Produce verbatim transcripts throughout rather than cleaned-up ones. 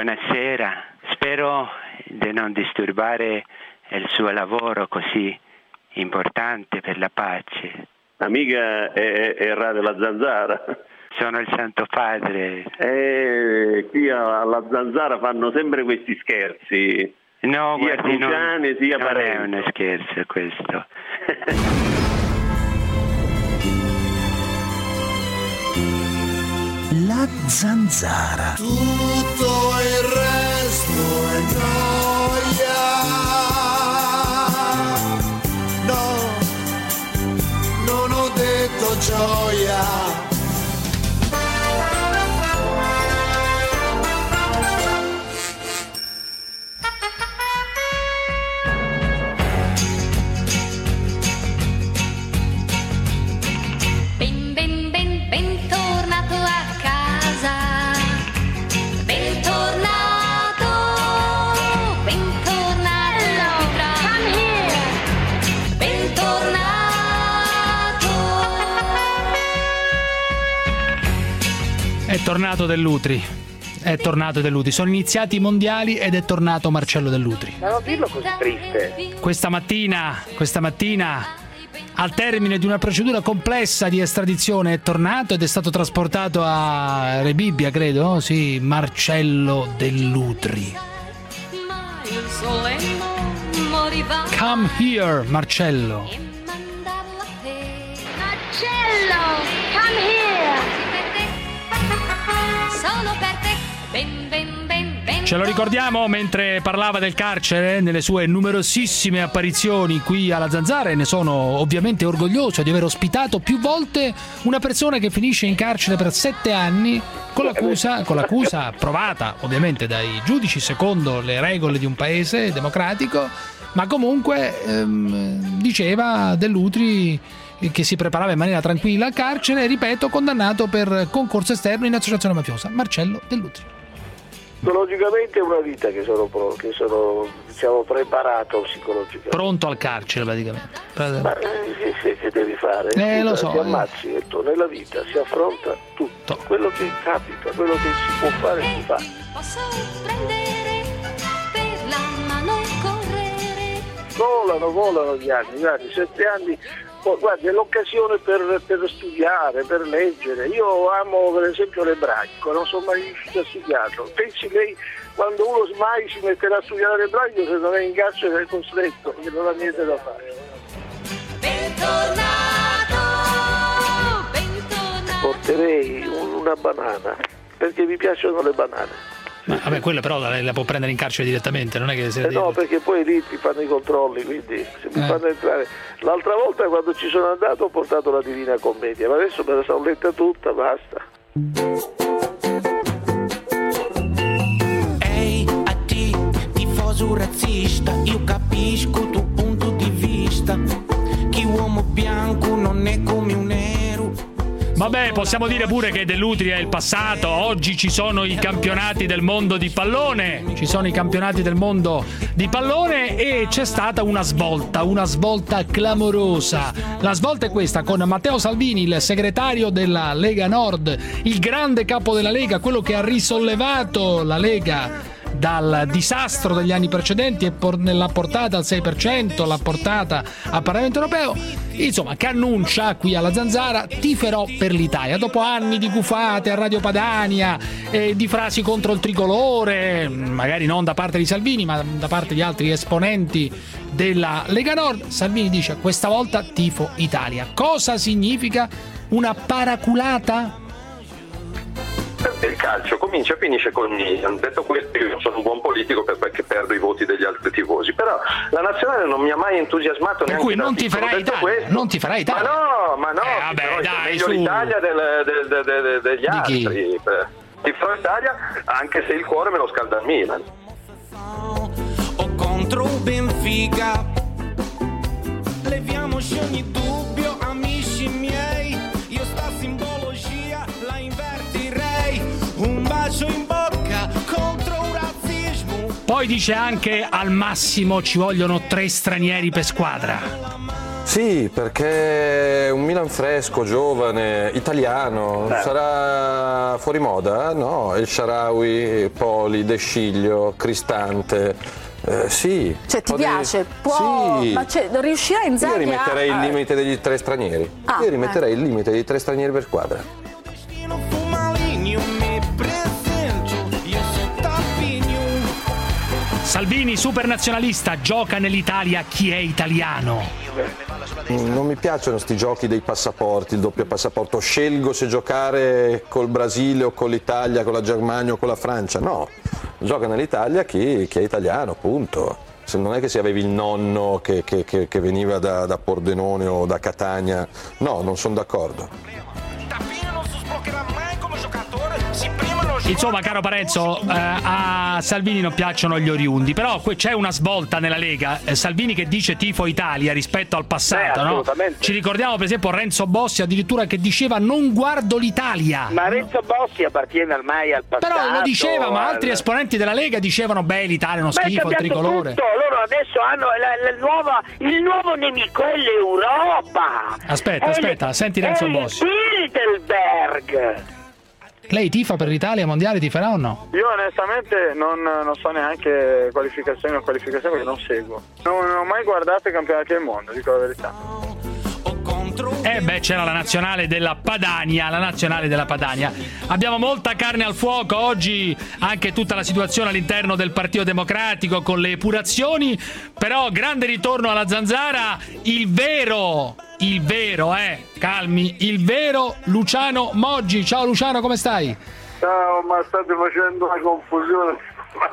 buonasera. Spero di non disturbare il suo lavoro così importante per la pace. Amica è, è Radio La Zanzara. Sono il Santo Padre. Eh, qui alla Zanzara fanno sempre questi scherzi. No, sia guardi, cruciani, non, sia non parenti. è uno scherzo questo. La Zanzara. Tutto il resto è noia. No, non ho detto gioia. È tornato Dell'Utri, è tornato Dell'Utri, sono iniziati i mondiali ed è tornato Marcello Dell'Utri. Ma non dirlo così triste. Questa mattina, questa mattina, al termine di una procedura complessa di estradizione, è tornato ed è stato trasportato a Rebibbia, credo, sì, Marcello Dell'Utri. Come here, Marcello. Marcello, come here. Solo per te. Ben, ben, ben, ben. Ce lo ricordiamo mentre parlava del carcere nelle sue numerosissime apparizioni qui alla Zanzara, e ne sono ovviamente orgoglioso di aver ospitato più volte una persona che finisce in carcere per sette anni con l'accusa, con l'accusa provata ovviamente dai giudici secondo le regole di un paese democratico, ma comunque ehm, diceva Dell'Utri che si preparava in maniera tranquilla al carcere, ripeto, condannato per concorso esterno in associazione mafiosa. Marcello Dell'Utri. Psicologicamente è una vita che sono, che sono diciamo, preparato psicologicamente. Pronto al carcere praticamente. Ma eh, che, che devi fare? Eh, Scusa, lo so. Si ammazzi, e tu, nella vita si affronta tutto. Quello che capita, quello che si può fare, si fa. Posso prendere per la mano e correre. Volano, volano gli anni, guardi, sette anni. Oh, guardi, è l'occasione per, per studiare, per leggere. Io amo per esempio l'ebraico, non sono mai riuscito a studiarlo. Pensi lei, quando uno mai si metterà a studiare l'ebraico, se non è in carcere è costretto, perché non ha niente da fare. Bentornato, bentornato. Porterei un- una banana, perché mi piacciono le banane. Ma vabbè, quella però la, la può prendere in carcere direttamente, non è che se Eh no, perché poi lì ti fanno i controlli, quindi se mi Eh. fanno entrare. L'altra volta quando ci sono andato ho portato la Divina Commedia, ma adesso me la sono letta tutta, basta. Ehi, a te, tifoso razzista, io capisco il tuo punto di vista. Chi uomo bianco non è come un nero. Vabbè, possiamo dire pure che Dell'Utri è il passato. Oggi ci sono i campionati del mondo di pallone. Ci sono i campionati del mondo di pallone e c'è stata una svolta, una svolta clamorosa. La svolta è questa, con Matteo Salvini, il segretario della Lega Nord, il grande capo della Lega, quello che ha risollevato la Lega dal disastro degli anni precedenti e por- l'ha portata al sei per cento, l'ha portata al Parlamento europeo, insomma, che annuncia qui alla Zanzara: tiferò per l'Italia. Dopo anni di gufate a Radio Padania, eh, di frasi contro il tricolore, magari non da parte di Salvini ma da parte di altri esponenti della Lega Nord, Salvini dice: questa volta tifo Italia. Cosa significa una paraculata? Il calcio comincia e finisce col Milan. Detto questo, io sono un buon politico perché perdo i voti degli altri tifosi, però la nazionale non mi ha mai entusiasmato. Per neanche cui da non ti piccolo. farai Detto Italia, questo, non ti farai Italia. Ma no, ma no, Eh, vabbè, però dai, è meglio su. l'Italia del, del, del, del, degli Di chi? altri. Ti farò Italia anche se il cuore me lo scalda il Milan. O contro Benfica. Leviamoci ogni dubbio, amici miei. Io sta simbologia la invertirei. Un bacio in bocca contro un razzismo. Poi dice anche: al massimo ci vogliono tre stranieri per squadra. Sì, perché un Milan fresco, giovane, italiano, Eh. sarà sembra fuori moda? No, El Shaarawy, Poli, De Sciglio, Cristante. Eh, sì. Cioè ti Può piace? di... Può... Sì. Ma cioè, riuscirà Inzaghi Io rimetterei a... il limite degli tre stranieri. Ah, Io rimetterei eh. il limite dei tre stranieri per squadra. Salvini, supernazionalista, gioca nell'Italia chi è italiano. Non mi piacciono sti giochi dei passaporti, il doppio passaporto. Scelgo se giocare col Brasile o con l'Italia, con la Germania o con la Francia. No, gioca nell'Italia chi, chi è italiano, punto. Se non è che se avevi il nonno che, che, che, che veniva da, da Pordenone o da Catania. No, non sono d'accordo. Insomma, caro Parenzo, eh, a Salvini non piacciono gli oriundi, però qui c'è una svolta nella Lega. Eh, Salvini che dice tifo Italia rispetto al passato, Beh, no? Ci ricordiamo per esempio Renzo Bossi addirittura che diceva non guardo l'Italia. Ma Renzo Bossi appartiene ormai al passato. Però lo diceva, ma al... altri esponenti della Lega dicevano beh, l'Italia è uno Beh, schifo, il tricolore. Tutto. Loro adesso hanno la, la nuova, il nuovo nemico è l'Europa. Aspetta, è aspetta, il, senti Renzo è Bossi. Bilderberg. Lei tifa per l'Italia mondiale, ti farà o no? Io onestamente non, non so neanche qualificazioni o qualificazioni perché non seguo. Non, non ho mai guardato i campionati del mondo, dico la verità. Eh beh, c'era la nazionale della Padania, la nazionale della Padania. Abbiamo molta carne al fuoco oggi, anche tutta la situazione all'interno del Partito Democratico con le epurazioni, però grande ritorno alla Zanzara, il vero, il vero, eh, calmi, il vero Luciano Moggi. Ciao Luciano, come stai? Ciao, ma state facendo una confusione.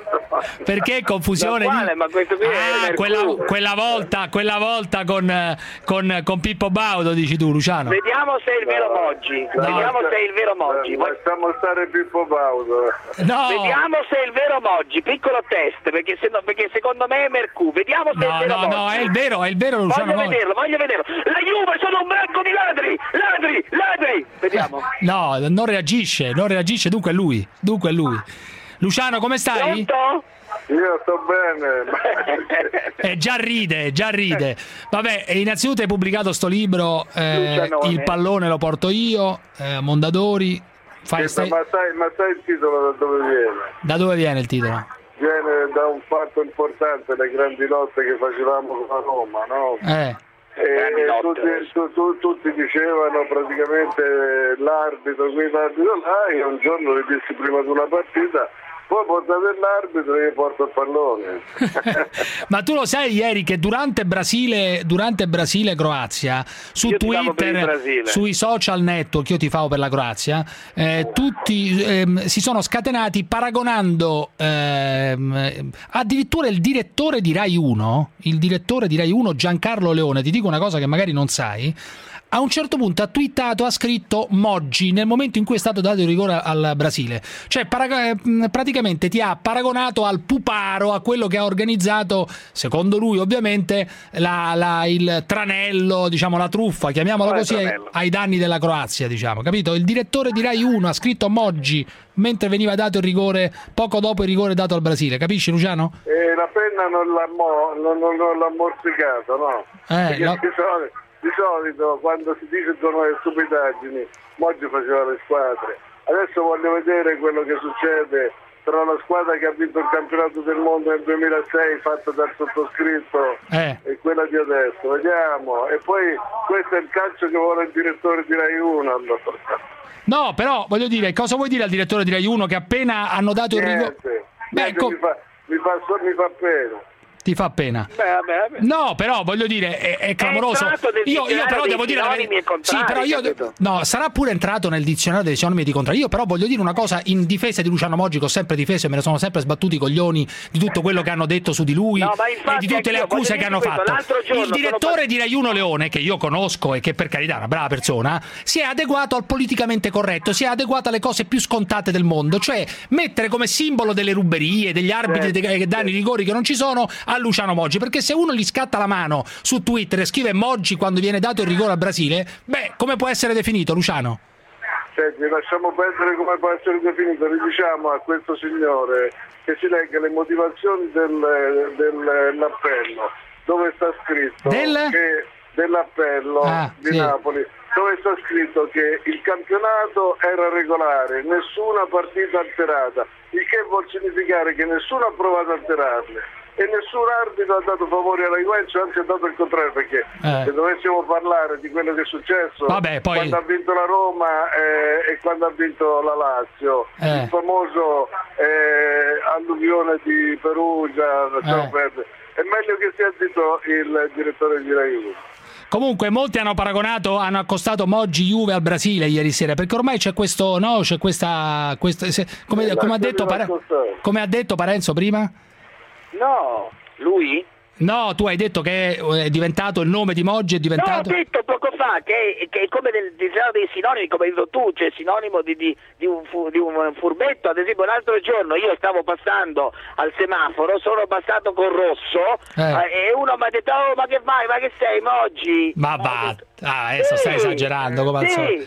Perché confusione? Ma quale? Ma questo qui ah, è quella, quella volta, quella volta con, con, con Pippo Baudo, dici tu, Luciano. Vediamo se è il vero Moggi. No. Vediamo se è il vero Moggi. Lasciamo stare Pippo Baudo. No. Vediamo se è il vero Moggi. Piccolo test, perché, se no, perché secondo me è Mercù. Vediamo se no, è il vero no, Moggi. No, è il vero, è il vero Luciano Voglio Moggi. vederlo, voglio vederlo. La Juve sono un branco di ladri, ladri, ladri. Vediamo. No, non reagisce, non reagisce, dunque è lui, dunque è lui. Luciano, come stai? Pronto? Io sto bene. Eh, già ride, già ride. Vabbè, innanzitutto hai pubblicato sto libro, eh, Il pallone lo porto io, eh, Mondadori. Fai, Senta, stai... ma, sai, ma sai il titolo da dove viene? Da dove viene il titolo? Viene da un fatto importante, le grandi lotte che facevamo con la Roma, no? Eh. E tutti, tu, tu, tutti dicevano praticamente l'arbitro qui, l'arbitro là, io un giorno li dissi prima di una partita, poi portate l'arbitro e io porto il pallone. Ma tu lo sai ieri che durante Brasile durante Brasile Croazia su Io Twitter, sui social network, io tifavo per la Croazia, eh, tutti ehm, si sono scatenati paragonando ehm, addirittura il direttore di Rai uno, il direttore di Rai uno Giancarlo Leone, ti dico una cosa che magari non sai. A un certo punto ha twittato, ha scritto Moggi nel momento in cui è stato dato il rigore al Brasile. Cioè parag- praticamente ti ha paragonato al puparo, a quello che ha organizzato, secondo lui ovviamente, la, la, il tranello, diciamo la truffa, chiamiamola così, ai, ai danni della Croazia, diciamo, capito? Il direttore di Rai uno ha scritto Moggi mentre veniva dato il rigore, poco dopo il rigore dato al Brasile, capisci Luciano? E la penna non l'ha, mo- non, non, non l'ha morsicato, no? Eh, Perché no. di solito, di solito quando si dice sono le stupidaggini, Moggi faceva le squadre. Adesso voglio vedere quello che succede tra la squadra che ha vinto il campionato del mondo nel duemilasei fatta dal sottoscritto eh. e quella di adesso, vediamo. E poi questo è il calcio che vuole il direttore di Rai uno. Allora. No, però voglio dire, cosa vuoi dire al direttore di Rai uno che appena hanno dato il rigore? Beh, co- mi, fa, mi, fa, mi fa pena. Ti fa pena. Beh, vabbè, vabbè. No, però voglio dire è, è clamoroso. È io, io però devo dire e sì, però io no, sarà pure entrato nel dizionario dei sinonimi e di contrari. Io però voglio dire una cosa in difesa di Luciano Moggi, che ho sempre difeso e me ne sono sempre sbattuti i coglioni di tutto quello che hanno detto su di lui, no, e di tutte le accuse che hanno fatto. Il direttore di Rai uno Leone, che io conosco e che per carità è una brava persona, si è adeguato al politicamente corretto, si è adeguato alle cose più scontate del mondo, cioè mettere come simbolo delle ruberie, degli arbitri certo, che danno i rigori che non ci sono a Luciano Moggi, perché se uno gli scatta la mano su Twitter e scrive Moggi quando viene dato il rigore al Brasile, beh, come può essere definito, Luciano? Senti, lasciamo perdere come può essere definito, diciamo a questo signore che si legga le motivazioni del, dell'appello, dove sta scritto del? che dell'appello ah, di sì. Napoli, dove sta scritto che il campionato era regolare, nessuna partita alterata, il che vuol significare che nessuno ha provato a alterarle e nessun arbitro ha dato favore alla Juventus, anzi ha dato il contrario, perché eh. se dovessimo parlare di quello che è successo Vabbè, poi... quando ha vinto la Roma eh, e quando ha vinto la Lazio, eh. il famoso eh, alluvione di Perugia, eh. è meglio che sia zitto il direttore di Rai uno. Comunque molti hanno paragonato, hanno accostato Moggi Juve al Brasile ieri sera, perché ormai c'è questo, no, c'è questa, questa se, come, come, ha detto Pare, come ha detto Parenzo prima? No, lui? No, tu hai detto che è diventato il nome di Moggi, è diventato... No, ho detto poco fa che, che è come del, dei sinonimi, come hai detto tu, cioè sinonimo di, di, di, un fu, di un furbetto. Ad esempio l'altro giorno io stavo passando al semaforo, sono passato con rosso eh. e uno mi ha detto oh ma che fai, ma che sei Moggi? Ma va, ah, adesso sì. stai esagerando come al solito.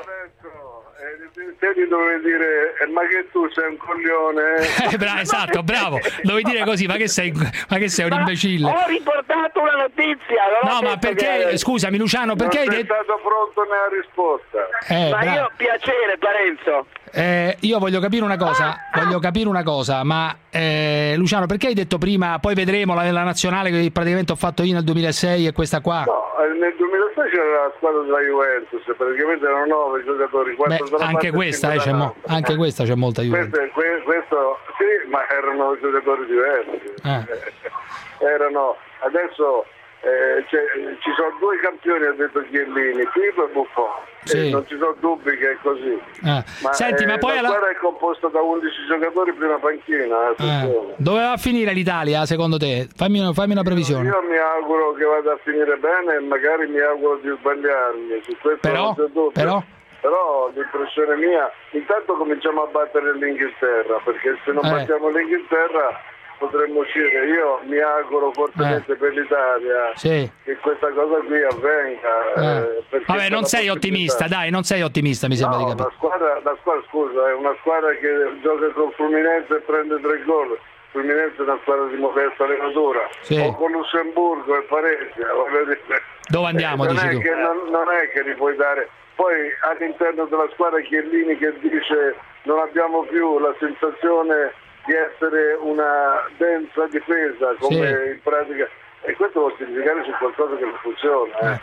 Te gli dovevi dire eh, ma che tu sei un coglione eh, bravo, esatto, bravo, dovevi dire così, ma che sei, ma che sei un imbecille. Ho riportato una notizia, no ma perché che... scusami Luciano, perché non hai sei detto stato pronto nella risposta eh, ma bravo. Io piacere Parenzo Eh, io voglio capire una cosa, voglio capire una cosa, ma eh, Luciano, perché hai detto prima, poi vedremo la, la nazionale che praticamente ho fatto io nel duemilasei e questa qua? No, nel duemilasei c'era la squadra della Juventus, praticamente erano nove giocatori. Beh, anche questa, eh, c'è mo- anche questa c'è molta Juventus. Questo, questo, sì, ma erano giocatori diversi. Eh. Erano, adesso eh, ci sono due campioni, ha detto Chiellini, Pipo e Buffon. Sì. Eh, non ci sono dubbi che è così. Eh. Ma, Senti, eh, ma poi la alla... squadra è composta da undici giocatori più una panchina. Eh. Dove va a finire l'Italia secondo te? Fammi, fammi una previsione. Io, io mi auguro che vada a finire bene e magari mi auguro di sbagliarmi. Su questo però, non c'è dubbio. però... Però l'impressione mia, intanto cominciamo a battere l'Inghilterra, perché se non eh. battiamo l'Inghilterra potremmo uscire. Io mi auguro fortemente eh. per l'Italia sì. che questa cosa qui avvenga. Eh. Eh, Vabbè, non sei ottimista, dai, non sei ottimista, mi sembra no, di capire. La squadra, la squadra, scusa, è una squadra che gioca con Fluminense e prende tre gol. Fluminense è una squadra di modesta allenatura, sì. o con Lussemburgo e Parecchia. Dove andiamo, eh, non, dici è tu? che, non, non è che li puoi dare. Poi all'interno della squadra Chiellini che dice non abbiamo più la sensazione di essere una densa difesa come sì. in pratica, e questo vuol significare c'è qualcosa che non funziona. Eh.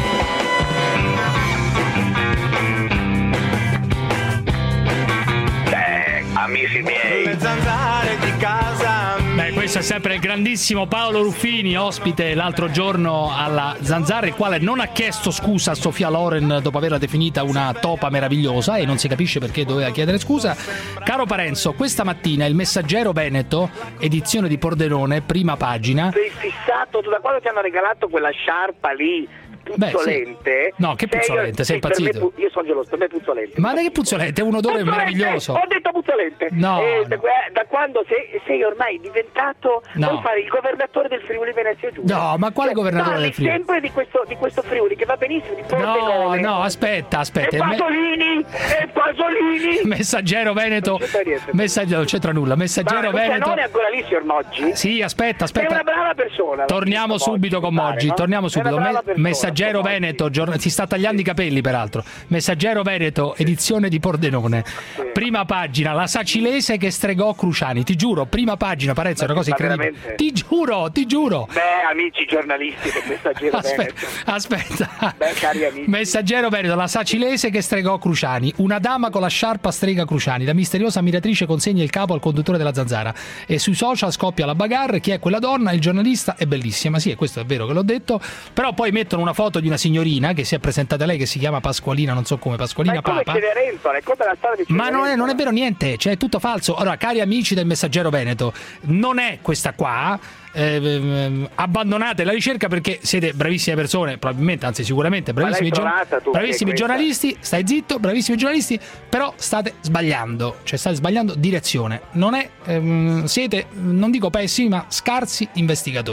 Eh, amici miei, le zanzare di casa. Beh, questo è sempre il grandissimo Paolo Ruffini, ospite l'altro giorno alla Zanzara, il quale non ha chiesto scusa a Sofia Loren dopo averla definita una topa meravigliosa e non si capisce perché doveva chiedere scusa. Caro Parenzo, questa mattina il Messaggero Veneto, edizione di Pordenone, prima pagina. Sei fissato, da quando ti hanno regalato quella sciarpa lì puzzolente. Beh, sì. No, che puzzolente, sei impazzito? Io sono geloso, per me è puzzolente. Ma che puzzolente? È un odore puzzolente, meraviglioso. Ho detto puzzolente. No, eh, no. Da, da quando sei, sei ormai diventato no. puoi fare il governatore del Friuli Venezia Giulia. No, ma quale cioè, governatore del Friuli? sempre di questo, di questo Friuli che va benissimo, di No, no, aspetta, aspetta. E Pasolini, me... e Pasolini. Messaggero Veneto. Non c'entra niente. Messaggero, non c'entra nulla. Messaggero ma Veneto. Non è ancora lì, signor Moggi? Sì, aspetta, aspetta. È una brava persona. Torniamo subito con Moggi, no? Torniamo subito. Me- Messaggero Veneto, giorn- si sta tagliando i capelli peraltro. Messaggero Veneto, edizione di Pordenone. Sì. Prima pagina, la Sacilese che stregò Cruciani. Ti giuro, prima pagina, Parenzo, è una cosa incredibile. Veramente? Ti giuro, ti giuro. Beh, amici giornalisti del Messaggero aspetta, Veneto. Aspetta. Beh, cari amici. Messaggero Veneto, la Sacilese che stregò Cruciani. Una dama con la sciarpa strega Cruciani. La misteriosa ammiratrice consegna il capo al conduttore della Zanzara. E sui social scoppia la bagarre. Chi è quella donna? Il giornalista è bellissima. Sì, questo è vero che l'ho detto. Però poi mettono una foto di una signorina che si è presentata lei, che si chiama Pasqualina, non so come, Pasqualina ma Papa. Cenerentola, è come la storia di Ma non è, non è vero niente, cioè è tutto falso. Allora, cari amici del Messaggero Veneto, non è questa qua. Eh, abbandonate la ricerca perché siete bravissime persone, probabilmente, anzi sicuramente bravissimi, gio- bravissimi giornalisti. Stai zitto, bravissimi giornalisti, però state sbagliando, cioè state sbagliando direzione. Non è ehm, siete, non dico pessimi, ma scarsi investigatori.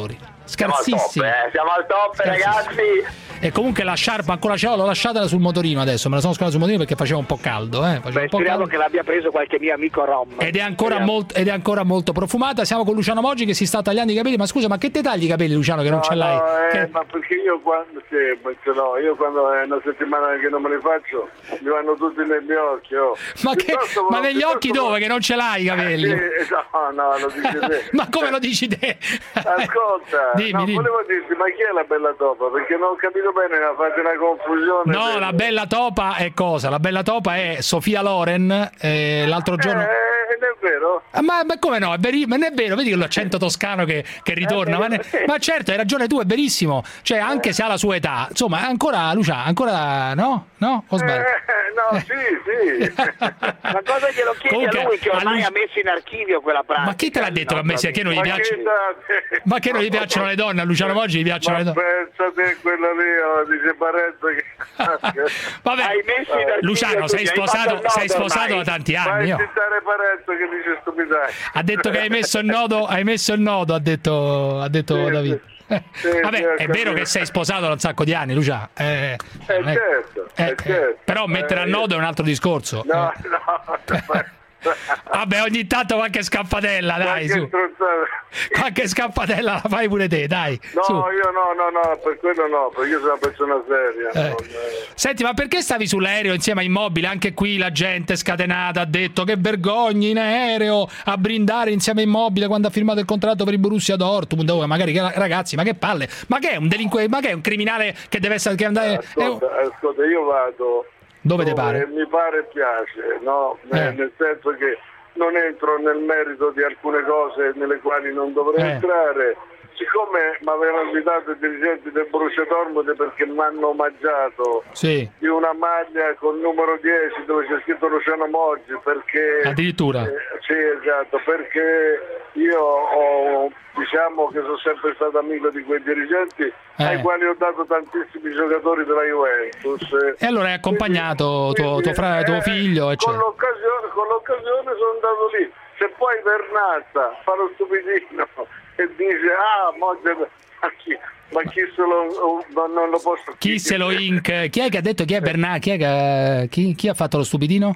scarsissimo. Siamo al top, eh. Siamo al top ragazzi. E comunque la sciarpa ancora ce l'ho, l'ho lasciata sul motorino adesso, me la sono scordata sul motorino perché faceva un po' caldo, eh. Faceva Beh, un po' speriamo caldo. che l'abbia preso qualche mio amico rom. Ed è, ancora molto, ed è ancora molto profumata. Siamo con Luciano Moggi che si sta tagliando i capelli. Ma scusa, ma che te tagli i capelli, Luciano, che non No, ce l'hai? no, eh, Che- ma perché io quando sì, ma ce l'ho, io quando è una settimana che non me li faccio, mi vanno tutti negli occhi. Oh. Ma, che, Piuttosto- ma negli piuttosto- occhi dove? Che non ce l'hai i capelli? Eh, sì, no, no, lo dici te. Ma come lo dici te? Ascolta, Dimmi, no, dimmi. volevo dirti, ma chi è la bella topa? Perché non ho capito bene, ha fatto una confusione. No, per- la bella topa è cosa? La bella topa è Sofia Loren. eh, l'altro giorno. Eh, ed è vero? Ah, Ma, ma come no? È veri- ma non è vero, vedi che l'accento toscano che, che ritorna. Ma, ne- ma certo, hai ragione tu, è verissimo. Cioè, anche se ha la sua età, insomma, ancora, Lucia, ancora no? No? O sbaglio? Eh, no, sì, sì. Ma cosa glielo chiedi Comunque, a lui che a ormai lui- ha messo in archivio quella pratica? Ma chi te l'ha detto che a me sia che non gli Ma piace? chi sta- Ma che non gli piacciono le donne? A Luciano Moggi gli piacciono Ma le donne? pensate quello lì, oh, dice Parenzo che... Vabbè, Hai messo in archivio Luciano, tutti, sei hai fatto sposato, il nodo sei sposato ormai. da tanti Vai anni. a oh. citare Parenzo che dice stupidate. Ha detto che hai messo il nodo, hai messo il nodo, ha detto, ha detto Sì, Davide. Eh, sì, Vabbè, sì, ho è vero capito. che sei sposato da un sacco di anni, Lucia. Eh, Eh, non è- certo, eh, eh, certo. Però mettere Eh, a nodo è un altro discorso. No, Eh. no, Vabbè, ogni tanto qualche scappatella, dai, Qualche su. stronzata. Qualche scappatella la fai pure te, dai. No, su. io no, no, no, per quello no, perché io sono una persona seria. Eh. non, eh. Senti, ma perché stavi sull'aereo insieme a Immobile? Anche qui la gente scatenata ha detto che vergogna in aereo a brindare insieme a Immobile quando ha firmato il contratto per il Borussia Dortmund. Oh, magari che- ragazzi, ma che palle? Ma che è un delinquente? Ma che è un criminale che deve essere che andare è un- Ascolta, ascolta, io vado Dove te pare? mi pare e piace, no? Eh. Eh, nel senso che non entro nel merito di alcune cose nelle quali non dovrei Eh. entrare. Siccome mi avevano invitato i dirigenti del Borussia Dortmund perché mi hanno omaggiato Sì, di una maglia col numero dieci dove c'è scritto Luciano Moggi, perché addirittura. eh, sì, esatto, perché io ho, diciamo che sono sempre stato amico di quei dirigenti ai quali ho dato tantissimi giocatori della Juventus. E allora hai accompagnato tuo, tuo, fra- tuo Eh, figlio, con eccetera. l'occasione, con l'occasione sono andato lì. Se poi Vernazza fa lo stupidino e dice ah Moggi, ma chi, ma chi se lo ma non lo posso Chi se lo inc? Chi è che ha detto chi è Bernà? Chi, è che, chi, chi ha fatto lo stupidino?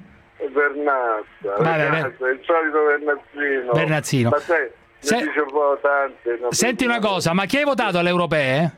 Vernazza, Vabbè, Vernazza, il solito Vernazzino. Vernazzino. Ma sai, ne Se- dice un po' tante. no? Senti una cosa, ma chi hai votato alle europee?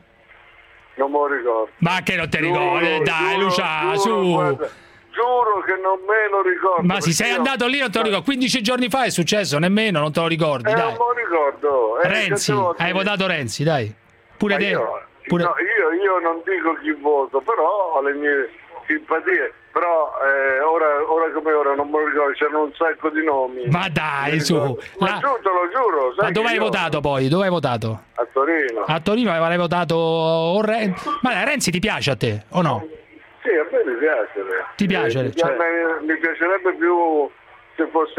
Non me lo ricordo. Ma che non ti Giuro, ricordi? Dai, giuro, Lucia, giuro, su. guarda, giuro che non me lo ricordo. Ma si perché sei io- andato lì, non te lo ricordo. quindici giorni fa è successo, nemmeno, non te lo ricordi, Eh, dai. non me lo ricordo. Eh, Renzi, certe volte- hai votato Renzi, dai. Pure Ma te. Io, Pure- no, io, io non dico chi voto, però ho le mie simpatie. Però eh, ora, ora come ora non me lo ricordo, c'erano un sacco di nomi. Ma dai, su. Ma La- giù, te lo giuro. sai Ma dove che hai io- votato poi? Dove hai votato? A Torino. A Torino avrei votato o Renzi. Ma dai, Renzi ti piace a te o no? Sì, a me mi piace. Ti piace, Eh, mi, cioè- mi- mi piacerebbe più se fosse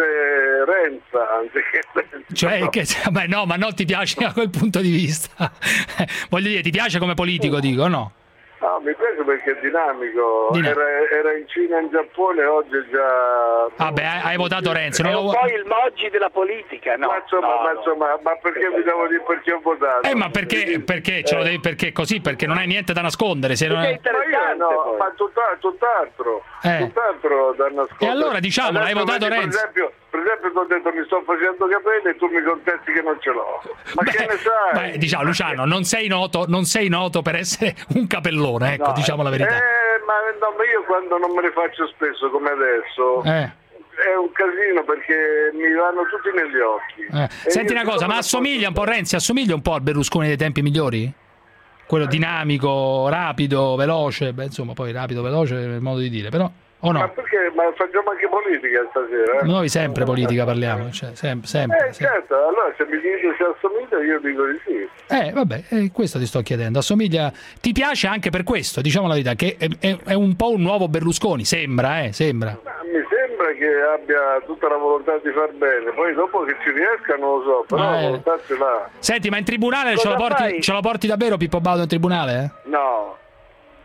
Renza anziché Renzi. Cioè, No. che, beh, no, ma non ti piace da quel punto di vista. Voglio dire, ti piace come politico, dico, no? No, mi piace perché è dinamico. Dinamico. Era, era in Cina e in Giappone, oggi è già... Vabbè, hai, hai votato Renzi. È Non un lo... po' il Moggi della politica, no? ma insomma, no, ma, no. insomma ma perché vi devo dire perché ho votato? Eh, ma perché, perché, ce lo devi, perché così? Perché non hai niente da nascondere. Se non Perché è... è Ma io interessante, no, poi. ma tutta- tutt'altro, Eh. tutt'altro da nascondere. E allora, diciamo, Adesso hai votato vedi, Renzi. Per esempio, per esempio ti ho detto mi sto facendo capelli e tu mi contesti che non ce l'ho. Ma Beh, che ne sai? beh, diciamo, Luciano, non sei noto, non sei noto per essere un capellone, ecco, No, diciamo la verità. Eh, ma no, ma io quando non me ne faccio spesso come adesso Eh. è un casino perché mi vanno tutti negli occhi. Eh. E Senti io una cosa, siccome ma non assomiglia un posso- po' Renzi, assomiglia un po' al Berlusconi dei tempi migliori? Quello dinamico, rapido, veloce, beh, insomma, poi rapido, veloce è il modo di dire, però o Ma no? perché? Ma facciamo anche politica stasera? eh? Noi sempre politica parliamo, cioè, sempre, sempre. Eh sempre. certo, allora se mi dite se assomiglia io dico di sì. Eh, vabbè, eh, questo ti sto chiedendo. Assomiglia. Ti piace anche per questo, diciamo la verità, che è, è- è un po' un nuovo Berlusconi, sembra, eh, sembra. Ma mi sembra che abbia tutta la volontà di far bene, poi dopo che ci riesca non lo so, però Ma, la eh. volontà ce l'ha. Senti, ma in tribunale ce Cosa lo, porti, fai? ce lo porti davvero Pippo Baudo in tribunale? Eh? No,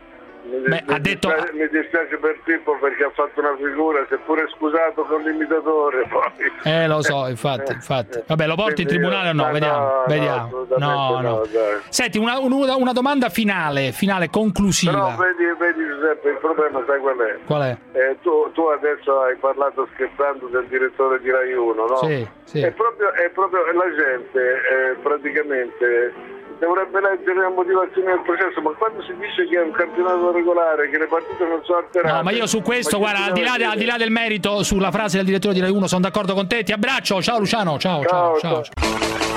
Mi, Beh, mi ha detto... dispiace, mi dispiace per Pippo perché ha fatto una figura, seppure scusato con l'imitatore poi. Eh lo so, infatti, infatti. Vabbè, lo porti in Quindi tribunale o io- no? no, Vediamo, no, vediamo. No, assolutamente no. no, dai. Senti, una, una, una domanda finale, finale, Però conclusiva. vedi, vedi Giuseppe, il problema sai qual è? Qual è? Eh, tu, tu adesso hai parlato scherzando del direttore di Rai uno, no? Sì, sì. È proprio, è proprio la gente eh, praticamente dovrebbe leggere la motivazione del processo, ma quando si dice che è un campionato regolare, che le partite non sono alterate... No, ma io su questo, ma che guarda, si al di, là, deve al di dire? là del merito, sulla frase del direttore di Rai uno sono d'accordo con te, ti abbraccio, ciao Luciano, ciao, ciao, ciao. ciao.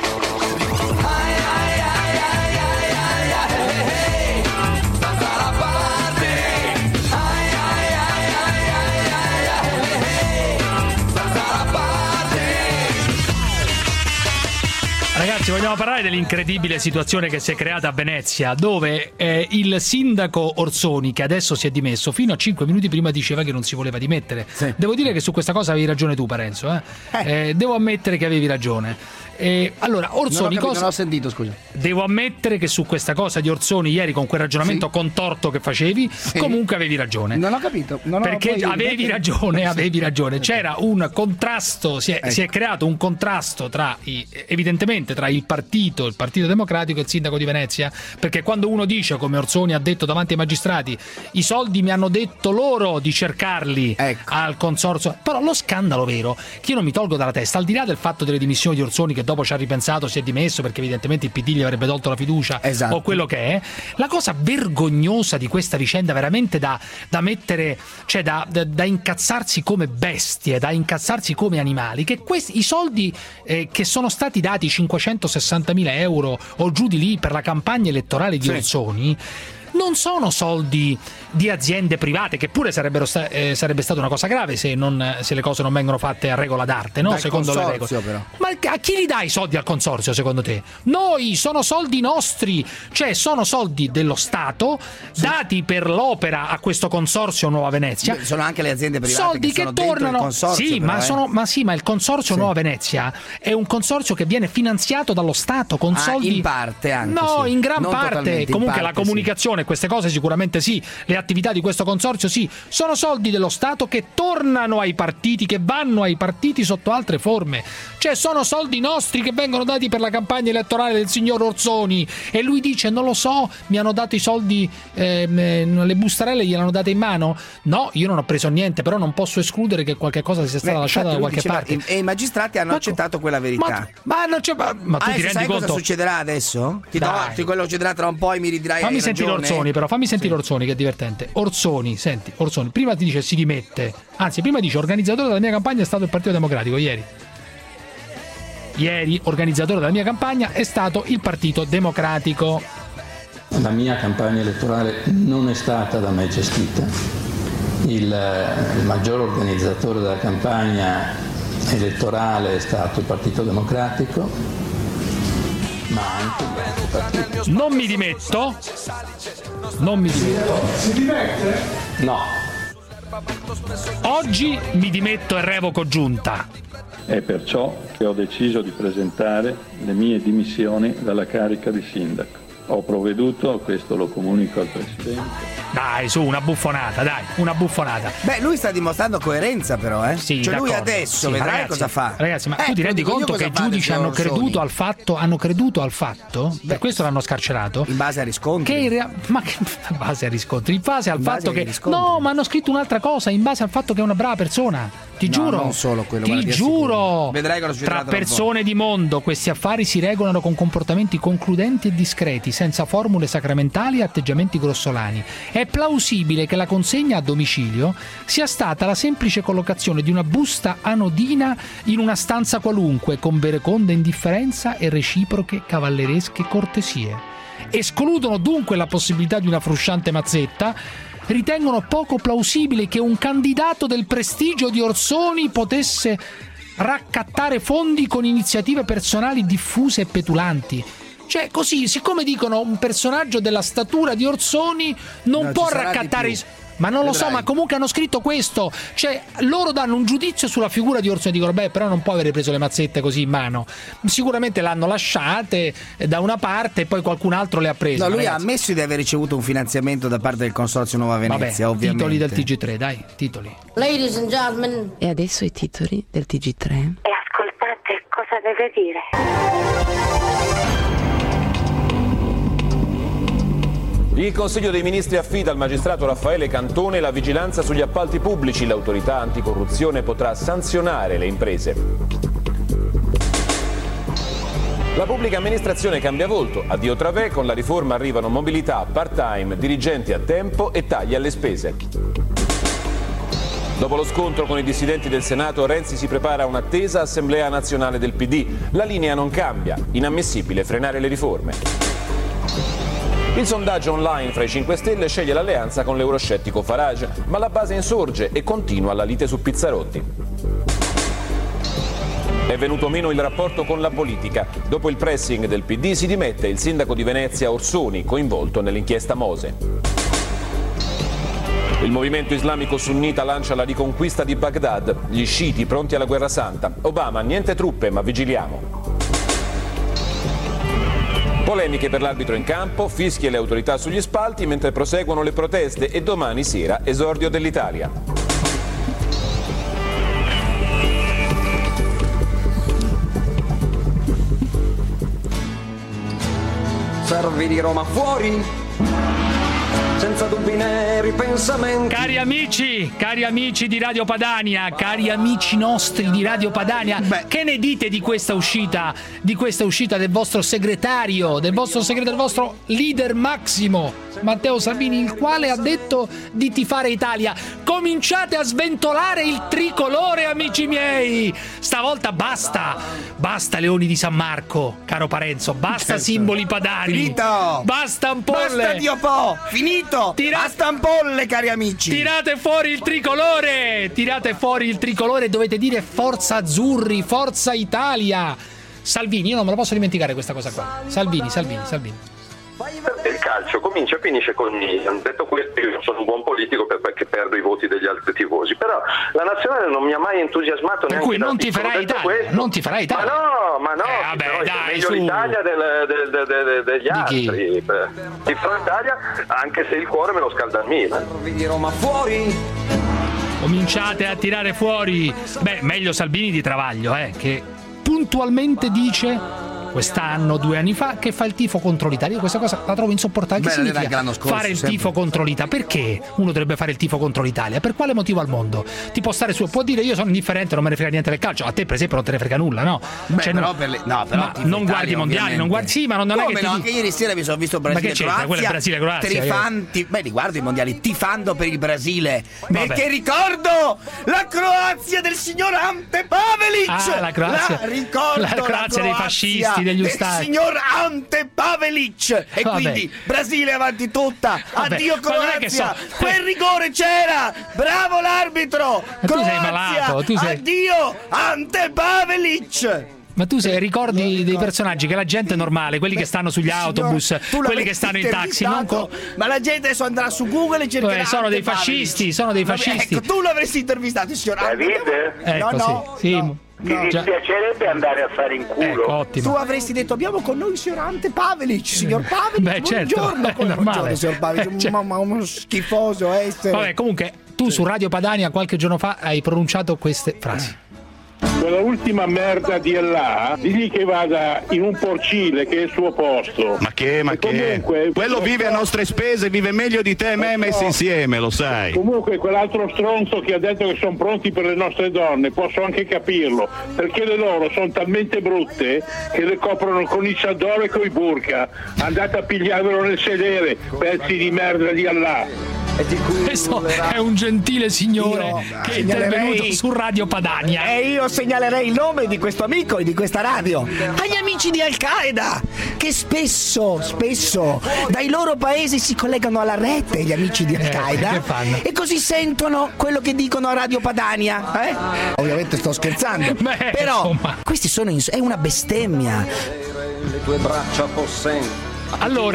Ragazzi, vogliamo parlare dell'incredibile situazione che si è creata a Venezia, dove eh, il sindaco Orsoni, che adesso si è dimesso, fino a cinque minuti prima diceva che non si voleva dimettere. Sì. Devo dire che su questa cosa avevi ragione tu, Parenzo. Eh? Eh. Eh, devo ammettere che avevi ragione. Eh, allora, Non ho, Orsoni, capito, cosa... non ho sentito, scusa. Devo ammettere che su questa cosa di Orsoni, ieri con quel ragionamento Sì. contorto che facevi, Sì. comunque avevi ragione. Non ho capito. Non ho Perché poi- avevi ragione, avevi ragione. C'era un contrasto, si è, Ecco. si è creato un contrasto tra i, evidentemente tra il partito, il Partito Democratico e il sindaco di Venezia, perché quando uno dice, come Orsoni ha detto davanti ai magistrati, i soldi mi hanno detto loro di cercarli Ecco. al consorzio, però lo scandalo vero, che io non mi tolgo dalla testa, al di là del fatto delle dimissioni di Orsoni, che dopo ci ha ripensato, si è dimesso perché evidentemente il P D gli avrebbe tolto la fiducia, Esatto. o quello che è, la cosa vergognosa di questa vicenda, veramente da, da mettere, cioè da, da, da incazzarsi come bestie, da incazzarsi come animali, che questi, i soldi eh, che sono stati dati, cinquecentosessantamila euro o giù di lì per la campagna elettorale di Sì. Orsoni, non sono soldi di aziende private, che pure sarebbero sta- eh, sarebbe stata una cosa grave se, non, se le cose non vengono fatte a regola d'arte, no? Dal Secondo le consorzio, regole. però. Ma a chi li dai i soldi al consorzio, secondo te? Noi, sono soldi nostri, cioè sono soldi dello Stato dati per l'opera a questo consorzio Nuova Venezia. Beh, sono anche le aziende private Soldi che che, sono dentro tornano. il consorzio, sì, però, ma, eh. sono, ma sì, ma il consorzio Sì. Nuova Venezia è un consorzio che viene finanziato dallo Stato con Ah, soldi. in parte anche, No, sì. in gran Non parte. totalmente, in Comunque parte, la comunicazione, queste cose sicuramente sì, le attività di questo consorzio sì, sono soldi dello Stato che tornano ai partiti, che vanno ai partiti sotto altre forme. Cioè sono soldi nostri che vengono dati per la campagna elettorale del signor Orsoni, e lui dice non lo so, mi hanno dato i soldi, ehm, eh, le bustarelle gliel'hanno date in mano. No, io non ho preso niente, però non posso escludere che qualche cosa sia stata Beh, lasciata da infatti lui qualche diceva- parte. E i magistrati hanno Ma- accettato quella verità. Ma, ma, non c'è, ma, ma tu Adesso ti rendi sai conto? cosa succederà adesso? Ti do, Dai. ti- quello succederà tra un po' e mi ridirai Fammi hai sentire ragione. Orsoni, però fammi sentire Sì. Orsoni, che è divertente. Orsoni, senti, Orsoni, prima ti dice si dimette, anzi prima dice organizzatore della mia campagna è stato il Partito Democratico ieri. Ieri organizzatore della mia campagna è stato il Partito Democratico. La mia campagna elettorale non è stata da me gestita. Il, eh, il maggior organizzatore della campagna elettorale è stato il Partito Democratico, ma anche gli altri partiti. Non mi dimetto. Non mi dimetto. Si dimette? No. Oggi mi dimetto e revoco giunta. È perciò che ho deciso di presentare le mie dimissioni dalla carica di sindaco. Ho provveduto, questo lo comunico al Presidente. Dai, su, una buffonata, dai, una buffonata. Beh, lui sta dimostrando coerenza, però, eh? Sì, cioè lui d'accordo. adesso Sì, vedrai ragazzi, cosa fa. Ragazzi, ma Eh, tu ti te lo rendi dico io conto cosa che i fa giudici adesso hanno Orsoni. creduto al fatto, hanno creduto al fatto, per questo l'hanno scarcerato. In base a riscontri. Che in rea- ma che in base a riscontri, in base al In base fatto ai che riscontri. no, ma hanno scritto un'altra cosa, in base al fatto che è una brava persona. Ti No, giuro. non solo quello, Ti guarda, ti giuro. assicuro. Vedrai cosa succederà Tra tra un po'. persone di mondo questi affari si regolano con comportamenti concludenti e discreti, senza formule sacramentali e atteggiamenti grossolani. È plausibile che la consegna a domicilio sia stata la semplice collocazione di una busta anodina in una stanza qualunque, con vereconda indifferenza e reciproche cavalleresche cortesie. Escludono dunque la possibilità di una frusciante mazzetta. Ritengono poco plausibile che un candidato del prestigio di Orsoni potesse raccattare fondi con iniziative personali diffuse e petulanti. Cioè, così, siccome dicono un personaggio della statura di Orsoni non Non può ci sarà di raccattare più. i... Ma non lo Vedrai. so, ma comunque hanno scritto questo. Cioè, loro danno un giudizio sulla figura di Orso e dicono, beh, però non può avere preso le mazzette così in mano. Sicuramente l'hanno lasciate da una parte e poi qualcun altro le ha prese. No, lui ragazzi. ha ammesso di aver ricevuto un finanziamento da parte del Consorzio Nuova Venezia, Vabbè, ovviamente. titoli del T G tre, dai, titoli. Ladies and gentlemen. E adesso i titoli del T G tre. E ascoltate cosa deve dire. Il Consiglio dei Ministri affida al magistrato Raffaele Cantone la vigilanza sugli appalti pubblici. L'autorità anticorruzione potrà sanzionare le imprese. La pubblica amministrazione cambia volto. Addio Travè, con la riforma arrivano mobilità, part-time, dirigenti a tempo e tagli alle spese. Dopo lo scontro con i dissidenti del Senato, Renzi si prepara a un'attesa assemblea nazionale del P D. La linea non cambia. Inammissibile frenare le riforme. Il sondaggio online fra i cinque Stelle sceglie l'alleanza con l'euroscettico Farage, ma la base insorge e continua la lite su Pizzarotti. È venuto meno il rapporto con la politica. Dopo il pressing del P D si dimette il sindaco di Venezia Orsoni, coinvolto nell'inchiesta Mose. Il movimento islamico sunnita lancia la riconquista di Baghdad. Gli sciiti pronti alla guerra santa. Obama, niente truppe, ma vigiliamo. Polemiche per l'arbitro in campo, fischi e le autorità sugli spalti mentre proseguono le proteste e domani sera esordio dell'Italia. Servi di Roma fuori, senza dubbi né ripensamenti. Cari amici, cari amici di Radio Padania, cari amici nostri di Radio Padania, Beh. che ne dite di questa uscita, di questa uscita del vostro segretario, del vostro segretario, del vostro leader massimo, Matteo Salvini, il quale ha detto di tifare Italia? Cominciate a sventolare il tricolore, amici miei! Stavolta basta, basta leoni di San Marco, caro Parenzo, basta certo. simboli padani. Finito! Basta ampolle! Basta Dio Po! Finito! Tira- basta ampolle, cari amici! Tirate fuori il tricolore! Tirate fuori il tricolore, dovete dire forza azzurri, forza Italia! Salvini, io non me lo posso dimenticare questa cosa qua. Salvini, Salvini, Salvini. Il calcio comincia e finisce con Milan. Detto questo, io sono un buon politico perché perdo i voti degli altri tifosi, però la nazionale non mi ha mai entusiasmato. Per neanche cui non da ti piccolo. farai Detto Italia, questo, non ti farai Italia. Ma no, ma no, eh, vabbè, però dai, meglio su. l'Italia del, del, del, del, degli Di altri. Ti farò Italia anche se il cuore me lo scalda il Milan. Servi di Roma fuori. Cominciate a tirare fuori. Beh, meglio Salvini di Travaglio, eh, che puntualmente dice quest'anno, due anni fa, che fa il tifo contro l'Italia. Io questa cosa la trovo insopportabile. Che Beh, significa scorso, fare il sempre. tifo contro l'Italia? Perché uno dovrebbe fare il tifo contro l'Italia? Per quale motivo al mondo? Ti può stare su, può dire io sono indifferente, non me ne frega niente del calcio. A te per esempio non te ne frega nulla, no? Beh, cioè, però no, per le... no, però ma tifo non Italia, guardi i mondiali, ovviamente. non guardi sì, ma non, non è Come che ti no? dico- Anche ieri sera mi sono visto Ma che Brasile c'entra? Croazia. Quello è Brasile Croazia. Trifan- ti- beh, li guardo i mondiali tifando per il Brasile. Vabbè. Perché ricordo la Croazia del signor Ante Pavelic. Ah, la Croazia. La ricordo La Croazia dei fascisti, degli del ustati. signor Ante Pavelic. E Vabbè. quindi Brasile avanti tutta. Vabbè, Addio ma non è che Croazia. so- Quel rigore c'era. Bravo l'arbitro. Ma tu sei Croazia. malato, tu sei- Addio Ante Pavelic. Ma tu se ricordi dei personaggi che la gente normale, quelli che stanno sugli autobus, Signor, tu quelli l'avresti che stanno in taxi, non co- intervistato, ma la gente adesso andrà su Google e cercherà. Eh, sono Ante dei fascisti, sono dei Vabbè, fascisti. Ecco, tu l'avresti intervistato, il signor Ante. Ecco, No, no, sì, sì. no. Ti No. dispiacerebbe andare a fare in culo. Ecco, ottimo. Tu avresti detto abbiamo con noi il signor Ante Pavelic, signor Pavelic. Beh, certo, buongiorno, è come- normale. buongiorno, signor Pavelic, Eh, certo. mamma, uno schifoso essere. Vabbè, comunque, tu su Radio Padania qualche giorno fa hai pronunciato queste frasi. Quella ultima merda di là, digli che vada in un porcile che è il suo posto. Ma che, ma E che? comunque, Quello vive a nostre spese, vive meglio di te e me messi insieme, lo sai. Comunque quell'altro stronzo che ha detto che sono pronti per le nostre donne, posso anche capirlo, perché le loro sono talmente brutte che le coprono con i sador e con i burka. Andate a pigliarvelo nel sedere, pezzi di merda di Allah. Questo è un gentile signore Io che è segnalerei- intervenuto su Radio Padania. E io segnalerei il nome di questo amico e di questa radio agli amici di Al-Qaeda, che spesso, spesso dai loro paesi si collegano alla rete, gli amici di Al-Qaeda, che fanno? e così sentono quello che dicono a Radio Padania. Eh? Ovviamente sto scherzando, Beh, però insomma. questi sono ins- è una bestemmia. Le tue braccia possenti. Allora,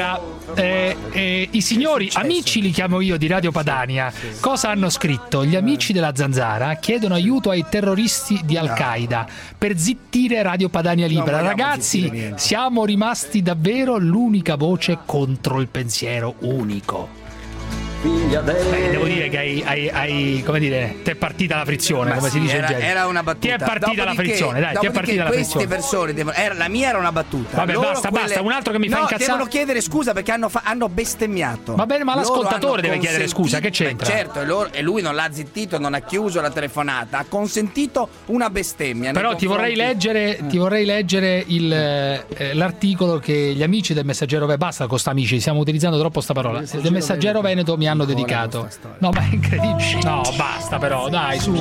eh, eh, i signori amici, li chiamo io, di Radio Padania, cosa hanno scritto? Gli amici della Zanzara chiedono aiuto ai terroristi di Al-Qaeda per zittire Radio Padania Libera. Ragazzi, siamo rimasti davvero l'unica voce contro il pensiero unico. Eh, devo dire che hai, hai, hai come dire, ti è partita la frizione, Ma come sì, si dice era, in genere. era una battuta. Ti è partita la frizione, dai, ti è partita la queste frizione. persone devono, era, la mia era una battuta. Vabbè, Loro basta, quelle- basta, un altro che mi fa no, incazzare. devono chiedere scusa perché hanno, fa- hanno bestemmiato. Va bene, ma Loro l'ascoltatore hanno deve chiedere scusa, che c'entra? Beh, certo, e, loro- e lui non l'ha zittito, non ha chiuso la telefonata, ha consentito una bestemmia. Però nei ti vorrei confronti- leggere, ti vorrei leggere il, eh, l'articolo che gli amici del Messaggero Veneto, basta con sta amici, stiamo utilizzando troppo sta parola, del Messaggero Veneto mi hanno dedicato. No, ma è incredibile. No, basta però, dai, su. Ma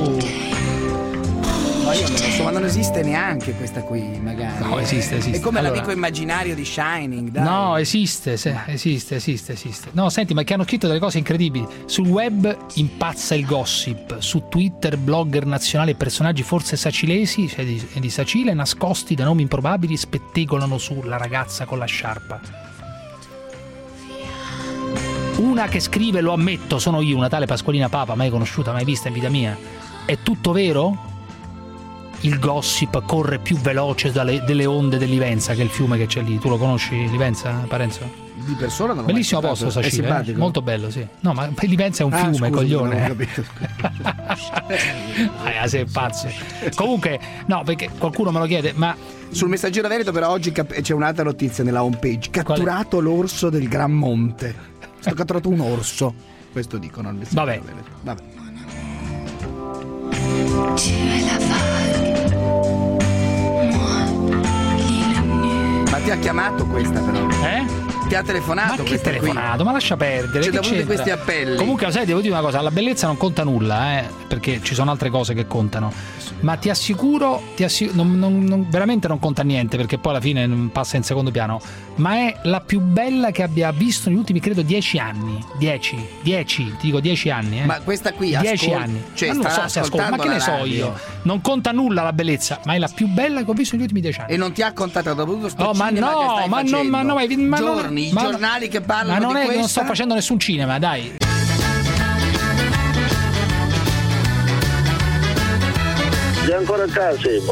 io non lo so, ma non esiste neanche questa qui, magari. No, esiste, esiste. È come Allora- l'amico immaginario di Shining, dai. No, esiste, se- esiste, esiste, esiste. No, senti, ma che hanno scritto delle cose incredibili. Sul web impazza il gossip, su Twitter blogger nazionali e personaggi forse sacilesi, cioè di, di Sacile, nascosti da nomi improbabili, spettegolano sulla ragazza con la sciarpa. Una che scrive, lo ammetto, sono io, una tale Pasqualina Papa, mai conosciuta, mai vista in vita mia. È tutto vero? Il gossip corre più veloce dalle, delle onde del Livenza, che è il fiume che c'è lì. Tu lo conosci, Livenza, Parenzo? Di persona non l'ho Bellissimo mai posto, stato. È Sacile, eh? simpatico. Molto bello, sì. No, ma Livenza è un Ah, fiume, scusa, coglione. non ho eh. capito. Ah, sei pazzo. Comunque, no, perché qualcuno me lo chiede, ma Sul Messaggero Veneto però oggi cap- c'è un'altra notizia nella homepage. Catturato l'orso del Gran Monte. È stato catturato un orso. Questo dicono al Messaggero Vabbè. Veneto. Vabbè. Ma ti ha chiamato questa però? Eh? Ti ha telefonato Ma che questa qui? telefonato? Ma lascia perdere. C'è che da avuto c'entra? questi appelli. Comunque, sai, devo dire una cosa: la bellezza non conta nulla, eh, perché ci sono altre cose che contano. Ma ti assicuro, ti assi- non, non- non- veramente non conta niente, perché poi alla fine non passa in secondo piano. Ma è la più bella che abbia visto negli ultimi, credo, dieci anni. Dieci, dieci, ti dico dieci anni. Eh. Ma questa qui dieci ascol- anni. cioè, ma non lo starà so se ascolta, ma che ascoltando ne la so radio. io? Non conta nulla la bellezza, ma è la più bella che ho visto negli ultimi dieci anni. E non ti ha contattato dopo tutto sto Oh, ma cinema che no, stai ma non, facendo? ma no, ma, ma non- Giorni, i ma- giornali che parlano ma non di è che questa. non sto facendo nessun cinema, dai. Sei ancora a casa, Simo?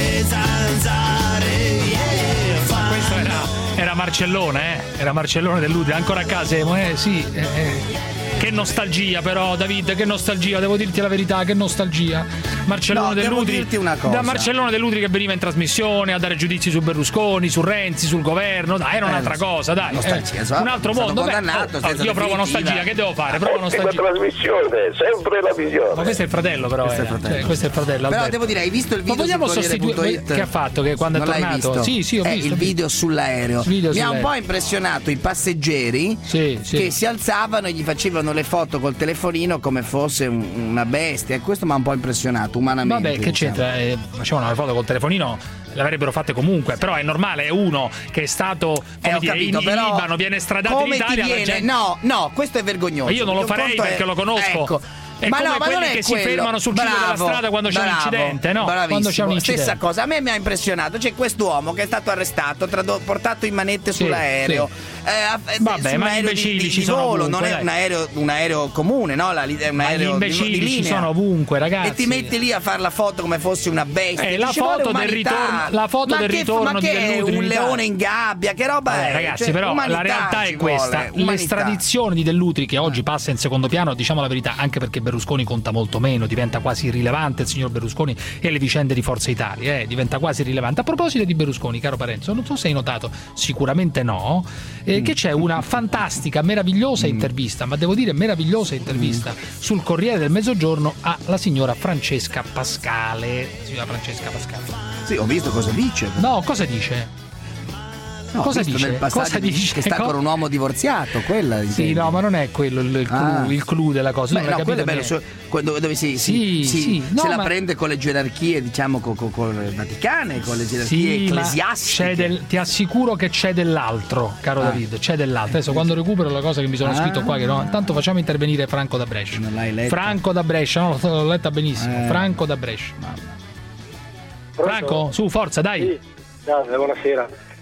Questo era, era Marcellone, eh? Era Marcellone dell'Udine, ancora a casa, eh? Sì, eh, eh. Che nostalgia però, David, che nostalgia, devo dirti la verità, che nostalgia. Marcellone No, devo dell'Udine, dirti una cosa. da Marcellone dell'Udine che veniva in trasmissione a dare giudizi su Berlusconi, su Renzi, sul governo, dai, era Eh, un'altra lo so. cosa, dai. Nostalgia, eh. so. Un altro È stato mondo, beh, condannato, oh, senza io provo definitiva. nostalgia, che devo fare? Provo Ultima nostalgia. trasmissione, sempre la visione. Ma questo è il fratello, però. Questo è il era. fratello. Cioè, questo è il fratello. Però Alberto. devo dire, hai visto il Ma video vogliamo su Corriere punto sostituire- it? che ha fatto, che quando è Non l'hai tornato? visto? Sì, sì, ho È visto, il ho visto. video sull'aereo. Il video Mi ha un sull'aereo. po' impressionato i passeggeri Sì, sì. che si alzavano e gli facevano le foto col telefonino come fosse un- una bestia. E questo mi ha un po' impressionato umanamente. Vabbè, che diciamo. c'entra? Eh, facevano le foto col telefonino, le avrebbero fatte comunque, però è normale, è uno che è stato come Eh, ho dire, capito, in, però in Libano, viene stradato in come ti Italia. la viene? gente- No, no, questo è vergognoso. Ma io non lo Perché un farei conto perché è- lo conosco. Ecco. È ma come no, ma quelli non è che si quello. fermano sul ciglio della Bravo, strada quando c'è un bravo, incidente, no? bravissimo. Quando c'è un incidente. Stessa cosa, a me mi ha impressionato. C'è quest'uomo che è stato arrestato, trado- portato in manette Sì, sull'aereo. sì. Eh, a- eh, Vabbè, su un ma gli aereo imbecilli di, di, ci di sono volo, non ovunque, è dai. un aereo, un aereo comune, no? La, è un Ma gli aereo di, di imbecilli ci linea. sono ovunque, ragazzi. E ti metti lì a fare la foto come fosse una bestia. Eh, la Ci vuole foto del umanità. ritorno- la foto ma del che, ritorno ma di che è Dell'Udine un in Italia? leone in gabbia? Che roba Eh, è? ragazzi, Cioè, però umanità la realtà è ci questa: vuole, umanità. l'estradizione di Dell'Utri, che oggi passa in secondo piano, diciamo la verità, anche perché Berlusconi conta molto meno, diventa quasi irrilevante il signor Berlusconi e le vicende di Forza Italia, eh, diventa quasi irrilevante. A proposito di Berlusconi, caro Parenzo, non so se hai notato, sicuramente no, eh, che c'è una fantastica, meravigliosa intervista, ma devo dire meravigliosa intervista sul Corriere del Mezzogiorno alla signora Francesca Pascale. Signora Francesca Pascale. Sì, ho visto cosa dice. No, cosa dice? No, cosa visto dice? nel passaggio Cosa di- dice? che sta Co- con un uomo divorziato, quella Sì, intendi? no, ma non è quello il, il, clou, Ah. il clou della cosa. Beh, non l'hai no, quello è capito bello, bene. su- quando- dove si, Sì, si, si- sì. No, se la ma- prende con le gerarchie, diciamo, con, con, con le vaticane, con le gerarchie Sì, ma ecclesiastiche. c'è del- ti assicuro che c'è dell'altro, caro Ah. David, c'è dell'altro. Adesso quando recupero la cosa che mi sono Ah. scritto qua, che no, intanto facciamo intervenire Franco da Brescia. Non l'hai letta? Franco da Brescia, no, l'ho, l'ho letta benissimo. Eh. Franco da Brescia. Franco, su, forza, dai. Sì, salve, buonasera.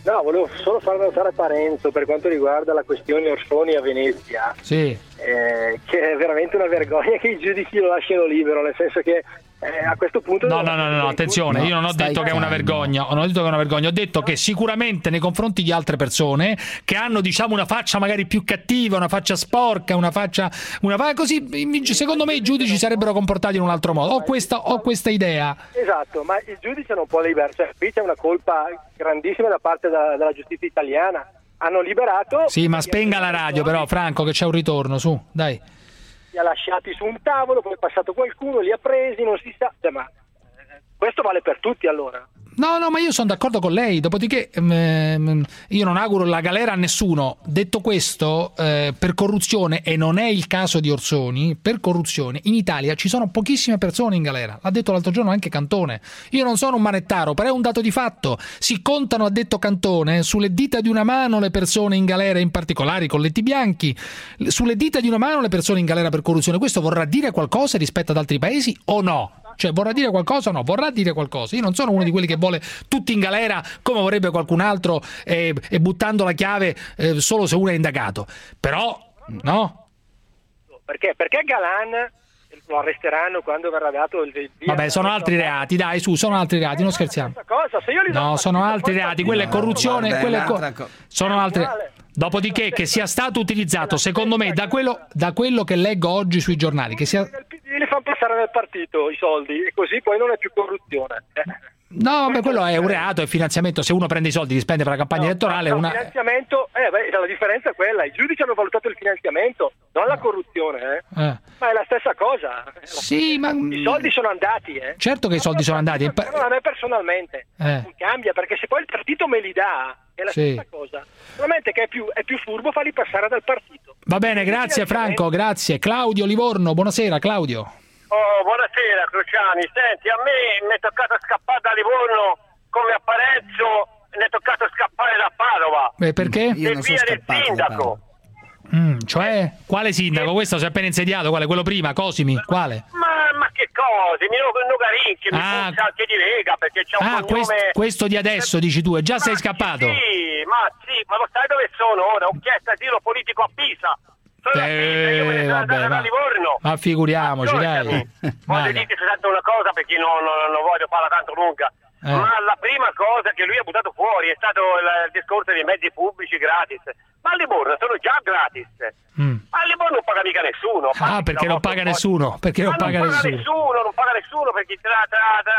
No, volevo solo far notare a Parenzo per quanto riguarda la questione Orfoni a Venezia, sì. eh, che è veramente una vergogna che i giudici lo lasciano libero, nel senso che eh, a questo punto... No, no, no, no, no attenzione, no, io non ho detto calmo. che è una vergogna, non ho detto che è una vergogna, ho detto che sicuramente nei confronti di altre persone che hanno, diciamo, una faccia magari più cattiva, una faccia sporca, una faccia... Una fa- così, secondo me i giudici sarebbero comportati in un altro modo. Ho questa, ho questa idea. Esatto, ma il giudice non può liberare, cioè qui c'è una colpa grandissima da parte da, della giustizia italiana. Hanno liberato... Sì, ma spenga la radio però, Franco, che c'è un ritorno, su, dai. Li ha lasciati su un tavolo, poi è passato qualcuno, li ha presi, non si sa... Cioè, ma questo vale per tutti allora. No, no, ma io sono d'accordo con lei, dopodiché ehm, io non auguro la galera a nessuno. Detto questo, eh, per corruzione, e non è il caso di Orsoni, per corruzione in Italia ci sono pochissime persone in galera, l'ha detto l'altro giorno anche Cantone. Io non sono un manettaro, però è un dato di fatto, si contano, ha detto Cantone, sulle dita di una mano le persone in galera, in particolare i colletti bianchi, sulle dita di una mano le persone in galera per corruzione. Questo vorrà dire qualcosa rispetto ad altri paesi o no? Cioè, vorrà dire qualcosa o no? Vorrà dire qualcosa. Io non sono uno di quelli che vuole tutti in galera come vorrebbe qualcun altro e, e buttando la chiave eh, solo se uno è indagato. Però, no? Perché? Perché Galan lo arresteranno quando verrà dato il via. Vabbè, sono altri reati, dai, su, sono altri reati, non scherziamo. Cosa? Se io li No, sono altri reati, quella è corruzione, Guarda, quella è co- un'altra co- sono altri. Dopodiché che sia stato utilizzato, secondo me, da quello, da quello che leggo oggi sui giornali, che sia... li fanno passare nel partito i soldi e così poi non è più corruzione. No, vabbè, quello è un reato, è finanziamento. Se uno prende i soldi li spende per la campagna no, elettorale, no, una... il finanziamento, eh, beh, la differenza è quella, i giudici hanno valutato il finanziamento, non la corruzione, eh. Eh. Ma è la stessa cosa. Sì, ma i soldi sono andati, eh. Certo che i soldi sono andati. No, a me personalmente Eh. non cambia, perché se poi il partito me li dà è la Sì. stessa cosa. Solamente che è più, è più furbo farli passare dal partito. Va bene, grazie Franco, grazie. Claudio Livorno, buonasera Claudio. Oh, buonasera Cruciani. Senti, a me mi è toccato scappare da Livorno come a Parenzo, mi è toccato scappare da Padova. Beh, perché? Per via del sindaco. Mm, cioè, quale sindaco? Questo si è appena insediato, quale? Quello prima, Cosimi, quale? Ma, ma che cose, mi Nogarin che mi Ah. punta anche di Lega perché c'è un Ah, cognome... questo, questo di adesso, dici tu, e già sei scappato. Sì, ma sì, ma lo sai dove sono ora? Ho chiesto asilo politico a Pisa. Sono a Pisa, io me ne Eh, sono vabbè, andato da ma, Livorno. ma figuriamoci, dai. Voglio Vale. dirti soltanto una cosa perché non, non, non voglio farla tanto lunga. Eh. Ma la prima cosa che lui ha buttato fuori è stato il, il discorso dei mezzi pubblici gratis. Ma a Livorno sono già gratis. Mm. Ma a Livorno non paga mica nessuno. Ah, perché non paga nessuno, perché non Ma paga non paga nessuno. nessuno, non paga nessuno perché tra, tra, tra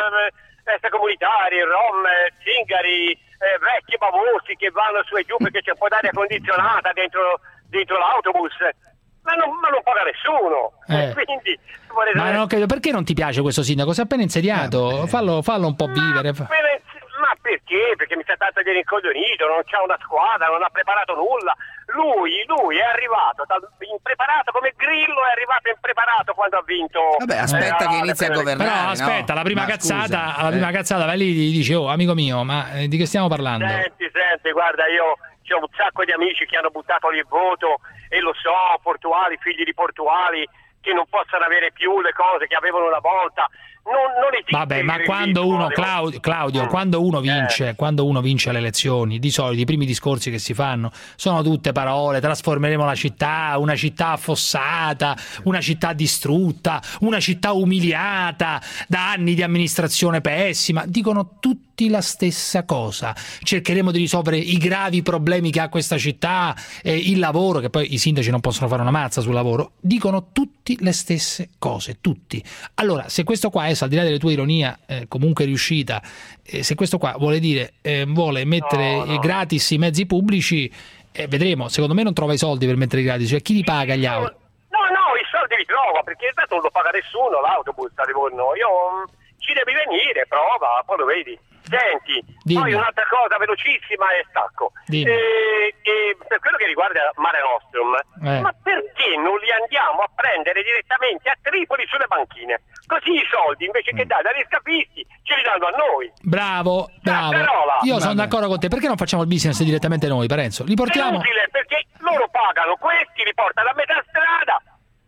eh, extracomunitari, rom, eh, zingari, eh, vecchi bavosi che vanno su e giù perché c'è un po' d'aria condizionata dentro, dentro l'autobus. Ma non, ma non paga nessuno. Eh. Quindi, Ma non credo, perché non ti piace questo sindaco? Sei appena insediato, fallo, fallo un po' vivere. fa- Per- ma perché? Perché mi sta tanto di rincoglionito, non c'ha una squadra, non ha preparato nulla. Lui, lui è arrivato tal- impreparato come Grillo, è arrivato impreparato quando ha vinto. Vabbè, aspetta eh, che no, inizi a le- governare. Però aspetta, no? la prima Ma cazzata, scusa, alla eh. prima cazzata vai lì e gli dici: "Oh, amico mio, ma eh, di che stiamo parlando?" Senti, senti, guarda, io c'ho un sacco di amici che hanno buttato lì il voto e lo so, portuali, figli di portuali, che non possono avere più le cose che avevano una volta. Non, non esiste. Vabbè, il ma grillismo, quando uno, devo- Claudio, Claudio, quando uno vince, quando uno vince le elezioni, di solito i primi discorsi che si fanno sono tutte parole: trasformeremo la città, una città affossata, una città distrutta, una città umiliata da anni di amministrazione pessima. Dicono tutti la stessa cosa. Cercheremo di risolvere i gravi problemi che ha questa città, eh, il lavoro, che poi i sindaci non possono fare una mazza sul lavoro. Dicono tutti le stesse cose, tutti. Allora, se questo qua è, al di là delle tue ironia, eh, comunque riuscita, eh, se questo qua vuole dire, eh, vuole mettere No, no. eh, gratis i mezzi pubblici, eh, vedremo. Secondo me non trova i soldi per mettere gratis, cioè chi li paga gli auto? No, no, i soldi li trova perché intanto non lo paga nessuno l'autobus a Livorno. Io mm, ci devi venire, prova, poi lo vedi. Senti, Dimmi. poi un'altra cosa velocissima e stacco. Dimmi. E, e per quello che riguarda Mare Nostrum, Eh. ma perché non li andiamo a prendere direttamente a Tripoli sulle banchine? Così i soldi, invece che dare agli scafisti, ce li danno a noi. Bravo, bravo. Cazzarola. Io sono Vabbè. d'accordo con te. Perché non facciamo il business direttamente noi, Parenzo? Li È portiamo. utile perché loro pagano questi, li portano a metà strada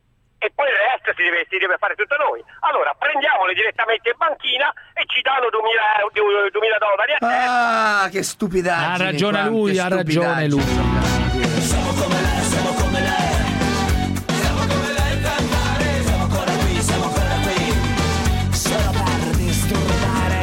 e poi il resto si deve, si deve fare tutto noi. Allora prendiamole direttamente in banchina e ci danno duemila dollari a testa. Ah, che stupidaggine. Ha ragione quante lui, ha ragione lui. Siamo come lei, siamo come lei. Siamo come lei per mare. Siamo ancora qui, siamo ancora qui. Solo per disturbare.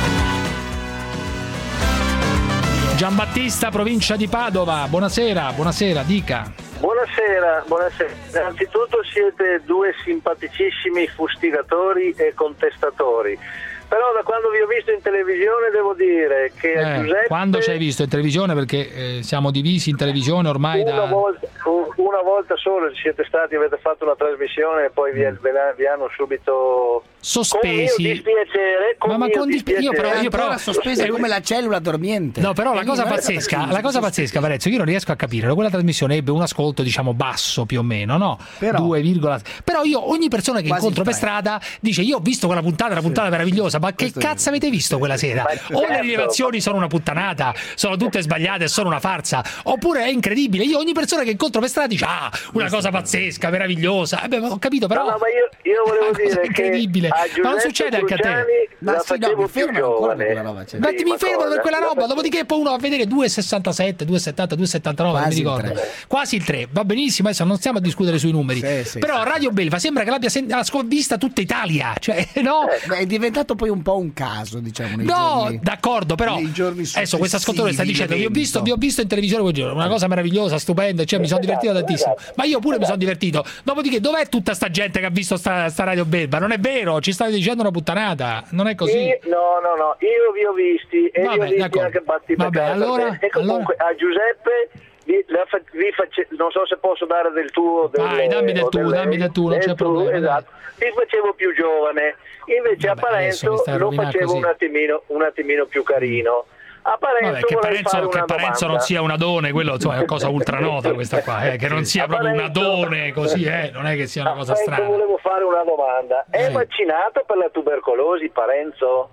Giambattista, provincia di Padova. Buonasera, buonasera, dica. Buonasera, buonasera. Innanzitutto siete due simpaticissimi fustigatori e contestatori. Però da quando vi ho visto in televisione devo dire che Eh, Giuseppe... quando ci hai visto in televisione? Perché eh, siamo divisi in televisione ormai Una da... volta, una volta solo ci siete stati, avete fatto una trasmissione e poi vi, ve la- vi hanno subito Sospesi. Con mio dispiacere, con Ma- ma mio con dispi- io però- io però- Ancora sospesa come la cellula dormiente. No, però la E cosa guarda, pazzesca, perché la cosa pazzesca, Varezzo, io non riesco a capire. Quella trasmissione ebbe un ascolto, diciamo, basso più o meno, no? Però- due, però io ogni persona che Quasi incontro per tre. strada dice "Io ho visto quella puntata, una puntata meravigliosa", ma che cazzo avete visto quella sera? O le certo. rilevazioni sono una puttanata, sono tutte sbagliate, sono una farsa, oppure è incredibile. Io ogni persona che incontro per strada dice "Ah, una cosa pazzesca, meravigliosa". Eh beh, ho capito, però No, no, ma io, io volevo una cosa dire incredibile. che a Ma non Giuseppe succede anche a te? Cruciani Ma la sì, no, facevo mi più fermano ancora giovane. quella roba, cioè. Ma Sì, mi ma fermo per cosa? quella La roba, fa- dopodiché poi uno va a vedere due virgola sessantasette, due virgola settanta, due virgola settantanove, non mi Quasi il ricordo. tre. Quasi il tre, va benissimo, adesso non stiamo a discutere sui numeri. Sì, sì, Però Radio Belva sembra che l'abbia sen- la sco- vista tutta Italia, cioè no? Beh, è diventato poi un po' un caso, diciamo, nei No, giorni- d'accordo, però nei giorni adesso questo ascoltatore sta successivi dicendo vi ho, visto, l'evento. vi ho visto in televisione quel giorno, una cosa meravigliosa, stupenda, cioè mi sono divertito tantissimo. Ma io pure mi sono divertito. Dopodiché dov'è tutta sta gente che ha visto sta, sta Radio Belva? Non è vero, ci state dicendo una puttanata, non è così. Io- no, no, no, io vi ho visti e Vabbè, vi ho visti d'accordo. anche batti Vabbè, peccato, allora- e comunque a Giuseppe vi, la fa- vi face- non so se posso dare del tuo del, Vai, dammi del o tu, del dammi lei, del tu, non c'è del tu, problema, dai. esatto. Vi facevo più giovane, invece a Vabbè, adesso mi Parenzo stai a lo rovinare facevo così. un attimino, un attimino più carino. A Parenzo Vabbè, che vorrei fare Parenzo, che una Parenzo non domanda. sia un adone, quello insomma, è una cosa ultra nota questa qua, eh, che non sia A proprio un Parenzo- adone così, eh, non è che sia una cosa A Parenzo strana. volevo fare una domanda. È Sì. vaccinato per la tubercolosi, Parenzo?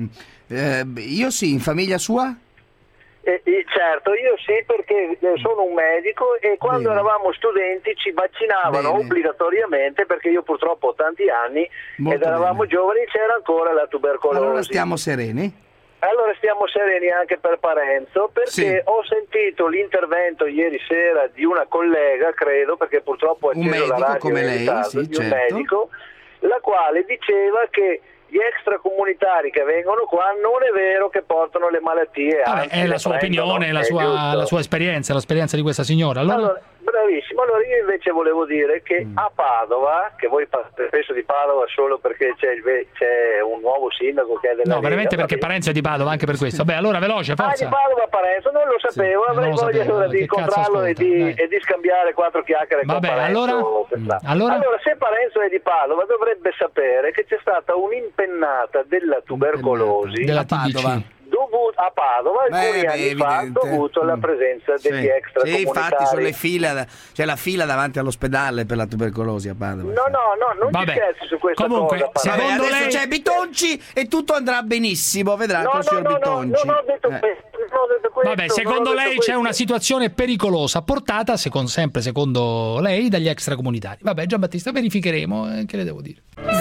Eh, io sì, in famiglia sua? Eh, eh, certo, io sì, perché eh, sono un medico e quando Bene. eravamo studenti ci vaccinavano Bene. obbligatoriamente, perché io purtroppo ho tanti anni Molto ed eravamo bene. giovani, c'era ancora la tubercolosi. Allora stiamo sereni? Allora stiamo sereni anche per Parenzo, perché Sì. ho sentito l'intervento ieri sera di una collega, credo, perché purtroppo ha Un acceso la medico radio come in lei, ritardo, sì, di un certo. medico, la quale diceva che gli extracomunitari che vengono qua non è vero che portano le malattie. Vabbè, anzi, è la le sua prendono, opinione, la è sua, giusto. la sua esperienza, l'esperienza di questa signora. Allora, Allora, bravissimo. Allora io invece volevo dire che Mm. a Padova, che voi parlate spesso di Padova solo perché c'è, il ve- c'è un nuovo sindaco che è della no, veramente Lega, perché va bene. Parenzo è di Padova, anche per questo. Vabbè, allora veloce, Ah, di forza. Padova Parenzo, non lo sapevo, Sì, avrei non lo voglia sapevo, allora di che cazzo incontrarlo e ascolta, di, dai. e di scambiare quattro chiacchiere Vabbè, con Parenzo. allora? quest'anno. Allora? se Parenzo è di Padova dovrebbe sapere che c'è stata un'impennata della tubercolosi Della Padova. T B C. dovuta a Padova Beh, alcuni beh, anni fa evidente. dovuto alla Mm. presenza degli Sì. extracomunitari. Sì, infatti sono le file, c'è la fila davanti all'ospedale per la tubercolosi a Padova. No, no, no, non Vabbè. ci scherzi su questa Comunque, cosa. se- Vabbè, Secondo adesso lei- c'è Bitonci e tutto andrà benissimo, vedrà No, col no, signor no, no, Bitonci. non ho detto Eh. questo, non ho detto questo. Vabbè, non ho secondo detto lei c'è questo. una situazione pericolosa portata, secondo, sempre secondo lei, dagli extracomunitari. Vabbè, Giambattista, verificheremo, eh, che le devo dire.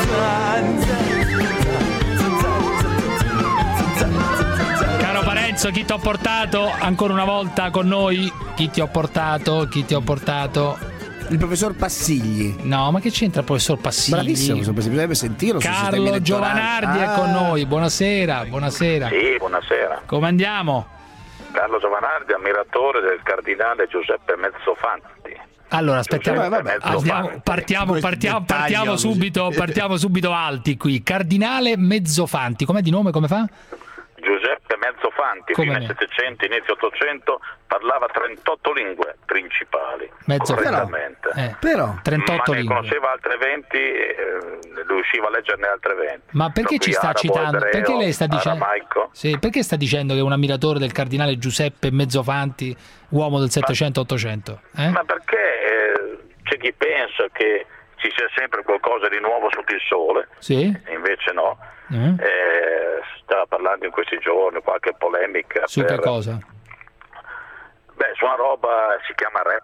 Caro Parenzo, chi ti ho portato ancora una volta con noi? Chi ti ho portato? Chi ti ho portato? Il professor Passigli. No, ma che c'entra il professor Passigli? Bravissimo, professor Passigli, bisognerebbe sentirlo sui sistemi Carlo elettorali. Giovanardi è Ah. con noi. Buonasera, buonasera. Sì, buonasera. Come andiamo? Carlo Giovanardi, ammiratore del cardinale Giuseppe Mezzofanti. Allora, aspettiamo, Giuseppe Mezzofanti. andiamo, partiamo, Questo partiamo, dettaglio partiamo così. subito, partiamo subito alti qui. Cardinale Mezzofanti, com'è di nome, come fa? Giuseppe Mezzofanti, Come fine ne? Settecento, inizio Ottocento, parlava trentotto lingue principali, Mezzo correttamente. Eh, Però, trentotto Ma ne lingue. conosceva altre venti, eh, riusciva a leggerne altre venti. Ma perché Tra ci cui sta arabo, citando? ebreo, Perché lei sta dicendo? aramaico. Sì, perché sta dicendo che è un ammiratore del cardinale Giuseppe Mezzofanti, uomo del Settecento Ottocento? Eh? Ma perché eh, c'è chi pensa che ci sia sempre qualcosa di nuovo sotto il sole, Sì? e invece no. Eh? Eh, stava parlando in questi giorni qualche polemica Su per- che cosa? Beh, su una roba si chiama rap.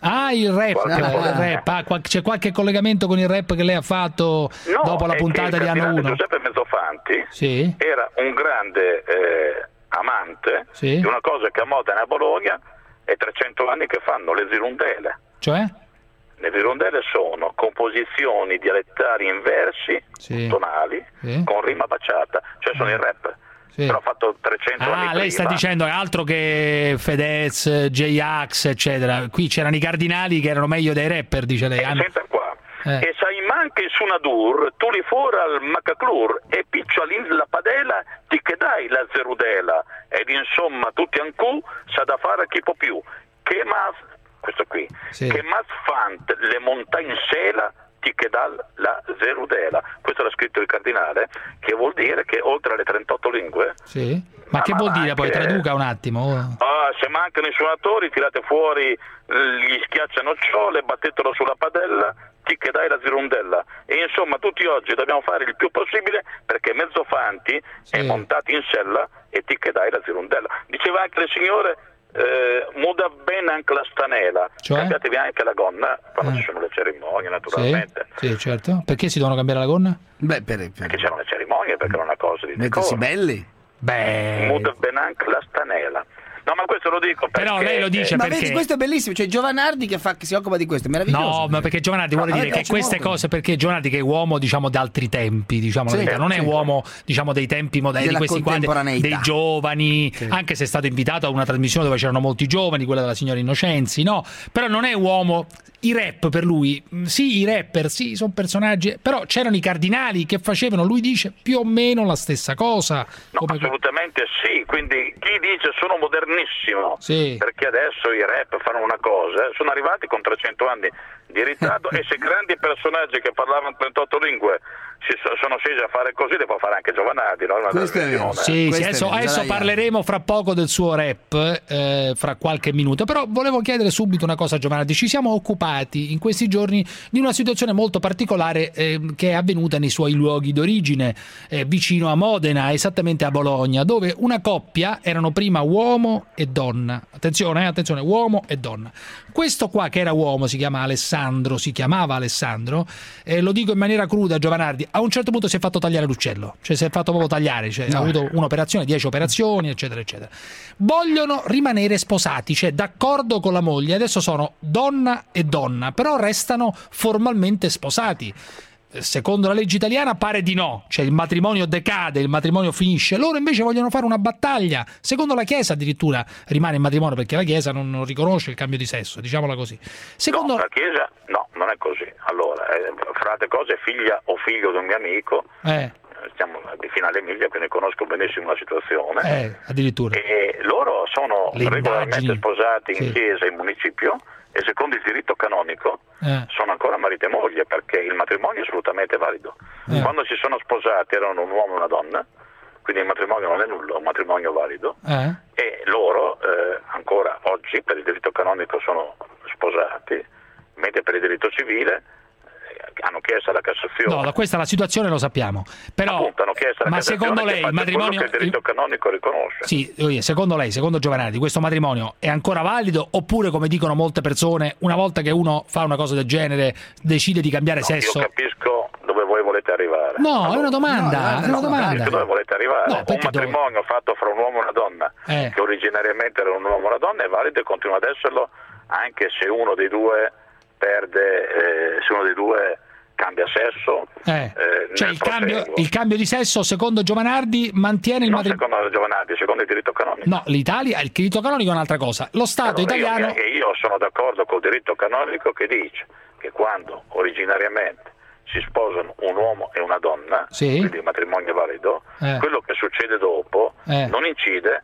Ah, il rap, Qualche il po'. rap. Ah, qual- c'è qualche collegamento con il rap che lei ha fatto No, dopo la è puntata che il di anno cardinale uno? Giuseppe Mezzofanti Sì. era un grande eh, amante Sì. di una cosa che a Modena e a Bologna è trecento anni che fanno, le zirundele. Cioè? Le zirundele sono composizioni dialettali in versi Sì. tonali Sì. con rima baciata, cioè sono il rap. Sì. Però fatto trecento anni Ah, prima. lei sta dicendo altro che Fedez, J-Ax, eccetera. Qui c'erano i cardinali che erano meglio dei rapper, dice lei. Hanno- Senta qua. Eh. E sai manca il sunadur, tu li fuori al macaclur e picciolin la padela, ti che dai la zerudela. Ed insomma tutti ancù sa da fare chi può più. Che mas, questo qui, Sì. che mas fant le montagne sela ti che dà la zerudela. Questo l'ha scritto il cardinale, che vuol dire che oltre alle trentotto lingue, Sì. Ma che Ma vuol dire poi? anche- Traduca un attimo. ah, se mancano i suonatori tirate fuori eh, gli schiaccianocciole, battetelo sulla padella, ti che dai la zirundella. E insomma tutti oggi dobbiamo fare il più possibile perché Mezzofanti è montato in sella e ti che dai la zirundella. Diceva anche il signore eh, muda bene anche la stanela, Cioè? cambiatevi anche la gonna quando Eh. ci sono le cerimonie Sì, naturalmente. sì, certo. Perché si devono cambiare la gonna? Beh, per, Perché c'erano le cerimonie, perché non è una cosa di mettersi decoro. belli. Beh, Muda bene anche la stanela. No, ma questo lo dico perché Però lei lo dice Ma perché? vedi, questo è bellissimo. C'è Giovanardi che, fa, che si occupa di questo, è meraviglioso. No, ma perché Giovanardi vuole No, a me dire che piace queste molto. cose, perché Giovanardi che è uomo, diciamo, d'altri tempi, diciamo la Sì, verità, non è sì. uomo, diciamo, dei tempi moderni, Della questi qua, de- contemporaneità. dei giovani, anche se è stato invitato a una trasmissione dove c'erano molti giovani, quella della signora Innocenzi, no? Però non è uomo. I rap per lui, mh, sì, i rapper, sì, sono personaggi, però c'erano i cardinali che facevano, lui dice, più o meno la stessa cosa. No, Come- assolutamente sì, quindi chi dice sono modernissimo, Sì. perché adesso i rap fanno una cosa, sono arrivati con trecento anni di ritardo e se grandi personaggi che parlavano trentotto lingue si so- sono scesi a fare così, le può fare anche Giovanardi, no? Una Questo è vero. trasmissione. Sì, sì, Questo è adesso, vero, adesso dai, parleremo fra poco del suo rap, eh, fra qualche minuto, però volevo chiedere subito una cosa a Giovanardi. Ci siamo occupati in questi giorni di una situazione molto particolare eh, che è avvenuta nei suoi luoghi d'origine, eh, vicino a Modena, esattamente a Bologna, dove una coppia erano prima uomo e donna. Attenzione, eh, attenzione, uomo e donna. Questo qua che era uomo si chiama Alessandro, si chiamava Alessandro, eh, lo dico in maniera cruda, Giovanardi, a un certo punto si è fatto tagliare l'uccello, cioè si è fatto proprio tagliare, cioè ha avuto un'operazione, dieci operazioni, eccetera, eccetera. Vogliono rimanere sposati, cioè d'accordo con la moglie, adesso sono donna e donna, però restano formalmente sposati. Secondo la legge italiana pare di no, cioè il matrimonio decade, il matrimonio finisce, loro invece vogliono fare una battaglia, secondo la Chiesa addirittura rimane il matrimonio perché la Chiesa non, non riconosce il cambio di sesso, diciamola così. Secondo... No, la Chiesa no, non è così. Allora, eh, fra altre cose figlia o figlio di un mio amico, Eh, stiamo di Finale Emilia, quindi conosco benissimo la situazione. eh, addirittura. E loro sono Le regolarmente indagini. sposati in Sì. chiesa e in municipio e secondo il diritto canonico Eh. sono ancora marito e moglie perché il matrimonio è assolutamente valido. Eh. Quando si sono sposati erano un uomo e una donna, quindi il matrimonio non è nullo, è un matrimonio valido Eh? e loro eh, ancora oggi per il diritto canonico sono sposati, mentre per il diritto civile eh, hanno chiesto alla Cassazione. No, da questa la situazione lo sappiamo, però Appunto, hanno chiesto alla ma Cassazione secondo che lei il faccia matrimonio quello che il diritto canonico riconosce. Sì, oie, secondo lei, secondo Giovanardi, questo matrimonio è ancora valido oppure, come dicono molte persone, una volta che uno fa una cosa del genere decide di cambiare No, sesso? Io capisco dove voi volete arrivare. No, è una domanda, no, no, è una no, domanda. Capisco dove volete arrivare. No, un perché dove- matrimonio fatto fra un uomo e una donna, Eh. che originariamente era un uomo e una donna, è valido e continua ad esserlo anche se uno dei due perde, eh, se uno dei due cambia sesso. Eh, eh, cioè nel il cambio, proseguo. il cambio di sesso, secondo Giovanardi, mantiene il Non matrimonio. secondo la Giovanardi, secondo il diritto canonico. No, l'Italia, il diritto canonico è un'altra cosa. Lo Stato Allora, italiano. Io, io sono d'accordo col diritto canonico che dice che quando originariamente si sposano un uomo e una donna, Sì. quindi il matrimonio è valido, Eh. quello che succede dopo Eh. non incide,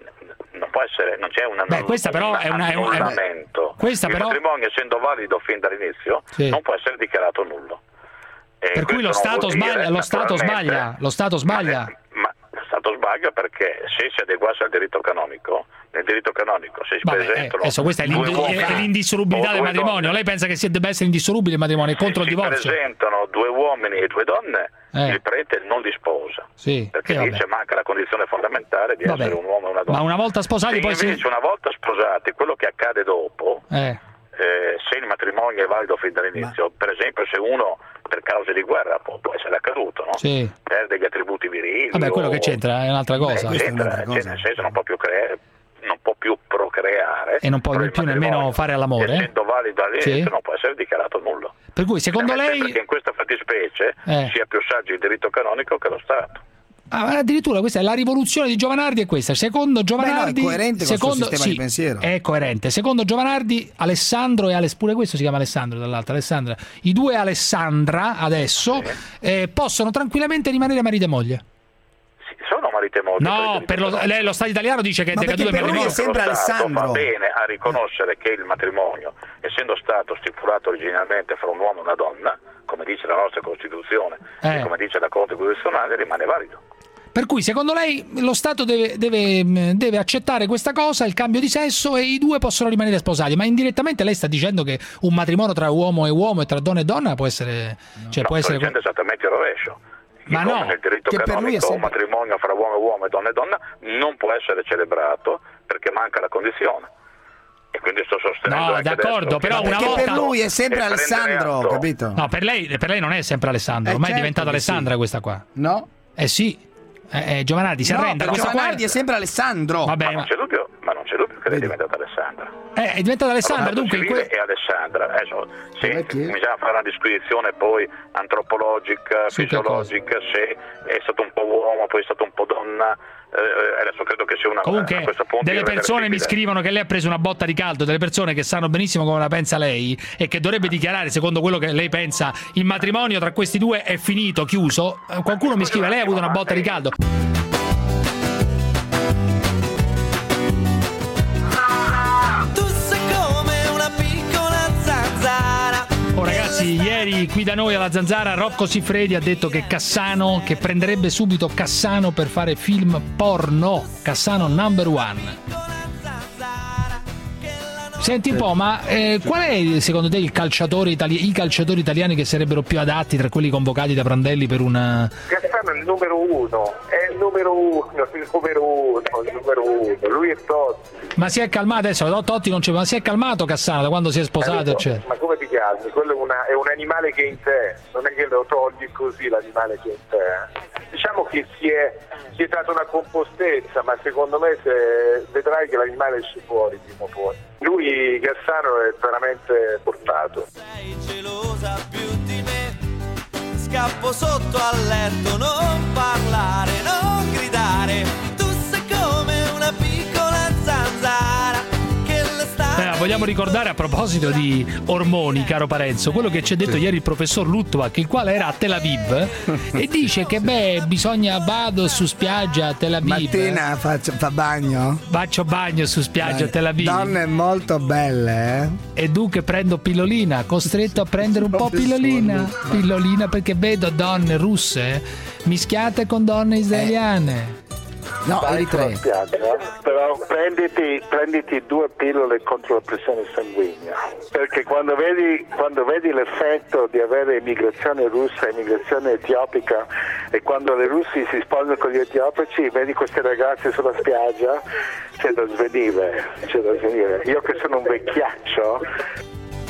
non può essere, non c'è una, Beh, questa però è una- è un- è un- annullamento. questa Il però- matrimonio, essendo valido fin dall'inizio, Sì. non può essere dichiarato nullo. E Per cui questo lo non Stato vuol dire, sbaglia, lo Stato naturalmente, sbaglia, lo Stato sbaglia. Ma lo Stato sbaglia perché se si adeguasse al diritto canonico, nel diritto canonico se si Vabbè, eh, presentano adesso questa è, due l'indi- uomini è l'indissolubilità o del due matrimonio. donne, Lei pensa che sia, debba essere indissolubile il matrimonio, è contro il si divorzio? presentano due uomini e due donne, Eh. il prete non li sposa, Sì, perché eh, vabbè. dice manca la condizione fondamentale di Vabbè. essere un uomo e una donna. Ma una volta sposati Se poi si... invece una volta sposati quello che accade dopo Eh, eh, se il matrimonio è valido fin dall'inizio, Ma... per esempio se uno per cause di guerra può, può essere accaduto, no? Sì. Perde gli attributi virili. Vabbè, quello o... che c'entra è un'altra cosa. Beh, c'entra, c'entra, nel senso non può più creare, non può più procreare. E non può più nemmeno fare all'amore. Essendo valido all'inizio, sì, non può essere dichiarato nullo. Per cui secondo lei... Perché in questa fattispecie eh. sia più saggio il diritto canonico che lo Stato. Ah, addirittura questa è la rivoluzione di Giovanardi, è questa. Secondo Giovanardi, Beh, no, è coerente secondo, con il suo sistema sì, di pensiero. È coerente. Secondo Giovanardi, Alessandro e Alessandra, pure questo si chiama Alessandro dall'altra, Alessandra. I due Alessandra adesso sì. eh, possono tranquillamente rimanere marito e moglie. Sono marito e moglie. No, per lo, lei, lo Stato italiano dice che è decaduto il matrimonio. È sempre Alessandro. Va bene a riconoscere che il matrimonio, essendo stato stipulato originalmente fra un uomo e una donna, come dice la nostra Costituzione eh. e come dice la Corte Costituzionale, rimane valido. Per cui secondo lei lo Stato deve, deve, deve accettare questa cosa, il cambio di sesso, e i due possono rimanere sposati, ma indirettamente lei sta dicendo che un matrimonio tra uomo e uomo e tra donna e donna può essere... No, cioè no, può essere... dicendo esattamente il rovescio. Ma no, nel diritto che per lui è canonico sempre... un matrimonio fra uomo e uomo e donna e donna non può essere celebrato perché manca la condizione. E quindi sto sostenendo no, anche d'accordo, adesso però che una perché volta... per lui è sempre e Alessandro, capito? No, per lei, per lei non è sempre Alessandro, eh, ormai certo è diventata Alessandra sì. questa qua. No? Eh sì. Eh, eh, Giovanardi si no, arrenda. Questa Giovanardi qua... è sempre Alessandro. Vabbè, ma non c'è dubbio, ma non c'è dubbio che lei è diventata Alessandra. Eh, è diventata Alessandra, allora, dunque in que... è Alessandra. Adesso, se bisogna fare una disquisizione poi antropologica, su fisiologica, se è stato un po' uomo, poi è stato un po' donna. Eh, adesso credo che sia una comunque a questo punto delle persone mi scrivono che lei ha preso una botta di caldo, delle persone che sanno benissimo come la pensa lei e che dovrebbe dichiarare secondo quello che lei pensa il matrimonio tra questi due è finito, chiuso. Qualcuno mi scrive lei ha avuto una botta di caldo. Oh ragazzi, ieri qui da noi alla Zanzara Rocco Siffredi ha detto che Cassano, che prenderebbe subito Cassano per fare film porno. Cassano number one. Senti un po', ma eh, qual è secondo te il calciatore itali- i calciatori italiani che sarebbero più adatti tra quelli convocati da Prandelli per una... Cassano è il numero uno, è il numero uno, il numero uno, il numero uno, lui è Totti. Ma si è calmato adesso, Totti non c'è, ma si è calmato Cassano da quando si è sposato, eccetera. Ma come ti calmi? Quello è, una, è un animale che è in te, non è che lo togli così l'animale che è in te. Eh? Diciamo che si è, si è data una compostezza, ma secondo me se vedrai che l'animale esce fuori prima o poi. Lui, Cassano, è veramente portato. Sei gelosa più di me, scappo sotto al letto, non parlare, non gridare, tu sei come una piccola zanzara. Eh, vogliamo ricordare a proposito di ormoni, caro Parenzo, quello che ci ha detto sì. ieri il professor Luttwak, il quale era a Tel Aviv e dice che beh bisogna vado su spiaggia a Tel Aviv. Mattina faccio, fa bagno? Faccio bagno su spiaggia a Tel Aviv. Donne molto belle, eh? E dunque prendo pillolina, costretto a prendere un po' pillolina, pillolina perché vedo donne russe mischiate con donne israeliane. No, eritree. Però prenditi, prenditi due pillole contro la pressione sanguigna, perché quando vedi, quando vedi l'effetto di avere immigrazione russa e immigrazione etiopica e quando le russi si sposano con gli etiopici, vedi queste ragazze sulla spiaggia, c'è da svenire, c'è da svenire. Io che sono un vecchiaccio.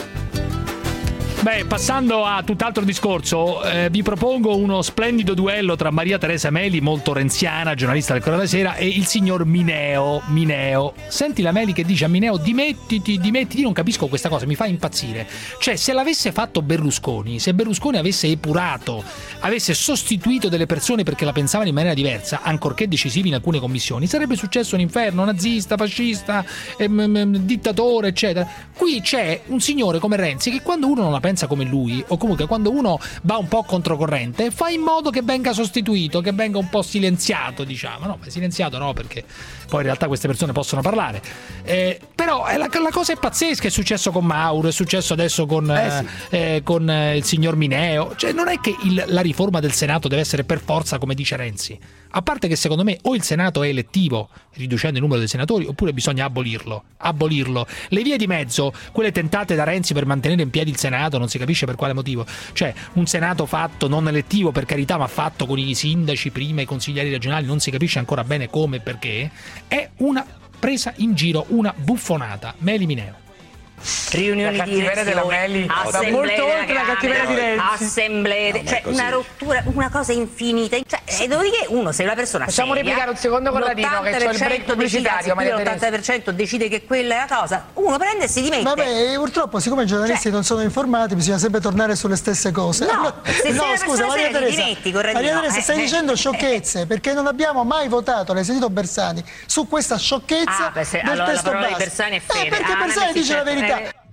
Beh, passando a tutt'altro discorso, eh, vi propongo uno splendido duello tra Maria Teresa Meli, molto renziana, giornalista del Corriere della Sera, e il signor Mineo. Mineo. Senti la Meli che dice a Mineo: dimettiti, dimettiti. Io non capisco questa cosa, mi fa impazzire. Cioè, se l'avesse fatto Berlusconi, se Berlusconi avesse epurato, avesse sostituito delle persone perché la pensavano in maniera diversa, ancorché decisivi in alcune commissioni, sarebbe successo un inferno, nazista, fascista, ehm, dittatore, eccetera. Qui c'è un signore come Renzi che quando uno non la pensa come lui, o comunque quando uno va un po' controcorrente, fa in modo che venga sostituito, che venga un po' silenziato, diciamo. No, ma silenziato no, perché poi in realtà queste persone possono parlare. Eh, però eh, la, la cosa è pazzesca, è successo con Mauro, è successo adesso con, eh sì. eh, con eh, il signor Mineo. Cioè non è che il, la riforma del Senato deve essere per forza come dice Renzi. A parte che secondo me o il Senato è elettivo, riducendo il numero dei senatori, oppure bisogna abolirlo. Abolirlo. Le vie di mezzo, quelle tentate da Renzi per mantenere in piedi il Senato, non si capisce per quale motivo. Cioè, un Senato fatto non elettivo, per carità, ma fatto con i sindaci prima, i consiglieri regionali, non si capisce ancora bene come e perché, è una presa in giro, una buffonata. Meli Mineo. riunioni La di cattiveria della Meli va assemblee molto della oltre la cattiveria di Camera, Renzi. assemblee, No, ma è cioè così. una rottura, una cosa infinita. Cioè, e dopodiché uno, se è una persona Facciamo seria, replicare un secondo corradino, che c'è il break pubblicitario, Maria Teresa. l'ottanta per cento decide che quella è la cosa, uno prende e si dimette. Vabbè, purtroppo siccome i giornalisti non sono informati bisogna sempre tornare sulle stesse cose. No, Allora- se sei una scusa persona Maria seria, ti Teresa, dimetti, Corradino. Maria Teresa Eh, stai eh, dicendo sciocchezze perché non abbiamo mai votato, l'hai sentito Bersani, su questa sciocchezza Ah, beh, se- del allora la testo parola di base. Bersani è Eh, fede. perché Ah, Bersani sì, dice la certo, verità. eh.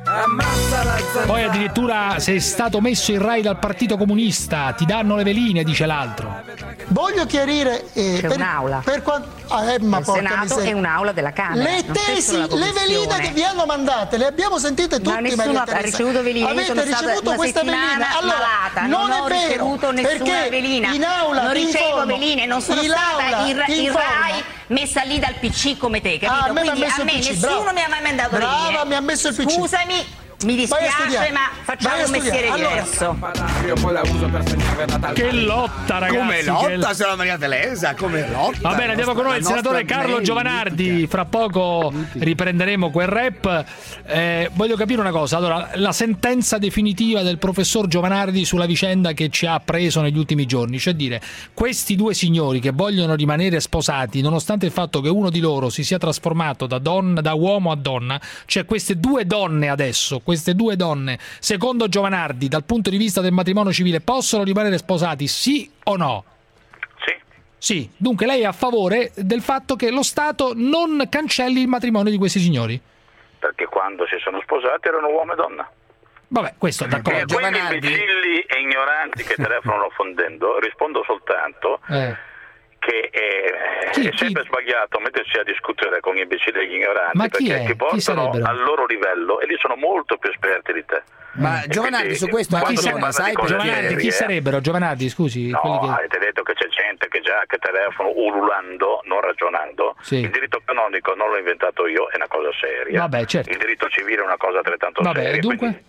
Poi addirittura sei stato messo in Rai dal Partito Comunista, ti danno le veline, dice l'altro. Voglio chiarire eh, C'è per, un'aula. per quanto ah, eh, ma Il porca Senato miseria. è un'aula della Camera. Le non c'è tesi, solo la le veline Commissione. che vi hanno mandate, le abbiamo sentite tutti. nessuno Maria ha Teresa. ricevuto veline, io Avete sono stata ricevuto una queste settimana veline? Allora, malata, non, non è ho vero, ricevuto nessuna perché velina. in aula Non ti ricevo informo, veline, non sono in stata aula in, ti in informo. Rai messa lì dal P C come te, capito? Ah, a me mi ha Quindi messo a me il P C, nessuno brava. mi ha mai mandato Brava, veline. mi ha messo il P C. Scusami. Mi Vai a dispiace, studiare. ma Vai facciamo a un studiare. mestiere Allora, diverso. Io poi la uso per segnare Natale. Che lotta, ragazzi! Come che- lotta, signora Maria Teresa, come lotta. Va bene, andiamo con noi il senatore Carlo Giovanardi. Fra poco riprenderemo quel rap. Eh, voglio capire una cosa. Allora, la sentenza definitiva del professor Giovanardi sulla vicenda che ci ha preso negli ultimi giorni, cioè dire, questi due signori che vogliono rimanere sposati, nonostante il fatto che uno di loro si sia trasformato da donna, da uomo a donna, cioè queste due donne adesso, queste due donne, secondo Giovanardi, dal punto di vista del matrimonio civile, possono rimanere sposati, sì o no? Sì. Sì, dunque lei è a favore del fatto che lo Stato non cancelli il matrimonio di questi signori? Perché quando si sono sposati erano uomo e donna. Vabbè, questo d'accordo. E quegli imbecilli e ignoranti che telefonano offendendo, rispondo soltanto Eh. che è, Chi- è sempre sbagliato mettersi a discutere con gli imbecilli e gli ignoranti, Ma chi perché è? ti Chi portano sarebbero? al loro livello e lì sono molto più esperti di te. Ma E Giovanardi, quindi, su questo quando chi si sa- parla sai di cose Giovanardi, chi serie, sarebbero? Giovanardi, scusi. No, quelli che... avete detto che c'è gente che già che telefono ululando, non ragionando. Sì. Il diritto canonico non l'ho inventato io, è una cosa seria. Vabbè, certo. Il diritto civile è una cosa altrettanto Vabbè, seria. e dunque? quindi-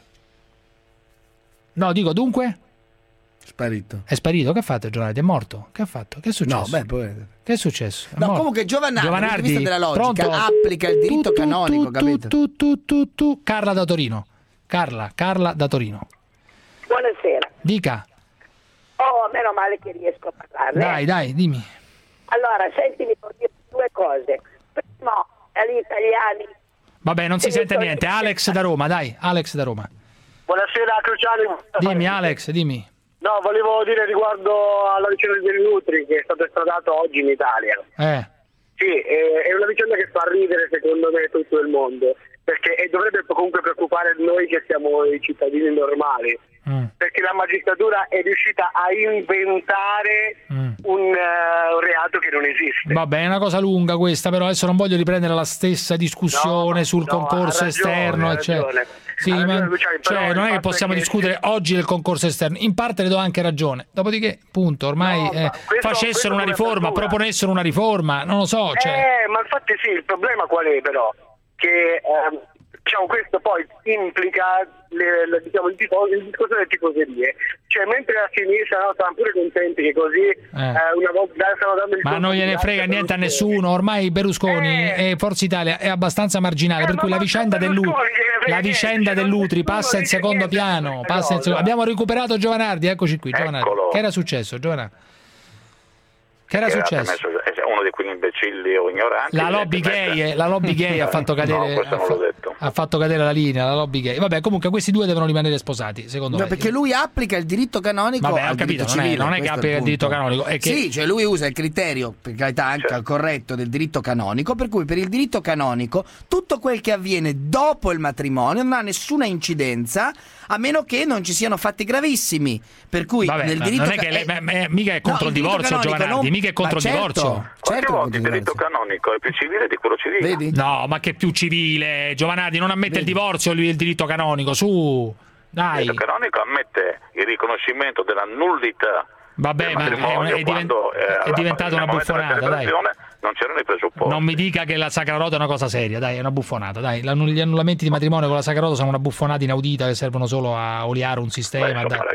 No, dico dunque? Sparito. È sparito, che ha fatto Giovanardi? È morto? Che ha fatto? Che è successo? No, beh, poi... Che è successo? È No, morto. comunque Giovanardi, dal punto di vista della logica, pronto? applica il diritto Tu, tu, canonico, tu, capito? Tu, tu, tu, tu, Carla da Torino. Carla, Carla da Torino. Buonasera. Dica. Oh, meno male che riesco a parlarne. Dai, dai, dimmi. Allora, senti, mi devo dire due cose. Primo, agli italiani. Vabbè, non si sente niente. Alex da Roma, dai. Alex da Roma. Buonasera Cruciani. Dimmi, Alex, dimmi. No, volevo dire riguardo alla vicenda del Nutri che è stato estradato oggi in Italia. Eh. Sì, è è una vicenda che fa ridere secondo me tutto il mondo, perché e dovrebbe comunque preoccupare noi che siamo i cittadini normali, Mm. perché la magistratura è riuscita a inventare Mm. un, eh, un reato che non esiste. Vabbè, è una cosa lunga questa, però adesso non voglio riprendere la stessa discussione No, sul no, concorso ha ragione, esterno. ha Cioè, ragione. sì, Ha ragione, ma- Luciani, però cioè, il non è che fatto è possiamo che- discutere oggi del concorso esterno. In parte le do anche ragione. Dopodiché, punto, ormai No, eh, ma questo- facessero questo una come riforma, apertura. proponessero una riforma, non lo so. Cioè, Eh, ma infatti sì, il problema qual è però? Che ehm, diciamo, questo poi implica le, le- diciamo, il, tifo- il discorso delle tifoserie. Cioè, mentre a sinistra no, stavano pure contenti che così eh, una volta stavano dando il ma non gliene frega niente a nessuno, ormai Berlusconi e Forza Italia è abbastanza marginale, per cui la vicenda dell'U- la vicenda dell'Utri passa in secondo piano, passa in secondo- abbiamo recuperato Giovanardi, eccoci qui, Giovanardi. Eccolo. Che era successo, Giovanardi? Che era Era successo? messo- è uno di quegli imbecilli o ignoranti. La lobby gay, eh, la lobby gay ha fatto cadere No, questo ha, non fa- l'ho detto. ha fatto cadere la linea, la lobby gay. Vabbè, comunque questi due devono rimanere sposati, secondo No, me. perché lui applica il diritto canonico Vabbè, ho al capito, diritto non è- civile, non è che questo applica il diritto punto. canonico, è che- Sì, cioè lui usa il criterio, per carità anche al corretto, del diritto canonico, per cui per il diritto canonico tutto quel che avviene dopo il matrimonio non ha nessuna incidenza, a meno che non ci siano fatti gravissimi. Per cui Vabbè, nel ma diritto non è che ca- lei- ma- ma- mica è contro No, il diritto divorzio, canonico Giovanardi, non- mica è contro ma il certo, divorzio. Quante certo volte il diritto canonico è più civile di quello civile? Vedi? No, ma che più civile, Giovanardi, non ammette il divorzio lui il diritto canonico, su. Dai. Il diritto canonico ammette il riconoscimento della nullità Vabbè, del ma è, matrimonio è diven- quando, eh, è alla- diventata nel una momento della buffonata, dai. celebrazione non c'erano i presupposti. Non mi dica che la Sacra Rota è una cosa seria, dai, è una buffonata, dai. La- Gli annullamenti di matrimonio con la Sacra Rota sono una buffonata inaudita che servono solo a oliare un sistema. Beh, insomma, dai. ragazzi, c'è ancora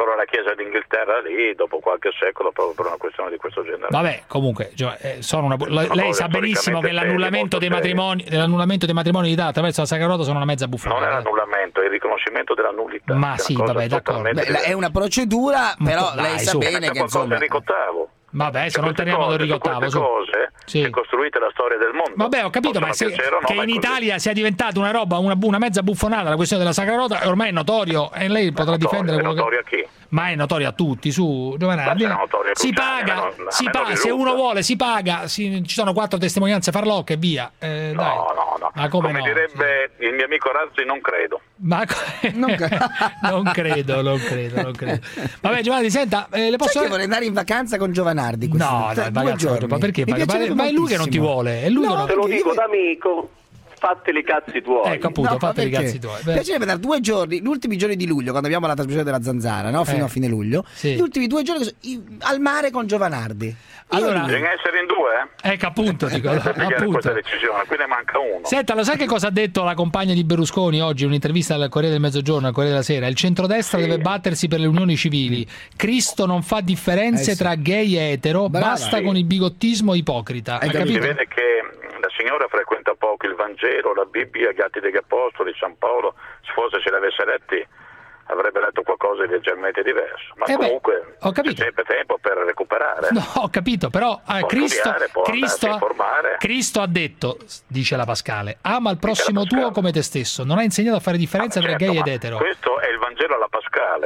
ancora la Chiesa d'Inghilterra lì dopo qualche secolo proprio per una questione di questo genere. Vabbè, comunque, cioè, eh, sono una, la, lei sa benissimo che l'annullamento dei matrimoni, l'annullamento dei matrimoni di data attraverso la Sacra Rota sono una mezza buffonata. Non è l'annullamento, è il riconoscimento della nullità. Ma sì, vabbè, d'accordo. Beh, è una procedura, però dai, lei sa su. bene che insomma Enrico ottavo. Vabbè, se non torniamo ad Enrico ottavo, su cose sì. è costruita la storia del mondo. Vabbè, ho capito, ma se, che in Italia sia diventata una roba, una, una mezza buffonata la questione della Sacra Rota, ormai è notorio e lei potrà notorio, difendere è quello notorio che... a chi? Ma è notorio a tutti, su Giovanardi. Si paga, non, si paga se uno vuole, si paga, si, ci sono quattro testimonianze farlocche e via. Eh, no, dai. no, no. Ma come, come no? direbbe sì. il mio amico Razzi, non credo. Ma non, non credo, non credo, non credo. Vabbè, Giovanni, senta, eh, le posso. Sai che vorrei andare in vacanza con Giovanardi? No, no, due giorni. Ma perché? Ma, ma è lui che non ti vuole. È lui no, che non... Te lo dico d'amico. Fatti i cazzi tuoi. Ecco appunto, no, fatti i cazzi tuoi. Mi piacerebbe da due giorni, gli ultimi giorni di luglio, quando abbiamo la trasmissione della Zanzara, no? Fino eh. a fine luglio. Sì. Gli ultimi due giorni al mare con Giovanardi. Allora, bisogna essere in due, eh? Ecco appunto, dico, per appunto. questa decisione, qui ne manca uno. Senta, lo sai che cosa ha detto la compagna di Berlusconi oggi in un'intervista al Corriere del Mezzogiorno, al Corriere della Sera? Il centrodestra sì. deve battersi per le unioni civili. Cristo non fa differenze eh sì. tra gay e etero, Brava, basta sì. con il bigottismo ipocrita. Hai capito? Si vede che la signora frequenta poco il Vangelo, la Bibbia, gli Atti degli Apostoli, San Paolo, forse se l'avesse letti avrebbe letto qualcosa di leggermente diverso, ma eh beh, comunque ho capito. c'è sempre tempo per recuperare. No, ho capito, però eh, Cristo, studiare, Cristo, Cristo ha detto, dice la Pascale, ama il prossimo tuo come te stesso, non ha insegnato a fare differenza ah, tra certo, gay ed etero. Questo è il Vangelo alla Pascale.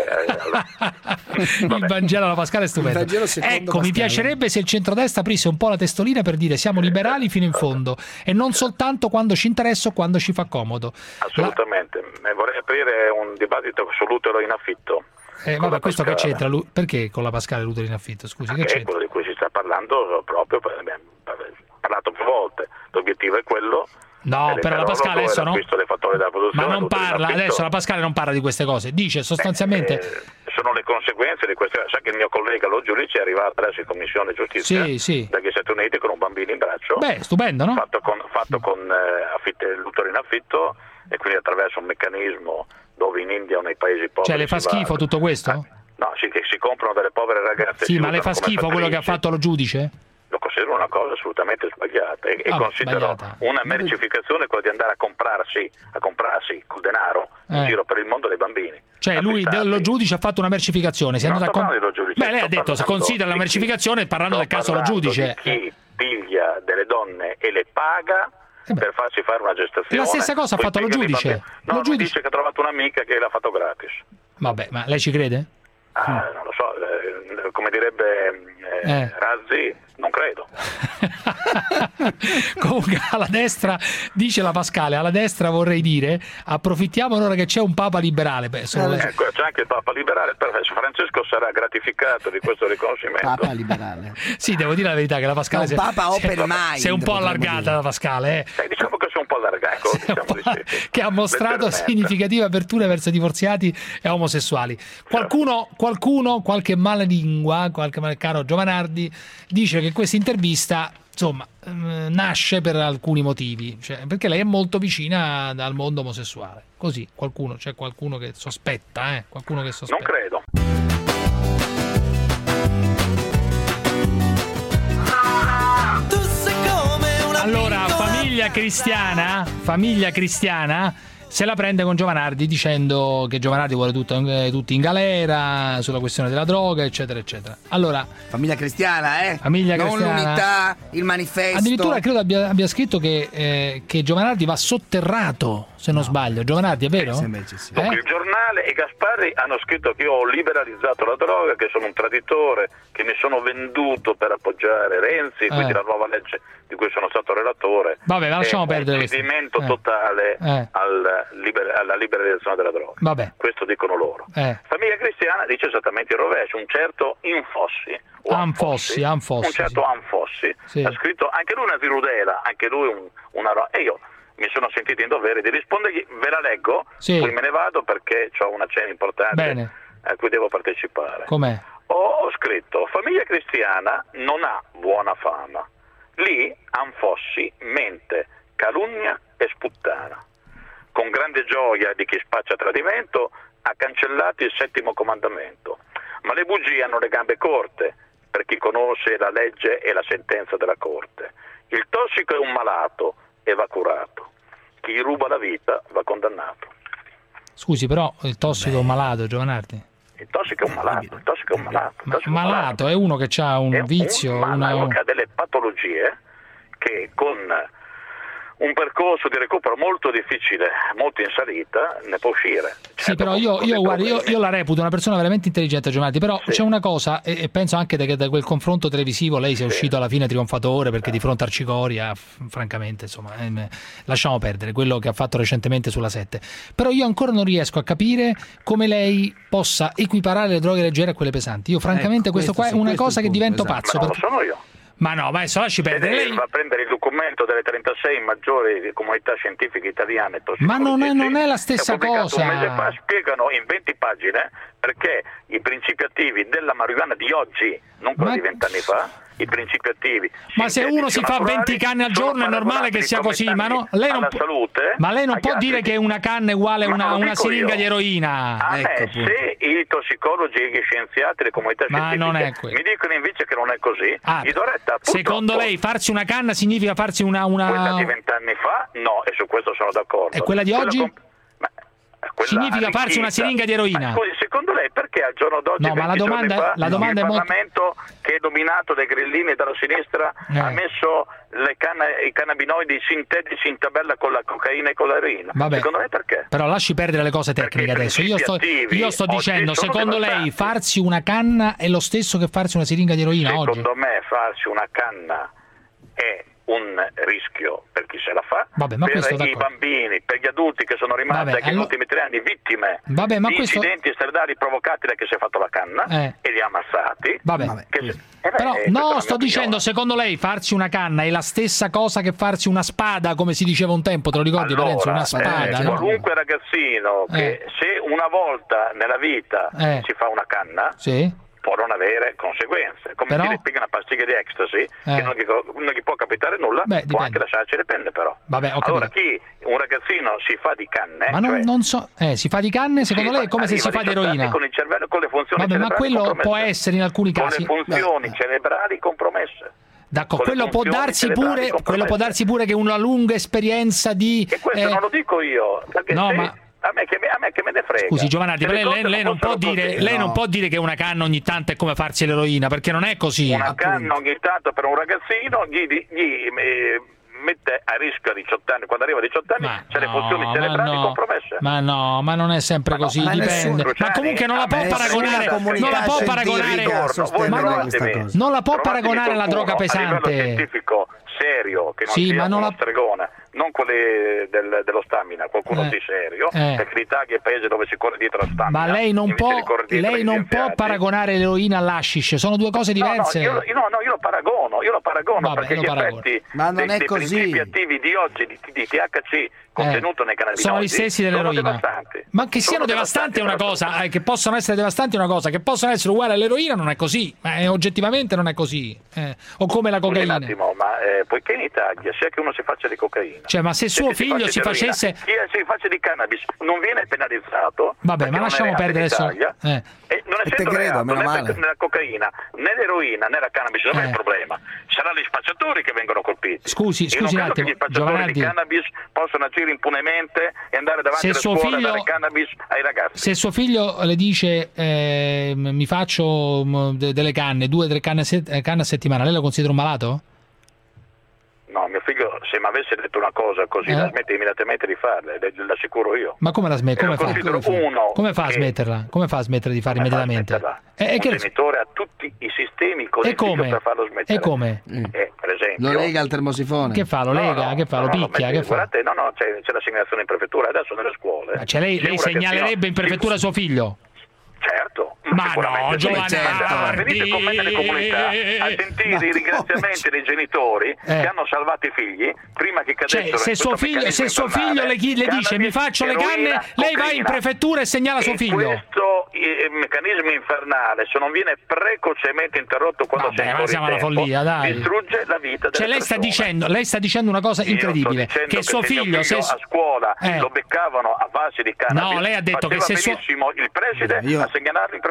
Eh. Il Vangelo alla Pascale è stupendo. Ecco, Pascale. Mi piacerebbe se il centrodestra aprisse un po' la testolina per dire siamo liberali fino in fondo e non soltanto quando ci interessa o quando ci fa comodo. Assolutamente, la... vorrei aprire un dibattito sull'utero in affitto. Eh, vabbè, questo che c'entra? Perché con la Pascale l'utero in affitto? Scusi, che c'entra? È quello di cui si sta parlando proprio, abbiamo parlato più volte, l'obiettivo è quello. No, però la Pascale adesso no. Ma non parla, adesso la Pascale non parla di queste cose, dice sostanzialmente... Eh, sono le conseguenze di queste... Sa che il mio collega, lo giudice, è arrivato adesso in Commissione Giustizia sì, sì. dagli Stati Uniti con un bambino in braccio. Beh, stupendo, no? Fatto con, fatto con eh, affitto, l'utero in affitto e quindi attraverso un meccanismo dove in India o nei paesi poveri... Cioè le fa schifo va... tutto questo? No, sì, che si comprano delle povere ragazze. Sì, ma le fa schifo quello che ha fatto lo giudice? Lo considero una cosa assolutamente sbagliata e, e ah, considero sbagliata. una mercificazione quella di andare a comprarsi, a comprarsi col denaro eh. in giro per il mondo dei bambini. Cioè lui, lo giudice, ha fatto una mercificazione. Si è andato a comp- giudice, Beh, lei ha detto, se considera la mercificazione, parlando del caso lo giudice. Di chi piglia delle donne e le paga eh per farsi fare una gestazione. La stessa cosa ha fatto lo giudice. No, lo giudice. dice che ha trovato un'amica che l'ha fatto gratis. Vabbè, ma lei ci crede? Ah, mm. Non lo so, eh, come direbbe eh, eh. Razzi, non credo. Comunque alla destra, dice la Pascale, alla destra vorrei dire, approfittiamo ora che c'è un Papa liberale. Beh, sono eh, ecco, c'è anche il Papa liberale, perfetto. Francesco sarà gratificato di questo riconoscimento. Papa liberale. Sì, devo dire la verità che la Pascale è un Papa si, open mind. Si è un po' allargata la Pascale. Eh. Eh, diciamo che si è un po' allargata, ecco, diciamo di sì. Che ha mostrato significative aperture verso divorziati e omosessuali. Qualcuno, qualcuno qualche malalingua, qualche caro Giovanardi, dice che questa intervista insomma nasce per alcuni motivi, cioè, perché lei è molto vicina al mondo omosessuale. Così, qualcuno, c'è qualcuno che sospetta, eh? Qualcuno che sospetta. Non credo. Allora, famiglia cristiana, famiglia cristiana se la prende con Giovanardi dicendo che Giovanardi vuole tutto, eh, tutti in galera sulla questione della droga, eccetera eccetera. Allora, famiglia cristiana, eh? Famiglia non cristiana. l'unità, il manifesto. Addirittura credo abbia, abbia scritto che, eh, che Giovanardi va sotterrato, se non no. sbaglio. Giovanardi, è vero? Eh, invece sì. eh? Il giornale e Gasparri hanno scritto che io ho liberalizzato la droga, che sono un traditore, che mi sono venduto per appoggiare Renzi, eh. quindi la nuova legge di cui sono stato relatore. Vabbè, lasciamo è perdere. Un impedimento eh. totale eh. al liber- alla liberalizzazione della droga. Vabbè. Questo dicono loro. Eh. Famiglia cristiana dice esattamente il rovescio, un certo Infossi. O Anfossi, Anfossi. Un certo sì. Anfossi. Sì. Ha scritto anche lui una virudela, anche lui un, una roba. E io mi sono sentito in dovere di rispondergli, ve la leggo, sì. poi me ne vado perché ho una cena importante Bene. a cui devo partecipare. Com'è? Ho, ho scritto, famiglia cristiana non ha buona fama. Lì Anfossi mente, calunnia e sputtana. Con grande gioia di chi spaccia tradimento ha cancellato il settimo comandamento. ma le bugie hanno le gambe corte, per chi conosce la legge e la sentenza della Corte. Il tossico è un malato e va curato, chi gli ruba la vita va condannato. Scusi, però il tossico è un malato, Giovanardi? Il tossico è un malato, il tossico è un malato. Ma, malato è uno che ha un è vizio, un una... uno che ha delle patologie che con un percorso di recupero molto difficile, molto in salita, ne può uscire. Sì, però io, io, guarda, io, io la reputo una persona veramente intelligente, Giovanni, però sì. C'è una cosa, e, e penso anche che da quel confronto televisivo lei sia sì. uscito alla fine trionfatore, perché di fronte a Cicoria, francamente, insomma, eh, lasciamo perdere quello che ha fatto recentemente sulla sette. Però io ancora non riesco a capire come lei possa equiparare le droghe leggere a quelle pesanti. Io francamente ecco, questo, questo qua è una cosa che divento esatto. pazzo. Ma non perché... lo sono io. Ma no, ma adesso lasci perdere. Lei lei va a prendere il documento delle trentasei maggiori comunità scientifiche italiane. Ma non è, non è la stessa cosa. Un mese fa spiegano in venti pagine perché i principi attivi della marijuana di oggi, non quelli di vent'anni fa, i principi attivi. Ma se uno si fa venti canne al giorno è normale che sia così, ma no? Lei non può, salute, ma lei non può dire che una canna è uguale a una, una siringa io. di eroina. A ecco, me, se i tossicologi e gli scienziati, le comunità ma scientifiche mi dicono invece che non è così, ah, gli do retta. Secondo lei farsi una canna significa farsi una... una... Quella di vent'anni fa? No, e su questo sono d'accordo. E quella di quella oggi? Con... Significa farsi una siringa di eroina. Scusi, secondo lei perché al giorno d'oggi no, ma la domanda, fa, la domanda il è Parlamento molto... che è dominato dai grillini e dalla sinistra eh. ha messo le canna, i cannabinoidi sintetici in tabella con la cocaina e con l'eroina? Vabbè, secondo lei perché? Però lasci perdere le cose tecniche adesso. Io sto, io sto dicendo, secondo lei farsi una canna è lo stesso che farsi una siringa di eroina secondo oggi? Secondo me farsi una canna è un rischio per chi se la fa, Vabbè, ma per i bambini, per gli adulti che sono rimasti Vabbè, negli allora... ultimi tre anni vittime Vabbè, ma di questo... incidenti stradali provocati da chi si è fatto la canna eh. e li ha ammassati. Vabbè. Che se... eh beh, Però no, sto dicendo, opinione. Secondo lei farsi una canna è la stessa cosa che farsi una spada, come si diceva un tempo, te lo ricordi allora, Parenzo? Una spada, eh, no? Qualunque ragazzino che eh. se una volta nella vita eh. si fa una canna sì. può non avere conseguenze, come però... chi le spiega una pastiglia di ecstasy eh. che non gli, non gli può capitare nulla, Beh, può anche lasciarci le penne però. Vabbè, ho allora chi un ragazzino si fa di canne, ma non, cioè, non so, eh, si fa di canne, secondo lei è come se si fa di eroina? Con il cervello, con le funzioni Vabbè, cerebrali ma quello compromesse. può essere in alcuni casi. Con le funzioni Beh. cerebrali compromesse. D'accordo, quello può darsi pure, quello può darsi pure che una lunga esperienza di e questo eh... non lo dico io, perché no, se... ma A me, che me, a me che me ne frega. Scusi Giovanardi, lei, lei, lei, non può dire, così, lei no. non può dire che una canna ogni tanto è come farsi l'eroina, perché non è così. Una canna ogni tanto per un ragazzino gli, gli eh, mette a rischio a diciotto anni, quando arriva a diciotto anni ma c'è no, le funzioni cerebrali no, compromesse. Ma no, ma non è sempre ma no, così, ma dipende. Nessuno, ma comunque non la può paragonare, non la può paragonare, ma non, non la può paragonare alla droga pesante. A livello scientifico serio, che non sì, sia ma non uno la... stregone, non quelli del, dello stamina, qualcuno eh, di serio, eh. perché l'Italia è il paese dove si corre dietro la stamina. Ma lei non può, lei non può paragonare l'eroina all'ashish, sono due cose diverse. No, no, io, no, no, io lo paragono, io lo paragono Vabbè, perché lo gli paragono. effetti ma non dei, è dei così. principi attivi di oggi di, di T H C contenuto eh, nei cannabinoidi sono gli stessi dell'eroina. Ma che siano sono devastanti è una cosa, eh, che possono essere devastanti è una cosa, che possono essere uguali all'eroina non è così, ma è, oggettivamente non è così. Eh, o come la cocaina. Un attimo, ma eh, poiché in Italia sia che uno si faccia di cocaina, cioè ma se suo figlio si, si facesse chi si faccia di cannabis non viene penalizzato. Vabbè, ma lasciamo perdere adesso. Eh. E non essendo reato né la cocaina né l'eroina né la cannabis non eh. è il problema. Saranno gli spacciatori che vengono colpiti. Scusi, scusi un attimo, gli spacciatori di cannabis possono agire impunemente e andare davanti alla scuola figlio, e dare cannabis ai ragazzi. Se suo figlio le dice eh, mi faccio de- delle canne, due o tre canne, set- canne a settimana, lei lo considera un malato? No, mio figlio se mi avesse detto una cosa così eh? la smette immediatamente di farle, l'assicuro io. Ma come la smette? Come, come, fa? Uno come fa a smetterla? Come fa a smettere di fare immediatamente? E un che... genitore ha tutti i sistemi con il figlio per farlo smettere. E come? Eh, per esempio, lo lega al termosifone. Che fa? Lo lega? No, no, che fa? Lo no, picchia? No, che guardate, fa? no, no, c'è, c'è la segnalazione in prefettura adesso nelle scuole. Ma cioè lei, lei segnalerebbe in prefettura si... suo figlio? Certo, ma no, Giovanardi, venite con me nelle comunità a sentire i ringraziamenti dei genitori eh. che hanno salvato i figli prima che cadessero. Cioè, se suo figlio, se suo figlio le, le dice mi faccio le canne, lei cocaina. Va in prefettura e segnala e suo figlio. Questo eh, meccanismo infernale, se non viene precocemente interrotto quando Vabbè, sei ma siamo alla tempo, follia, dai. distrugge la vita delle cioè, lei sta dicendo, lei sta dicendo una cosa incredibile, che, che suo figlio, se figlio a scuola eh. lo beccavano a base di cannabis. No, lei ha detto che se benissimo suo... il preside io... a segnalarlo in prefettura.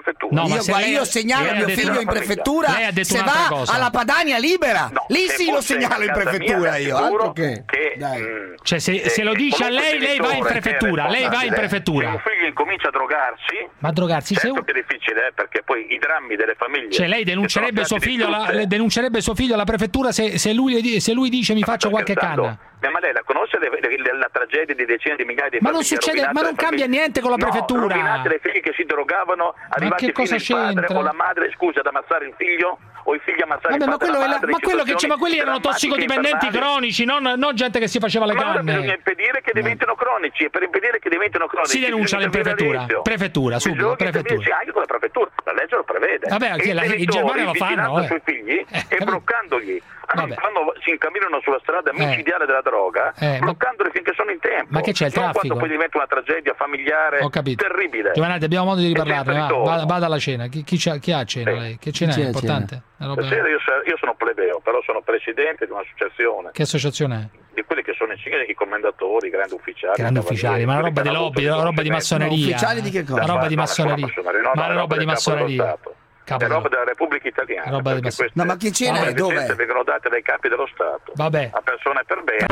prefettura. No, ma io, se guarda, lei- io segnalo lei ha mio detto figlio una in famiglia. prefettura Lei ha detto se un'altra va cosa. alla Padania libera. No, Lì se sì lo fosse segnalo in a casa prefettura mia, io. sicuro Altro che. che, Dai. mh, Cioè, se, se lo eh, dice a comunque lei, lei va in genitore che è prefettura. Lei va in responsabile, prefettura. Se un figlio incomincia a drogarsi, Ma a drogarsi, se certo un- che è difficile, eh, perché poi i drammi delle famiglie. Cioè, lei che denuncerebbe sono suo stati figlio, alla, distrutte- denuncerebbe suo figlio alla prefettura se, se, lui, le di- se lui dice mi faccio qualche scherzando? canna. Eh, Ma lei la conosce le- le- le- la tragedia di decine di migliaia di Ma non famiglie succede- rovinate ma non dalle cambia famiglie? niente con la No, prefettura. rovinate le figlie che si drogavano, arrivati che fino cosa il padre c'entra? o la madre, scusa, ad ammazzare il figlio o i figli ammazzare Vabbè, il ma padre quello e è la la- madre. ma in quello che c'è, ma situazioni quelli erano drammatiche, tossicodipendenti infernali. cronici, non, non gente che si faceva le Ma allora canne. bisogna impedire che diventino cronici e per impedire che diventino cronici Si denuncia in bisogna intervenire prefettura. all'inizio. Prefettura, subito, Bisogna prefettura. intervenirci anche con la prefettura, la legge lo prevede. Vabbè, E che i la- in genitori, Germania lo fanno, vigilando eh. sui figli e capito. bloccandogli Vabbè. quando si incamminano sulla strada micidiale della droga, Eh, ma- bloccandoli finché sono in tempo. Ma che c'è, il Non traffico? quando poi diventa una tragedia familiare Ho capito. terribile. Giovanni, abbiamo modo di E riparlarne. senza Va, ritorno. vada, vada alla cena. Chi, chi, c'ha- chi ha a cena Sì. lei? Che cena Chi è c'è a importante? Una roba- Stasera io, so- io sono plebeo, però sono presidente di un'associazione Che associazione è? di quelli che sono insigne i commendatori, i grandi ufficiali. Grandi i cavalieri, ufficiali, ma una quelli roba che di hanno lobby, avuto una roba di riconoscimento. massoneria. Ufficiali di che cosa? Una roba di No, no, massoneria. sono massoneria, no, Ma no, una roba di del Capo dello massoneria. Stato. Capo È roba dello- della Repubblica Italiana. Roba di perché masso- queste- No, ma che cena queste è? Dov'è? licenze vengono date dai capi dello Stato Vabbè. a persone per bene.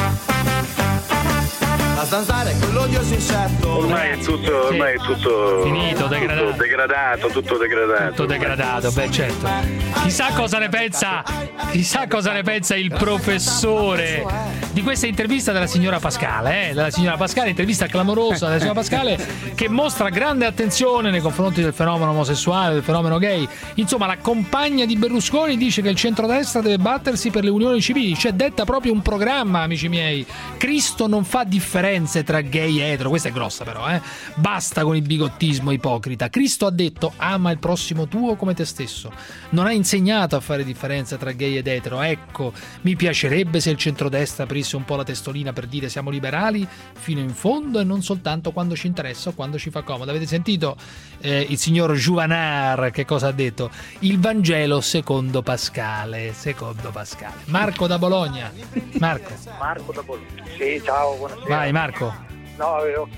La zanzara è quell'odioso insetto. Ormai è tutto, ormai è tutto Finito, degradato. tutto degradato, tutto degradato. Tutto degradato, beh certo. Chissà cosa ne pensa, chissà cosa ne pensa il professore di questa intervista della signora Pascale, eh? Della signora Pascale, intervista clamorosa della signora Pascale che mostra grande attenzione nei confronti del fenomeno omosessuale, del fenomeno gay. Insomma, la compagna di Berlusconi dice che il centrodestra deve battersi per le unioni civili, c'è detta proprio un programma, amici miei. Cristo non fa differenze tra gay e etero, questa è grossa però, eh? Basta con il bigottismo ipocrita. Cristo ha detto ama il prossimo tuo come te stesso. Non ha insegnato a fare differenza tra gay ed etero. Ecco, mi piacerebbe se il centrodestra aprisse un po' la testolina per dire siamo liberali fino in fondo e non soltanto quando ci interessa o quando ci fa comodo. Avete sentito eh, il signor Juvanar che cosa ha detto? Il Vangelo secondo Pascale, secondo Pascale. Marco da Bologna. Marco. Marco da Bologna. Sì, ciao, buonasera. Vai Marco. No, avevo...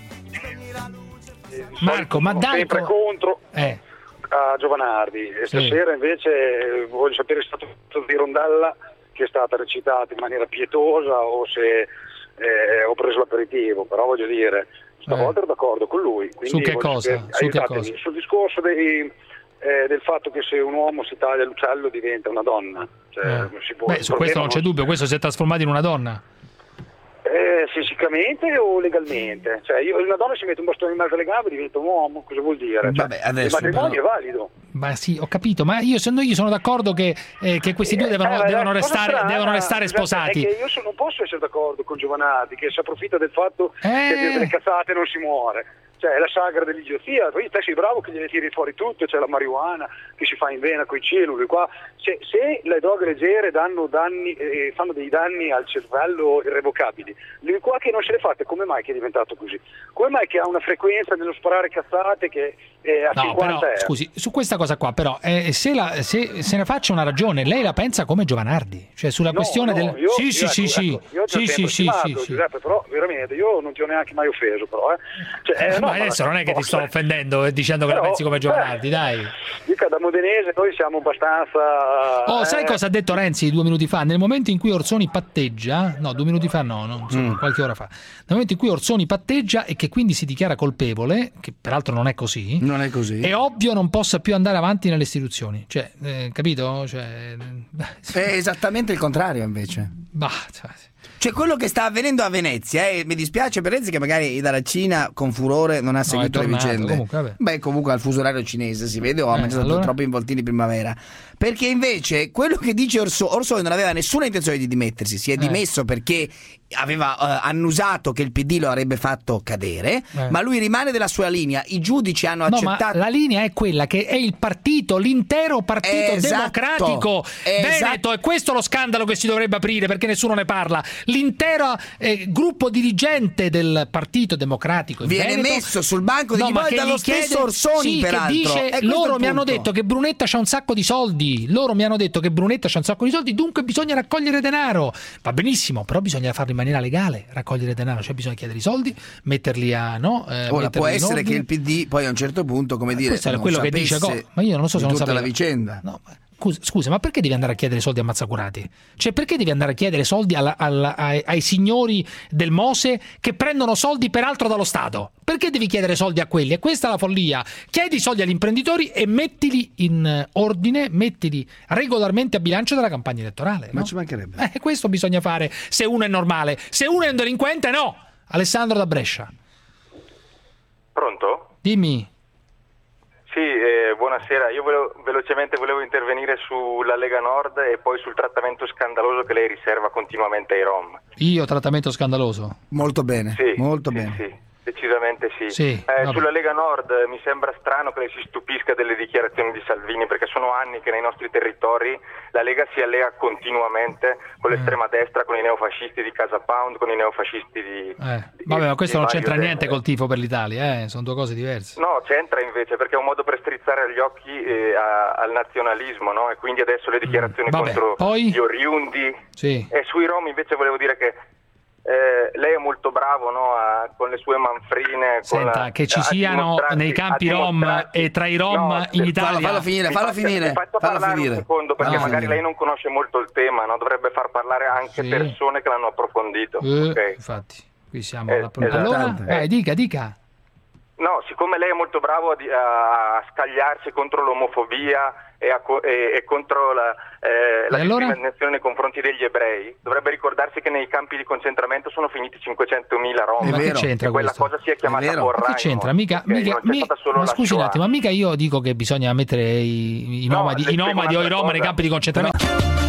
eh, di Marco, solito ma sono dai, sempre co- contro Eh. a Giovanardi e Sì. stasera invece eh, voglio sapere se è stato di Rondalla che è stata recitata in maniera pietosa o se eh, ho preso l'aperitivo, però voglio dire stavolta Eh. ero d'accordo con lui. Quindi Su che voglio cosa? sapere- Su che aiutatemi. cosa? Sul discorso dei, eh, del fatto che se un uomo si taglia l'uccello diventa una donna. Cioè, Eh. non si può- Beh, il su questo non problema c'è dubbio, questo si è trasformato in una donna. Eh, fisicamente o legalmente? Cioè, io, una donna si mette un bastone in mezzo alle gambe e diventa un uomo, cosa vuol dire? Cioè, Vabbè, adesso il matrimonio però- è valido. Ma sì, ho capito, ma io, se no, io sono d'accordo che, eh, che questi due devono, Eh, devono la cosa restare, strana, devono restare scusate, sposati. È che io so- non posso essere d'accordo con Giovanardi che si approfitta del fatto Eh. che a dire delle cazzate non si muore. Cioè è la sagra dell'idiozia, poi te sei bravo che gliene tiri fuori tutto, c'è la marijuana che si fa in vena coi celluli qua. Se, se le droghe leggere danno danni, eh, fanno dei danni al cervello irrevocabili, lui qua che non se le fate, come mai che è diventato così? Come mai che ha una frequenza nello sparare cazzate che è a No, cinquanta però, euro? scusi, su questa cosa qua, però, eh, se, la, se se ne faccia una ragione, lei la pensa come Giovanardi? Cioè sulla No, questione no, del... io- sì, io, sì, sì, ecco, sì, ecco, io ti ho sì, sempre sì, sì, stimato, sì, sì. Giuseppe, però veramente io non ti ho neanche mai offeso, però, eh. Cioè, eh, no, Ma adesso non è che ti sto offendendo e dicendo che la Però, pensi come Giovanardi, eh, dai. Dica, da modenese noi siamo abbastanza... Oh, eh, sai cosa ha detto Renzi due minuti fa? Nel momento in cui Orsoni patteggia, no, due minuti fa no, no insomma, Mm. qualche ora fa. Nel momento in cui Orsoni patteggia e che quindi si dichiara colpevole, che peraltro non è così, Non è così. è ovvio non possa più andare avanti nelle istituzioni. Cioè, eh, capito? Cioè, È esattamente il contrario invece. bah, cioè, Cioè quello che sta avvenendo a Venezia, eh, mi dispiace per Renzi che magari dalla Cina con furore non ha seguito è le tornato, vicende. comunque, vabbè. Beh, comunque al fuso orario cinese si vede o ha Eh, mangiato allora? troppi involtini primavera. Perché invece quello che dice Orso, Orsoni non aveva nessuna intenzione di dimettersi, si è Eh. dimesso perché aveva eh, annusato che il P D lo avrebbe fatto cadere, Eh. ma lui rimane della sua linea. I giudici hanno no, ma accettato. la linea è quella che è il partito, l'intero partito Esatto, democratico esatto. Veneto, e questo è lo scandalo che si dovrebbe aprire, perché perché nessuno ne parla. L'intero eh, gruppo dirigente del Partito Democratico in viene Veneto, messo sul banco di no, Chi ma che dallo gli chiede- stesso Orsoni, sì, peraltro. che dice, È questo loro il mi hanno punto. detto che Brunetta c'ha un sacco di soldi, loro mi hanno detto che Brunetta c'ha un sacco di soldi, dunque bisogna raccogliere denaro. Va benissimo, però bisogna farlo in maniera legale, raccogliere denaro, cioè bisogna chiedere i soldi, metterli a no eh, Ora metterli può in essere ordine. che il P D poi a un certo punto, come dire, Questo è non quello che dice sapesse co- ma io non lo so se di non tutta la sapeva. vicenda. No, ma- Scusa, scusa, ma perché devi andare a chiedere soldi a Mazzacurati? Cioè, perché devi andare a chiedere soldi alla- alla- ai, ai signori del Mose che prendono soldi peraltro dallo Stato? Perché devi chiedere soldi a quelli? E questa è la follia. Chiedi soldi agli imprenditori e mettili in ordine, mettili regolarmente a bilancio della campagna elettorale. Ma no? ci mancherebbe. Eh, questo bisogna fare se uno è normale. Se uno è un delinquente, no. Alessandro da Brescia. Pronto? Dimmi. Sì, eh, buonasera. Io volevo, velocemente volevo intervenire sulla Lega Nord e poi sul trattamento scandaloso che lei riserva continuamente ai Rom. Io trattamento scandaloso. Molto bene, Sì, molto sì, bene. sì. Decisamente sì. Sì, Eh, vabbè. sulla Lega Nord eh, mi sembra strano che lei si stupisca delle dichiarazioni di Salvini, perché sono anni che nei nostri territori la Lega si allea continuamente con l'estrema destra, con i neofascisti di Casa Pound, con i neofascisti di... Eh, vabbè, ma questo di non Mario c'entra niente Draghi. col tifo per l'Italia, eh? Sono due cose diverse. No, c'entra invece, perché è un modo per strizzare gli occhi eh, a- al nazionalismo, no? E quindi adesso le dichiarazioni Vabbè, contro poi? gli oriundi. Sì. E sui Rom invece volevo dire che eh, lei è molto bravo, no? a- con le sue manfrine. con Senta, la- che ci a siano dimostrarci- nei campi a Rom dimostrarci- e tra i Rom No, in se- Italia. Fallo, fallo finire, Mi fallo faccia- finire. mi faccia Fallo parlare finire. un secondo, perché Fallo magari finire. lei non conosce molto il tema, no? Dovrebbe far parlare anche Sì. persone che l'hanno approfondito. Eh, ok? Infatti, qui siamo Eh, alla esatto. Allora, Eh. vai, dica, dica. No, siccome lei è molto bravo a, di- a scagliarsi contro l'omofobia e, a co- e- e contro la, eh, la E allora? discriminazione nei confronti degli ebrei, dovrebbe ricordarsi che nei campi di concentramento sono finiti cinquecentomila rom. Ma che c'entra e quella questo? cosa si è chiamata Ma Borraimo. che c'entra? Mica, ok? mica- Non c'è mi- stata solo ma la scusi un Shoah. attimo, ma mica io dico che bisogna mettere i, i No, nomadi, le i spiego nomadi o i un'altra rom nei cosa. campi di concentramento.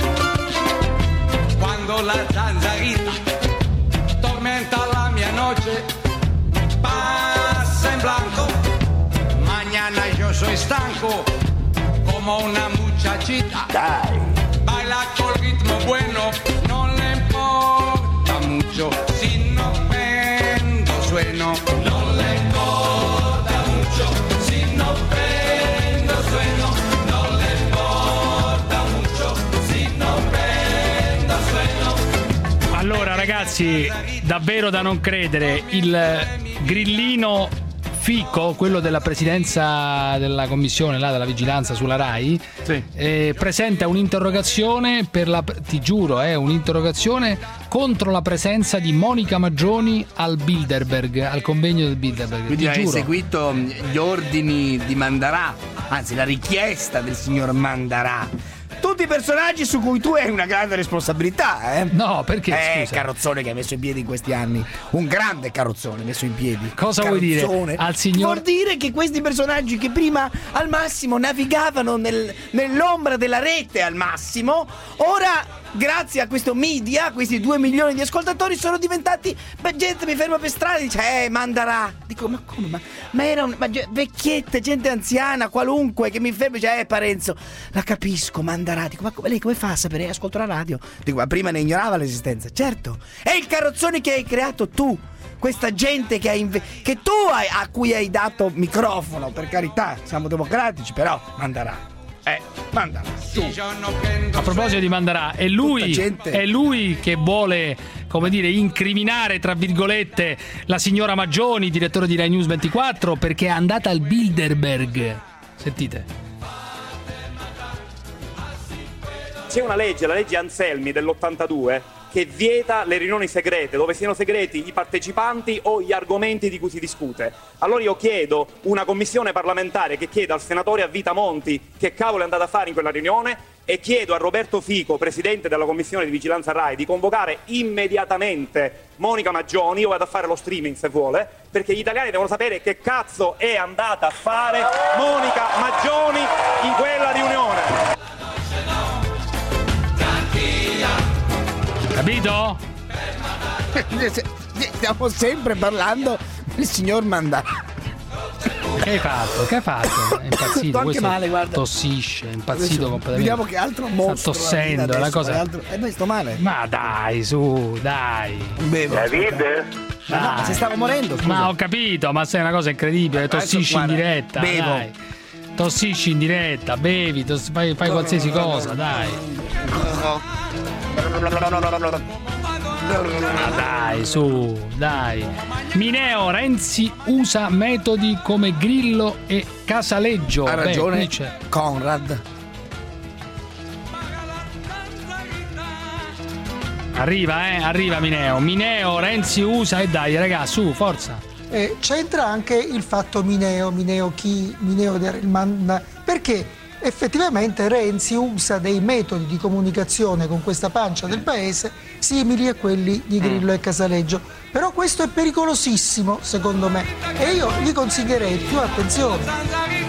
Cuando la zanzarita tormenta la mia noche, pasa en blanco. Mañana yo soy estanco como una muchachita. Dai. Baila col ritmo bueno, no le importa mucho si no prendo sueno. No le importa mucho si no prendo sueno. No le importa mucho si no prendo sueno. Allora, ragazzi, davvero da non credere, il grillino Fico, quello della presidenza della commissione là, della vigilanza sulla Rai, eh, presenta un'interrogazione per la, ti giuro, è eh, un'interrogazione contro la presenza di Monica Maggioni al Bilderberg, al convegno del Bilderberg. Quindi ti hai giuro. seguito gli ordini di Mandarà, anzi la richiesta del signor Mandarà. Tutti i personaggi su cui tu hai una grande responsabilità, eh? No, perché? Eh, Scusa. carrozzone che hai messo in piedi in questi anni. Un grande carrozzone messo in piedi. Cosa vuoi dire Carrozzone. al signor- Vuol dire che questi personaggi che prima al massimo navigavano nel- nell'ombra della rete al massimo, ora grazie a questo media, a questi due milioni di ascoltatori sono diventati, beh, gente mi ferma per strada e dice eh Mandarà, dico ma come, ma, ma era un, ma, ge- vecchiette, gente anziana qualunque che mi ferma e dice eh Parenzo, la capisco Mandarà, dico ma come, lei come fa a sapere? Eh, ascolto la radio, dico ma prima ne ignorava l'esistenza, certo, è il carrozzone che hai creato tu, questa gente che, hai inve- che tu hai, a cui hai dato microfono, per carità siamo democratici, però Mandarà eh Mandarà su. A proposito di Mandarà, è lui, è lui che vuole, come dire, incriminare, tra virgolette, la signora Maggioni, direttore di Rai News ventiquattro, perché è andata al Bilderberg. Sentite. C'è una legge, la legge Anselmi dell'ottantadue, che vieta le riunioni segrete, dove siano segreti i partecipanti o gli argomenti di cui si discute. Allora io chiedo una commissione parlamentare che chieda al senatore a vita Monti che cavolo è andato a fare in quella riunione e chiedo a Roberto Fico, presidente della commissione di vigilanza Rai, di convocare immediatamente Monica Maggioni, io vado a fare lo streaming se vuole, perché gli italiani devono sapere che cazzo è andata a fare Monica Maggioni in quella riunione. Capito? Stiamo sempre parlando del signor Mandarà. Che hai fatto? Che hai fatto? È impazzito. Sto anche questo male, guarda. Tossisce, è impazzito Adesso completamente. vediamo che altro mostro. Sta tossendo, adesso, la cosa. altro... Eh, beh, sto male. Ma dai, su, dai. Bevo. David? Ma no, ma se stavo morendo, scusa. Ma ho capito, ma sei una cosa incredibile. Tossisci in guarda, diretta. bevo. Dai. Tossisci in diretta, bevi, tos- fai, fai qualsiasi cosa, dai. Ma dai, su, dai. Mineo, Renzi usa metodi come Grillo e Casaleggio. Ha ragione, Beh, qui c'è. Conrad. Arriva, eh, arriva Mineo. Mineo, Renzi usa e dai, raga, su, forza. Eh, c'entra anche il fatto Mineo, Mineo chi, Mineo Derelman, perché effettivamente Renzi usa dei metodi di comunicazione con questa pancia del paese simili a quelli di Grillo e Casaleggio. Però questo è pericolosissimo, secondo me, e io gli consiglierei più attenzione.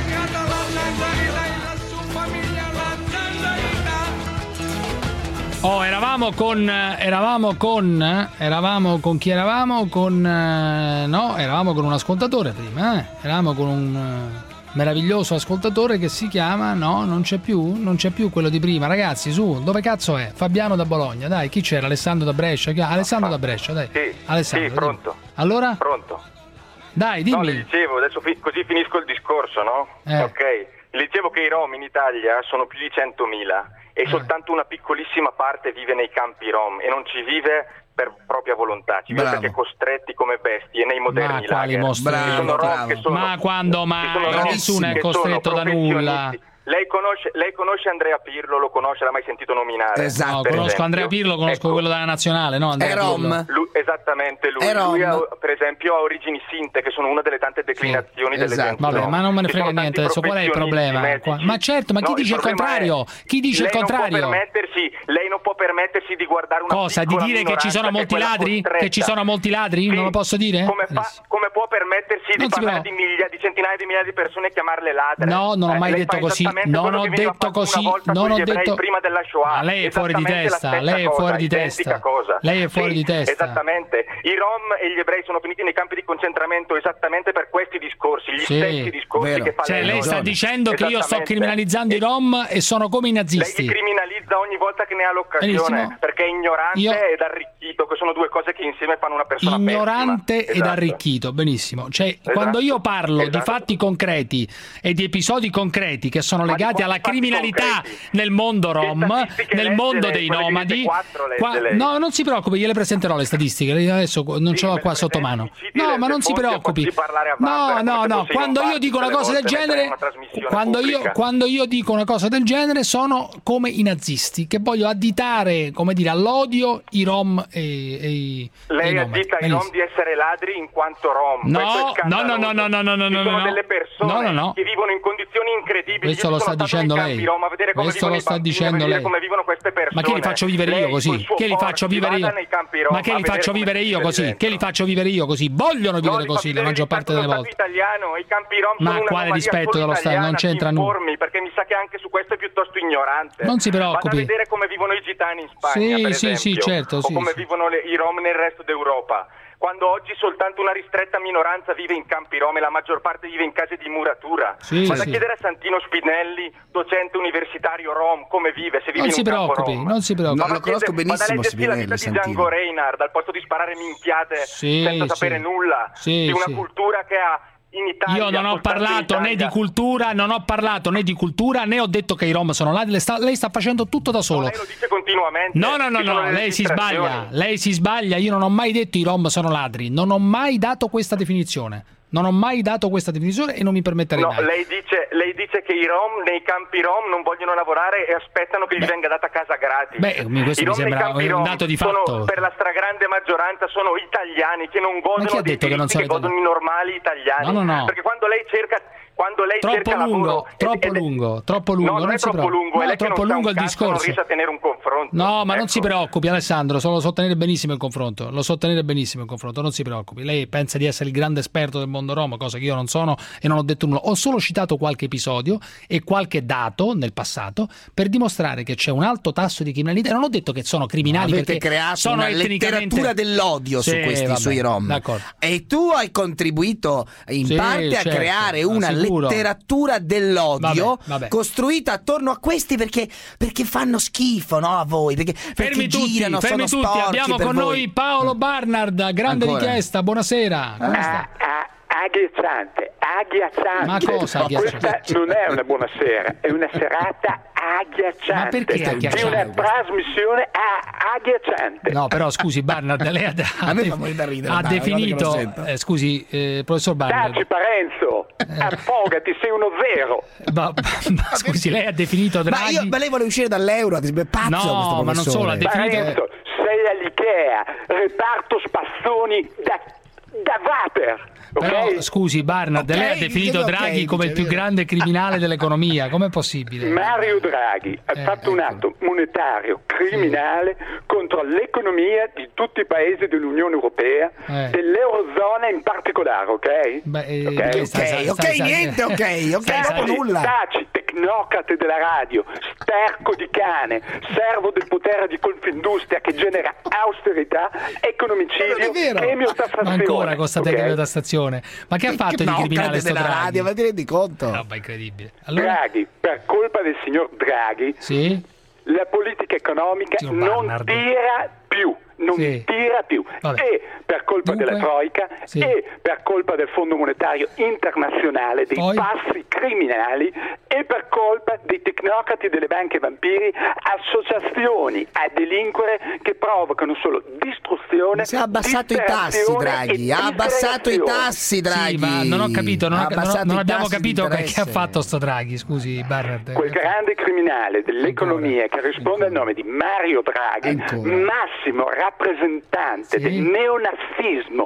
Oh, eravamo con eravamo con eravamo con chi eravamo? Con eh, no, eravamo con un ascoltatore prima, eh? Eravamo con un eh, meraviglioso ascoltatore che si chiama no, non c'è più, non c'è più quello di prima, ragazzi, su, dove cazzo è? Fabiano da Bologna, dai, chi c'era? Alessandro da Brescia, chi... Alessandro da Brescia, dai. Sì, Alessandro, sì, pronto. Dimmi. Allora? Pronto. Dai, dimmi. No, le dicevo, adesso fi- così finisco il discorso, no? Eh. Ok. Le dicevo che i Rom in Italia sono più di centomila e Eh. soltanto una piccolissima parte vive nei campi Rom e non ci vive per propria volontà, ci vive Bravo. perché costretti come bestie nei moderni Ma quali lager. mostri? Ci sono Bravo, Rom che sono, Ma quando ci mai? sono Rom Nessuno è che sono costretto da nulla. professionisti. Lei conosce, lei conosce Andrea Pirlo, lo conosce, l'ha mai sentito nominare? Esatto. No, per conosco esempio? Andrea Pirlo, conosco Ecco. quello della nazionale, no? Andrea È Rom. Pirlo. Lui, esattamente lui. È Rom. Lui ha, per esempio, ha origini sinte, che sono una delle tante declinazioni delle esatto. genti Vabbè, Rom. ma non me ne Ci frega sono niente tanti adesso, qual è il problema? professionisti medici. Ma certo, ma chi No, dice il problema contrario? è- Chi dice il lei non può contrario? permettersi, lei non può permettersi di guardare una Cosa? Di piccola dire che ci sono minoranza molti è quella ladri? costretta. Che ci sono molti ladri? Sì. Non lo posso dire? Come, fa- come può permettersi Non di si parlare può. di, miglia- di centinaia di migliaia di persone e chiamarle ladre? No, non ho Eh, mai lei detto fa così. esattamente Non quello ho che veniva detto fatto così. una volta Non con ho gli ebrei detto. prima della Shoah. Ma lei è fuori di Esattamente la testa. stessa Lei è cosa, fuori di identica testa. cosa. Lei è fuori Sì, di testa. Esattamente. I Rom e gli ebrei sono finiti nei campi di concentramento esattamente per questi discorsi, gli Sì, stessi discorsi vero. che fa Cioè, lei sta oggi. dicendo che io sto Esattamente. criminalizzando i Rom e sono come i Lei nazisti. li criminalizza ogni volta che ne ha l'occasione, Benissimo. perché è ignorante Io- ed arricchito, che sono due cose che insieme fanno una persona Ignorante pessima. ed Esatto. arricchito, benissimo. Cioè, Esatto. quando io parlo di Esatto. fatti concreti e di episodi concreti che sono Ma di legati quali alla fatti criminalità concreti? nel mondo rom, statistiche nel legge mondo lei? dei Quelle di nomadi, ventiquattro legge qua- lei? no, non si preoccupi, gliele presenterò le statistiche. lei Adesso non ce l'ho me qua le sotto presenti, mano. citi No, le- ma non le si fonti e preoccupi. poi parlare a No, vanvera, no, come se no. fossi Quando in un io dico bar una cosa del tutte le volte, genere, mentre è una trasmissione quando io, pubblica. quando io dico una cosa del genere, sono come i nazisti che voglio additare, come dire, all'odio i rom e, e i. Lei e i nomadi. addita ai Benissimo. Rom di essere ladri in quanto Rom. No, Questo è no, scandaloso. no, no, no, no, no, Ci no, sono no. delle persone No, no, no. che vivono in condizioni incredibili. Questo Io lo sono sta stato nei dicendo campi lei. Rom a vedere come Questo vivono lo i sta bambini, a dicendo vedere lei. come vivono queste persone. Ma che li faccio vivere io Lei, così? col suo Che li faccio forti, vivere vada io? nei campi Rom Ma che a li vedere faccio come vivere si io vive così? dentro. Che li faccio vivere io così? Vogliono No, vivere li fa così la vivere maggior parte delle rispetto volte. allo Stato italiano, i campi Rom Ma sono quale un'anomalia rispetto solo dello Stato? Non italiana, c'entra si nulla. informi, perché mi sa che anche su questo è piuttosto ignorante. Non si preoccupi. Vada a vedere come vivono i gitani in Spagna, Sì, per sì, esempio, sì, certo, o sì, come sì. vivono le- i Rom nel resto d'Europa. Quando oggi soltanto una ristretta minoranza vive in campi Rom e la maggior parte vive in case di muratura. Sì, Vada sì. a chiedere a Santino Spinelli, docente universitario Rom, come vive, se vive Non in si un campo preoccupi, Rom. non si preoccupi. Vada a Lo conosco chiedere- vada a benissimo leggersi la Spinelli, vita di Santino. Django Reinhardt, al posto di sparare minchiate Sì, senza sì. sapere nulla Sì, di una sì. cultura che ha in Italia. Io non ho soltanto in parlato né Italia. di cultura, non ho parlato né di cultura, né ho detto che i rom sono ladri. Lei sta, lei sta facendo tutto da solo. Lei lo dice continuamente. No, no, no, Ci sono no, le lei si sbaglia. registrazioni. Lei si sbaglia. Io non ho mai detto i rom sono ladri. Non ho mai dato questa definizione. Non ho mai dato questa definizione e non mi permetterei No, mai. lei dice, lei dice che i Rom nei campi Rom non vogliono lavorare e aspettano che gli venga data casa gratis. Beh, mi- questo I mi Rom nei sembra campi un Rom dato di sono, fatto. per la stragrande maggioranza sono italiani che non Ma chi godono ha dei detto che non diritti sono che godono i normali italiani. No, no, no. Perché quando lei cerca Quando lei troppo cerca lungo, lavoro, troppo ed- ed- lungo, troppo lungo. No, non, non è si troppo preoccupi. lungo, è No, lei che troppo non sa lungo un il cazzo, non discorso. riesce a tenere un confronto. No, ma non Ecco. si preoccupi Alessandro, so- lo so tenere benissimo il confronto, lo so tenere benissimo il confronto, non si preoccupi. Lei pensa di essere il grande esperto del mondo Rom, cosa che io non sono e non ho detto nulla. Ho solo citato qualche episodio e qualche dato nel passato per dimostrare che c'è un alto tasso di criminalità. E non ho detto che sono criminali Avete perché creato sono una etnicamente... letteratura dell'odio su Sì, questi vabbè, sui Rom. d'accordo. E tu hai contribuito in Sì, parte certo, a creare una sicuro. letteratura dell'odio Vabbè, vabbè. costruita attorno a questi perché, perché fanno schifo, no, a voi, perché, perché Fermi tutti, girano, fermi sono tutti. sporchi Abbiamo per con voi. noi Paolo Barnard, grande Ancora? richiesta, buonasera. Come sta? Agghiacciante, agghiacciante. Ma cosa agghiacciante? Questa non è una buona sera, è una serata agghiacciante. Ma perché agghiacciante? È una trasmissione a- agghiacciante. No, però scusi Barnard, lei ha, A me fa morire da ridere, ha dai, definito, guarda che lo sento. eh, scusi, eh, professor Barnard, Taci Parenzo, affogati, sei uno zero. ma, ma scusi, lei ha definito Ma, Draghi... io, ma lei vuole uscire dall'euro, è pazzo No, questo ma non solo, ha professore. definito... Parenzo, sei all'Ikea, reparto spazzoni da, da Vaper. Però Ok? scusi Barnard, Ok, lei ha definito ok, Draghi come il dice, più grande criminale dell'economia, com'è possibile? Mario Draghi ha Eh, fatto un atto monetario criminale contro l'economia di tutti i paesi dell'Unione Europea, Eh. dell'Eurozona in particolare, ok? Beh, eh, Ok, perché sta- sta- sta- sta- niente, ok, ok, Stai- proprio stai- nulla. Taci, tecnocrate della radio, sterco di cane, servo del potere di Confindustria che genera austerità, economicidio, chemiotassazione. Ma ancora con questa ok? tecnotassazione. Ma che ha fatto di No, criminale cante sto della Draghi? radio, ma ti rendi conto? Roba incredibile. Allora, Draghi, per colpa del signor Draghi, sì? la politica economica Signor non Barnard. tira più, non Sì. tira più. Vabbè. E per colpa Dunque? della Troica Sì. e per colpa del Fondo Monetario Internazionale, dei Poi? passi criminali e per colpa dei tecnocrati delle banche vampiri, associazioni a delinquere che provocano solo distruzione. Si è abbassato i tassi, disperazione Draghi. e Ha abbassato i disgregazione. tassi, Draghi. Sì, ma non ho capito, non, Ha ho- non- abbassato non i abbiamo tassi di capito che, che ha interesse. fatto sto Draghi, scusi Barnard. Quel grande criminale dell'economia che risponde al nome di Mario Draghi, massimo rappresentante Sì. del neonazismo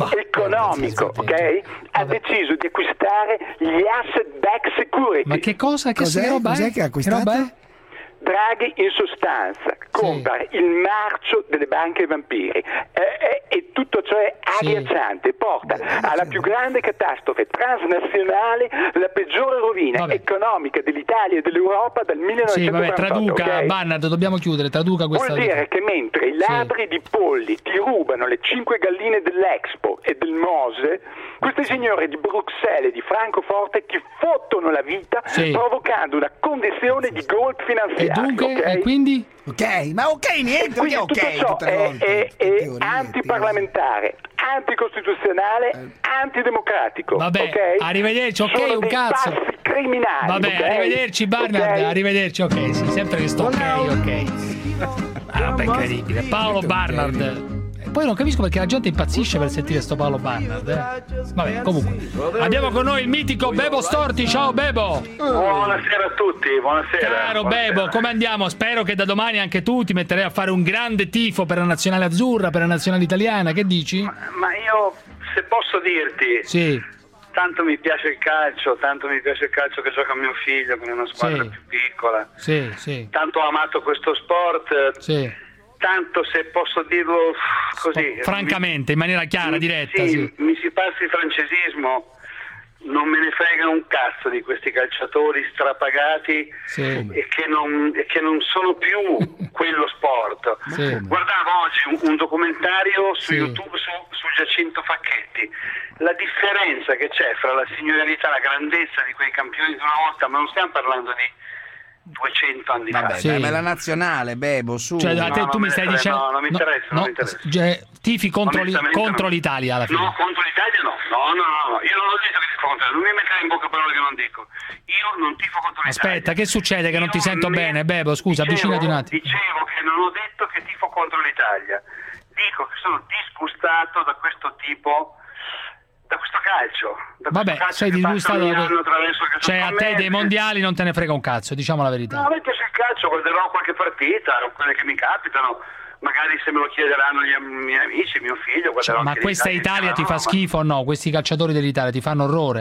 economico, ok? Ha deciso di acquistare gli asset backed security. Ma che cosa? Che Cos'è? roba è? Cos'è che ha acquistato? Che roba è? Draghi in sostanza compra il marcio delle banche vampiri eh, eh, e tutto ciò è agghiacciante, porta alla più grande catastrofe transnazionale, la peggiore rovina Vabbè. economica dell'Italia e dell'Europa dal Sì, millenovecentoquarantotto. vabbè, traduca, ok? Barnard, dobbiamo chiudere, traduca questa... Vuol dire che mentre i ladri di polli ti rubano le cinque galline dell'Expo e del Mose, questi signori di Bruxelles e di Francoforte ti fottono la vita Sì. provocando una condizione di golpe E finanziario. dunque, ok? e quindi? Ok, ma ok, niente, Quindi ok, tutto ciò tutte le è, volte. è- è Teorie, antiparlamentare, anticostituzionale, antidemocratico. Vabbè, ok? arrivederci, ok, Sono un dei cazzo. passi criminali. Vabbè, ok? arrivederci Barnard, Ok? arrivederci, ok, sì, sempre che sto ok, ok. Ah, vabbè, incredibile. Paolo Barnard. E poi non capisco perché la gente impazzisce per sentire sto Paolo Barnard, eh. Vabbè, comunque. Abbiamo con noi il mitico Bebo Storti, ciao Bebo! Buonasera a tutti, buonasera. Caro Buonasera. Bebo, come andiamo? Spero che da domani anche tu ti metterai a fare un grande tifo per la nazionale azzurra, per la nazionale italiana, che dici? Ma io, se posso dirti, Sì, tanto mi piace il calcio, tanto mi piace il calcio che gioca mio figlio, che è una squadra Sì. più piccola, sì, sì, tanto ho amato questo sport, sì. tanto se posso dirlo così... Francamente, in maniera chiara, mi- diretta, sì, sì. mi si passi il francesismo, non me ne frega un cazzo di questi calciatori strapagati Sì. e, che non, e che non sono più quello sport. Sì. Guardavo oggi un, un documentario su Sì. YouTube su, su Giacinto Facchetti, la differenza che c'è fra la signorilità, la grandezza di quei campioni di una volta, ma non stiamo parlando di duecento anni Vabbè, fa. Sì. dai, ma è la nazionale, Bebo, su. Cioè, a No, te, non tu me mi ne stai frega, dicendo... no, non mi interessa, non mi interessa. cioè, tifi contro, li- Onestamente contro no. l'Italia alla fine. No, contro l'Italia no. No, no, no, no. Io non ho detto che tifo contro l'Italia, non mi mettere in bocca parole che non dico. Io non tifo contro l'Italia. Aspetta, che succede che non ti Io sento ne- bene, Bebo? Scusa, dicevo, avvicinati un attimo. Dicevo che non ho detto che tifo contro l'Italia. Dico che sono disgustato da questo tipo, da questo calcio. Da Vabbè, questo calcio sei che passa disgustato ogni da anno attraverso che Cioè, sono a te dei commenti. mondiali non te ne frega un cazzo, diciamo la verità. No, a me piace il calcio, guarderò qualche partita, quelle che mi capitano. Magari se me lo chiederanno gli am- miei amici, mio figlio, guarderò Cioè, ma anche questa l'Italia Italia ti insieme fa a Roma. schifo o no? Questi calciatori dell'Italia ti fanno orrore? Ma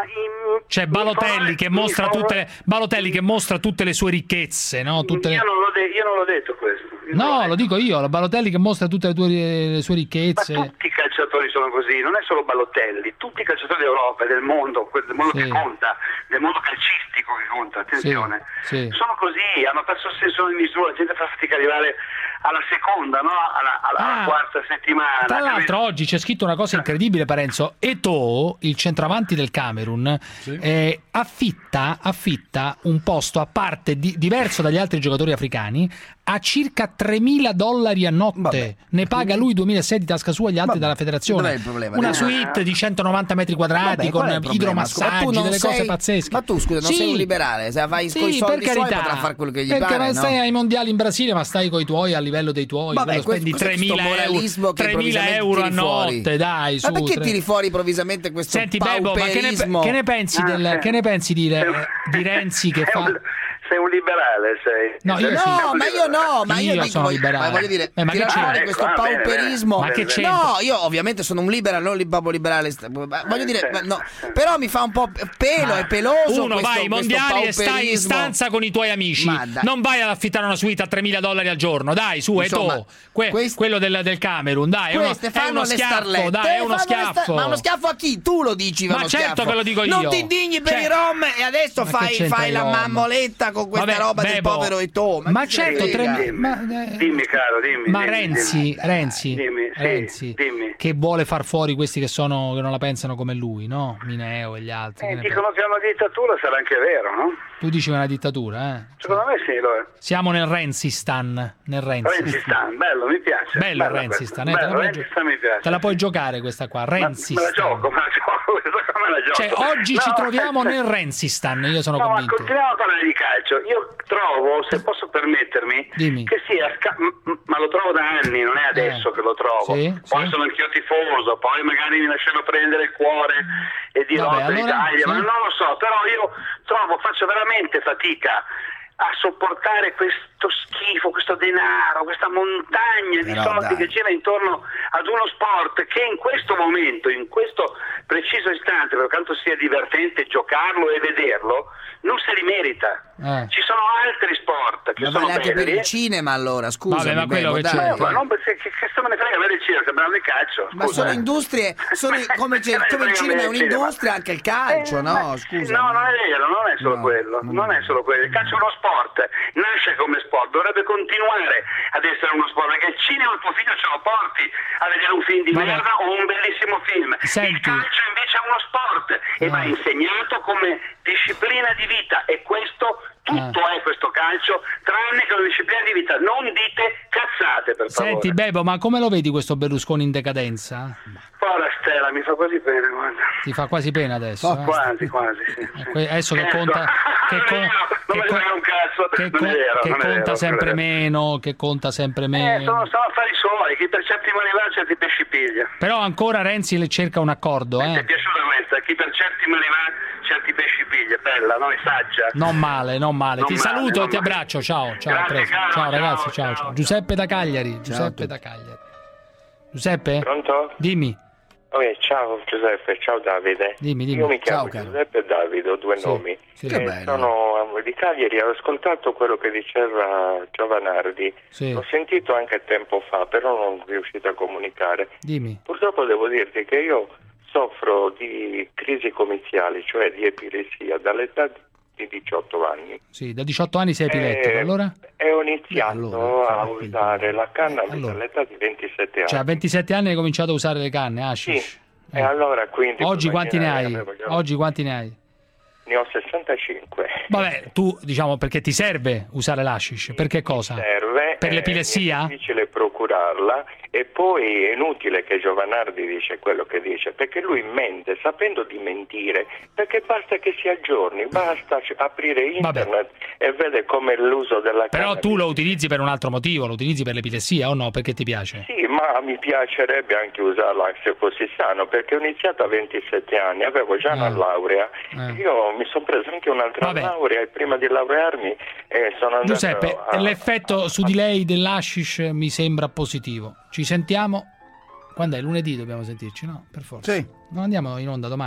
C'è Balotelli che mostra tutte le, Balotelli che mostra tutte le sue ricchezze, no? Tutte le... io, non l'ho de- io non l'ho detto questo. Io No, non lo dico io, la Balotelli che mostra tutte le, tue, le sue ricchezze. Ma tutti i calciatori sono così, non è solo Balotelli, tutti i calciatori d'Europa e del mondo, del mondo Sì. che conta, del mondo calcistico che conta, attenzione, Sì, sì. sono così, hanno perso il senso di misura, la gente fa fatica ad arrivare alla seconda, no? alla, alla, alla Ah, quarta settimana. Tra l'altro oggi c'è scritto una cosa incredibile, Parenzo. Eto'o, il centravanti del Camerun, eh, affitta, affitta un posto a parte di- diverso dagli altri giocatori africani a circa tremila dollari a notte. Vabbè. Ne paga lui duemilasei di tasca sua e gli altri dalla federazione. Dov'è il problema? Una Eh. suite di centonovanta metri quadrati Vabbè, qual con è il problema? idromassaggi, Ma tu non delle cose sei- pazzesche. Ma tu scusa, non Sì. sei un liberale, se vai Sì, con i soldi per suoi carità, potrà fare quello che gli perché pare, non no? stai ai mondiali in Brasile, ma stai coi tuoi a livello dei tuoi. Vabbè, quello spendi questo- questo tremila moralismo euro, che tremila improvvisamente euro a tiri fuori. notte, dai, su. Ma perché tre- tiri fuori improvvisamente questo Senti Bebo, ma che ne, pauperismo? che ne pensi, Ah, del, sì. che ne pensi di, di Renzi che sei fa... un, sei un liberale, sei. No, io No, sì. ma io no, ma io, Io dico, sono voglio, liberale. ma voglio dire, Eh, ma tirar che c'è? fuori Ecco, questo ah, bene, pauperismo. bene. Ma che c'entra? No, io ovviamente sono un liberal, non il babbo liberale. sta- ma Voglio dire, ma no, però mi fa un po' pelo, è peloso. Uno questo, vai ai questo mondiali e stai in pauperismo. stanza con i tuoi amici. Ma dai. Non vai ad affittare una suite a tremila dollari al giorno. Dai, su, Insomma, Eto'o. Que- quest- quello del, del Camerun. Dai, è uno, Queste è fanno uno le schiaffo. starlette, Dai, è uno fanno le sta- schiaffo. Ma uno schiaffo a chi? Tu lo dici, va Ma uno certo schiaffo. che lo dico Non io. ti indigni per Cioè- i rom e adesso Ma che fai, c'entra fai i la rom? mammoletta con questa Vabbè, roba del Bebo, povero Eto'o. Ma chi certo, se ne tre- frega? ma, eh, Dimmi, caro, dimmi. ma dimmi, Renzi, dimmi. Renzi, Dimmi, sì, Renzi dimmi. che vuole far fuori questi che, sono, che non la pensano come lui, no? Mineo e gli altri. Eh, Che ne dicono che è una dittatura, sarà anche vero, no? Tu dici che è una dittatura, eh? Secondo me sì, lo è. Siamo nel Renzistan, nel Renzi. Renzistan, bello, mi piace. Bello il Bello Renzistan, eh, questo. te, la Bello, puoi gio- Renzistan mi piace. te la puoi giocare questa qua, Ma- Me la Renzistan. gioco, me la gioco, questa qua me la gioco. Cioè, oggi No, ci troviamo nel Renzistan, io sono No, ma convinto. continuiamo a parlare di calcio. Io trovo, se posso permettermi, Dimmi. che sia, sca- m- m- ma lo trovo da anni, non è adesso Eh. che lo trovo. Sì, Poi sì. sono anch'io tifoso, poi magari mi lascerò prendere il cuore e dirò Vabbè, per allora, l'Italia, sì. ma non lo so, però io trovo, faccio veramente fatica a sopportare questo schifo, questo denaro, questa montagna di Però soldi dai. che gira intorno ad uno sport che in questo momento, in questo preciso istante, per quanto sia divertente giocarlo e vederlo, non se li merita. Eh. Ci sono altri sport che Ma sono vale anche per belli. il cinema allora, scusa. Vabbè, ma quello che c'è- No, ma non perché che, che se me ne frega a me del cinema, sembrava il calcio. Ma scusa, sono eh. industrie, sono i- come, c'è- Ma come il frega cinema è me del cinema. un'industria, anche il calcio, Eh, no? ma- Scusa. No, non è vero, non è solo No, quello, no. non è solo quello. Il calcio è uno sport, nasce come sport, dovrebbe continuare ad essere uno sport, perché il cinema tuo figlio ce lo porti a vedere un film di Vabbè. merda o un bellissimo film. Senti. Il calcio invece è uno sport e Ah. va insegnato come disciplina di vita e questo tutto Ah. è questo calcio, tranne che una disciplina di vita. Non dite cazzate, per favore. Senti, Bebo, ma come lo vedi questo Berlusconi in decadenza? Povera Stella, mi fa quasi bene, guarda. Ti fa quasi pena adesso, eh? Quasi, quasi, sì. sì. Que- adesso che Certo. conta che, Non è con- vero, non che me ne con- frega un cazzo, che non con- è vero, che non è conta vero, sempre non è vero. meno, che conta sempre Eh, meno. sono, sono affari suoi, chi per certi mali va, certi pesci piglia. Però ancora Renzi le cerca un accordo, Mi è eh? piaciuta questa, chi per certi mali va, certi pesci piglia, bella, no? È saggia. Non male, non male. Non ti male, saluto non e ti male. abbraccio. Ciao, ciao, Grazie, preso. caro, ciao ciao, ragazzi, ciao, ciao, ciao. ciao. Giuseppe da Cagliari, a Giuseppe tutti. da Cagliari. Giuseppe? Pronto? Dimmi. Ok, ciao Giuseppe, ciao Davide. Dimmi, dimmi. Io mi chiamo Ciao, caro. Giuseppe e Davide, ho due Sì, nomi. sì. Che Eh, bello. sono di Cagliari, ho ascoltato quello che diceva Giovanardi. Sì. L'ho sentito anche tempo fa, però non riuscito a comunicare. Dimmi. Purtroppo devo dirti che io soffro di crisi comiziali, cioè di epilessia, dall'età di diciotto anni. Sì, da diciotto anni sei epilettico, Eh, allora? E ho iniziato allora, a usare la cannabis Allora. all'età di ventisette anni. Cioè, a ventisette anni hai cominciato a usare le canne, hashish. Sì. E allora quindi... Oggi puoi quanti ne hai? immaginare, avevo già- Oggi quanti ne hai? Ne ho sessantacinque. Vabbè, tu diciamo perché ti serve usare l'hashish? Per che cosa? Serve, Per eh, l'epilessia? È difficile procurarla e poi è inutile che Giovanardi dice quello che dice, perché lui mente sapendo di mentire, perché basta che si aggiorni, basta c- aprire internet e vede come l'uso della Però cannabis. tu lo utilizzi per un altro motivo, lo utilizzi per l'epilessia o no? Perché ti piace? Sì, ma mi piacerebbe anche usarla se fossi sano, perché ho iniziato a ventisette anni, avevo già una Eh. laurea, Eh. io mi sono preso anche un'altra Vabbè. laurea e prima di laurearmi eh, sono andato Giuseppe, a... l'effetto su di lei dell'hashish mi sembra positivo. Ci sentiamo? Quando è? Lunedì dobbiamo sentirci, no? Per forza. Sì. Non andiamo in onda domani, no?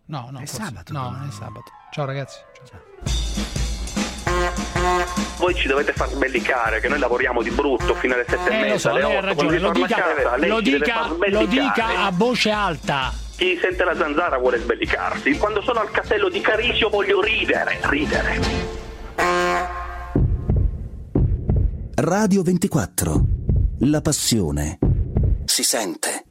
No, no, È forse- sabato, No, domani. non è sabato. Ciao ragazzi. Ciao. Voi ci dovete far sbellicare, che noi lavoriamo di brutto fino alle sette Eh, e lo mezza, so, alle lei ha otto, ragione, quando lo si torna a dica, casa, lei lo ci deve dica, far lo sbellicare. dica a voce alta. Chi sente la zanzara vuole sbellicarsi. Quando sono al castello di Carisio voglio ridere, ridere. Radio ventiquattro. La passione si sente.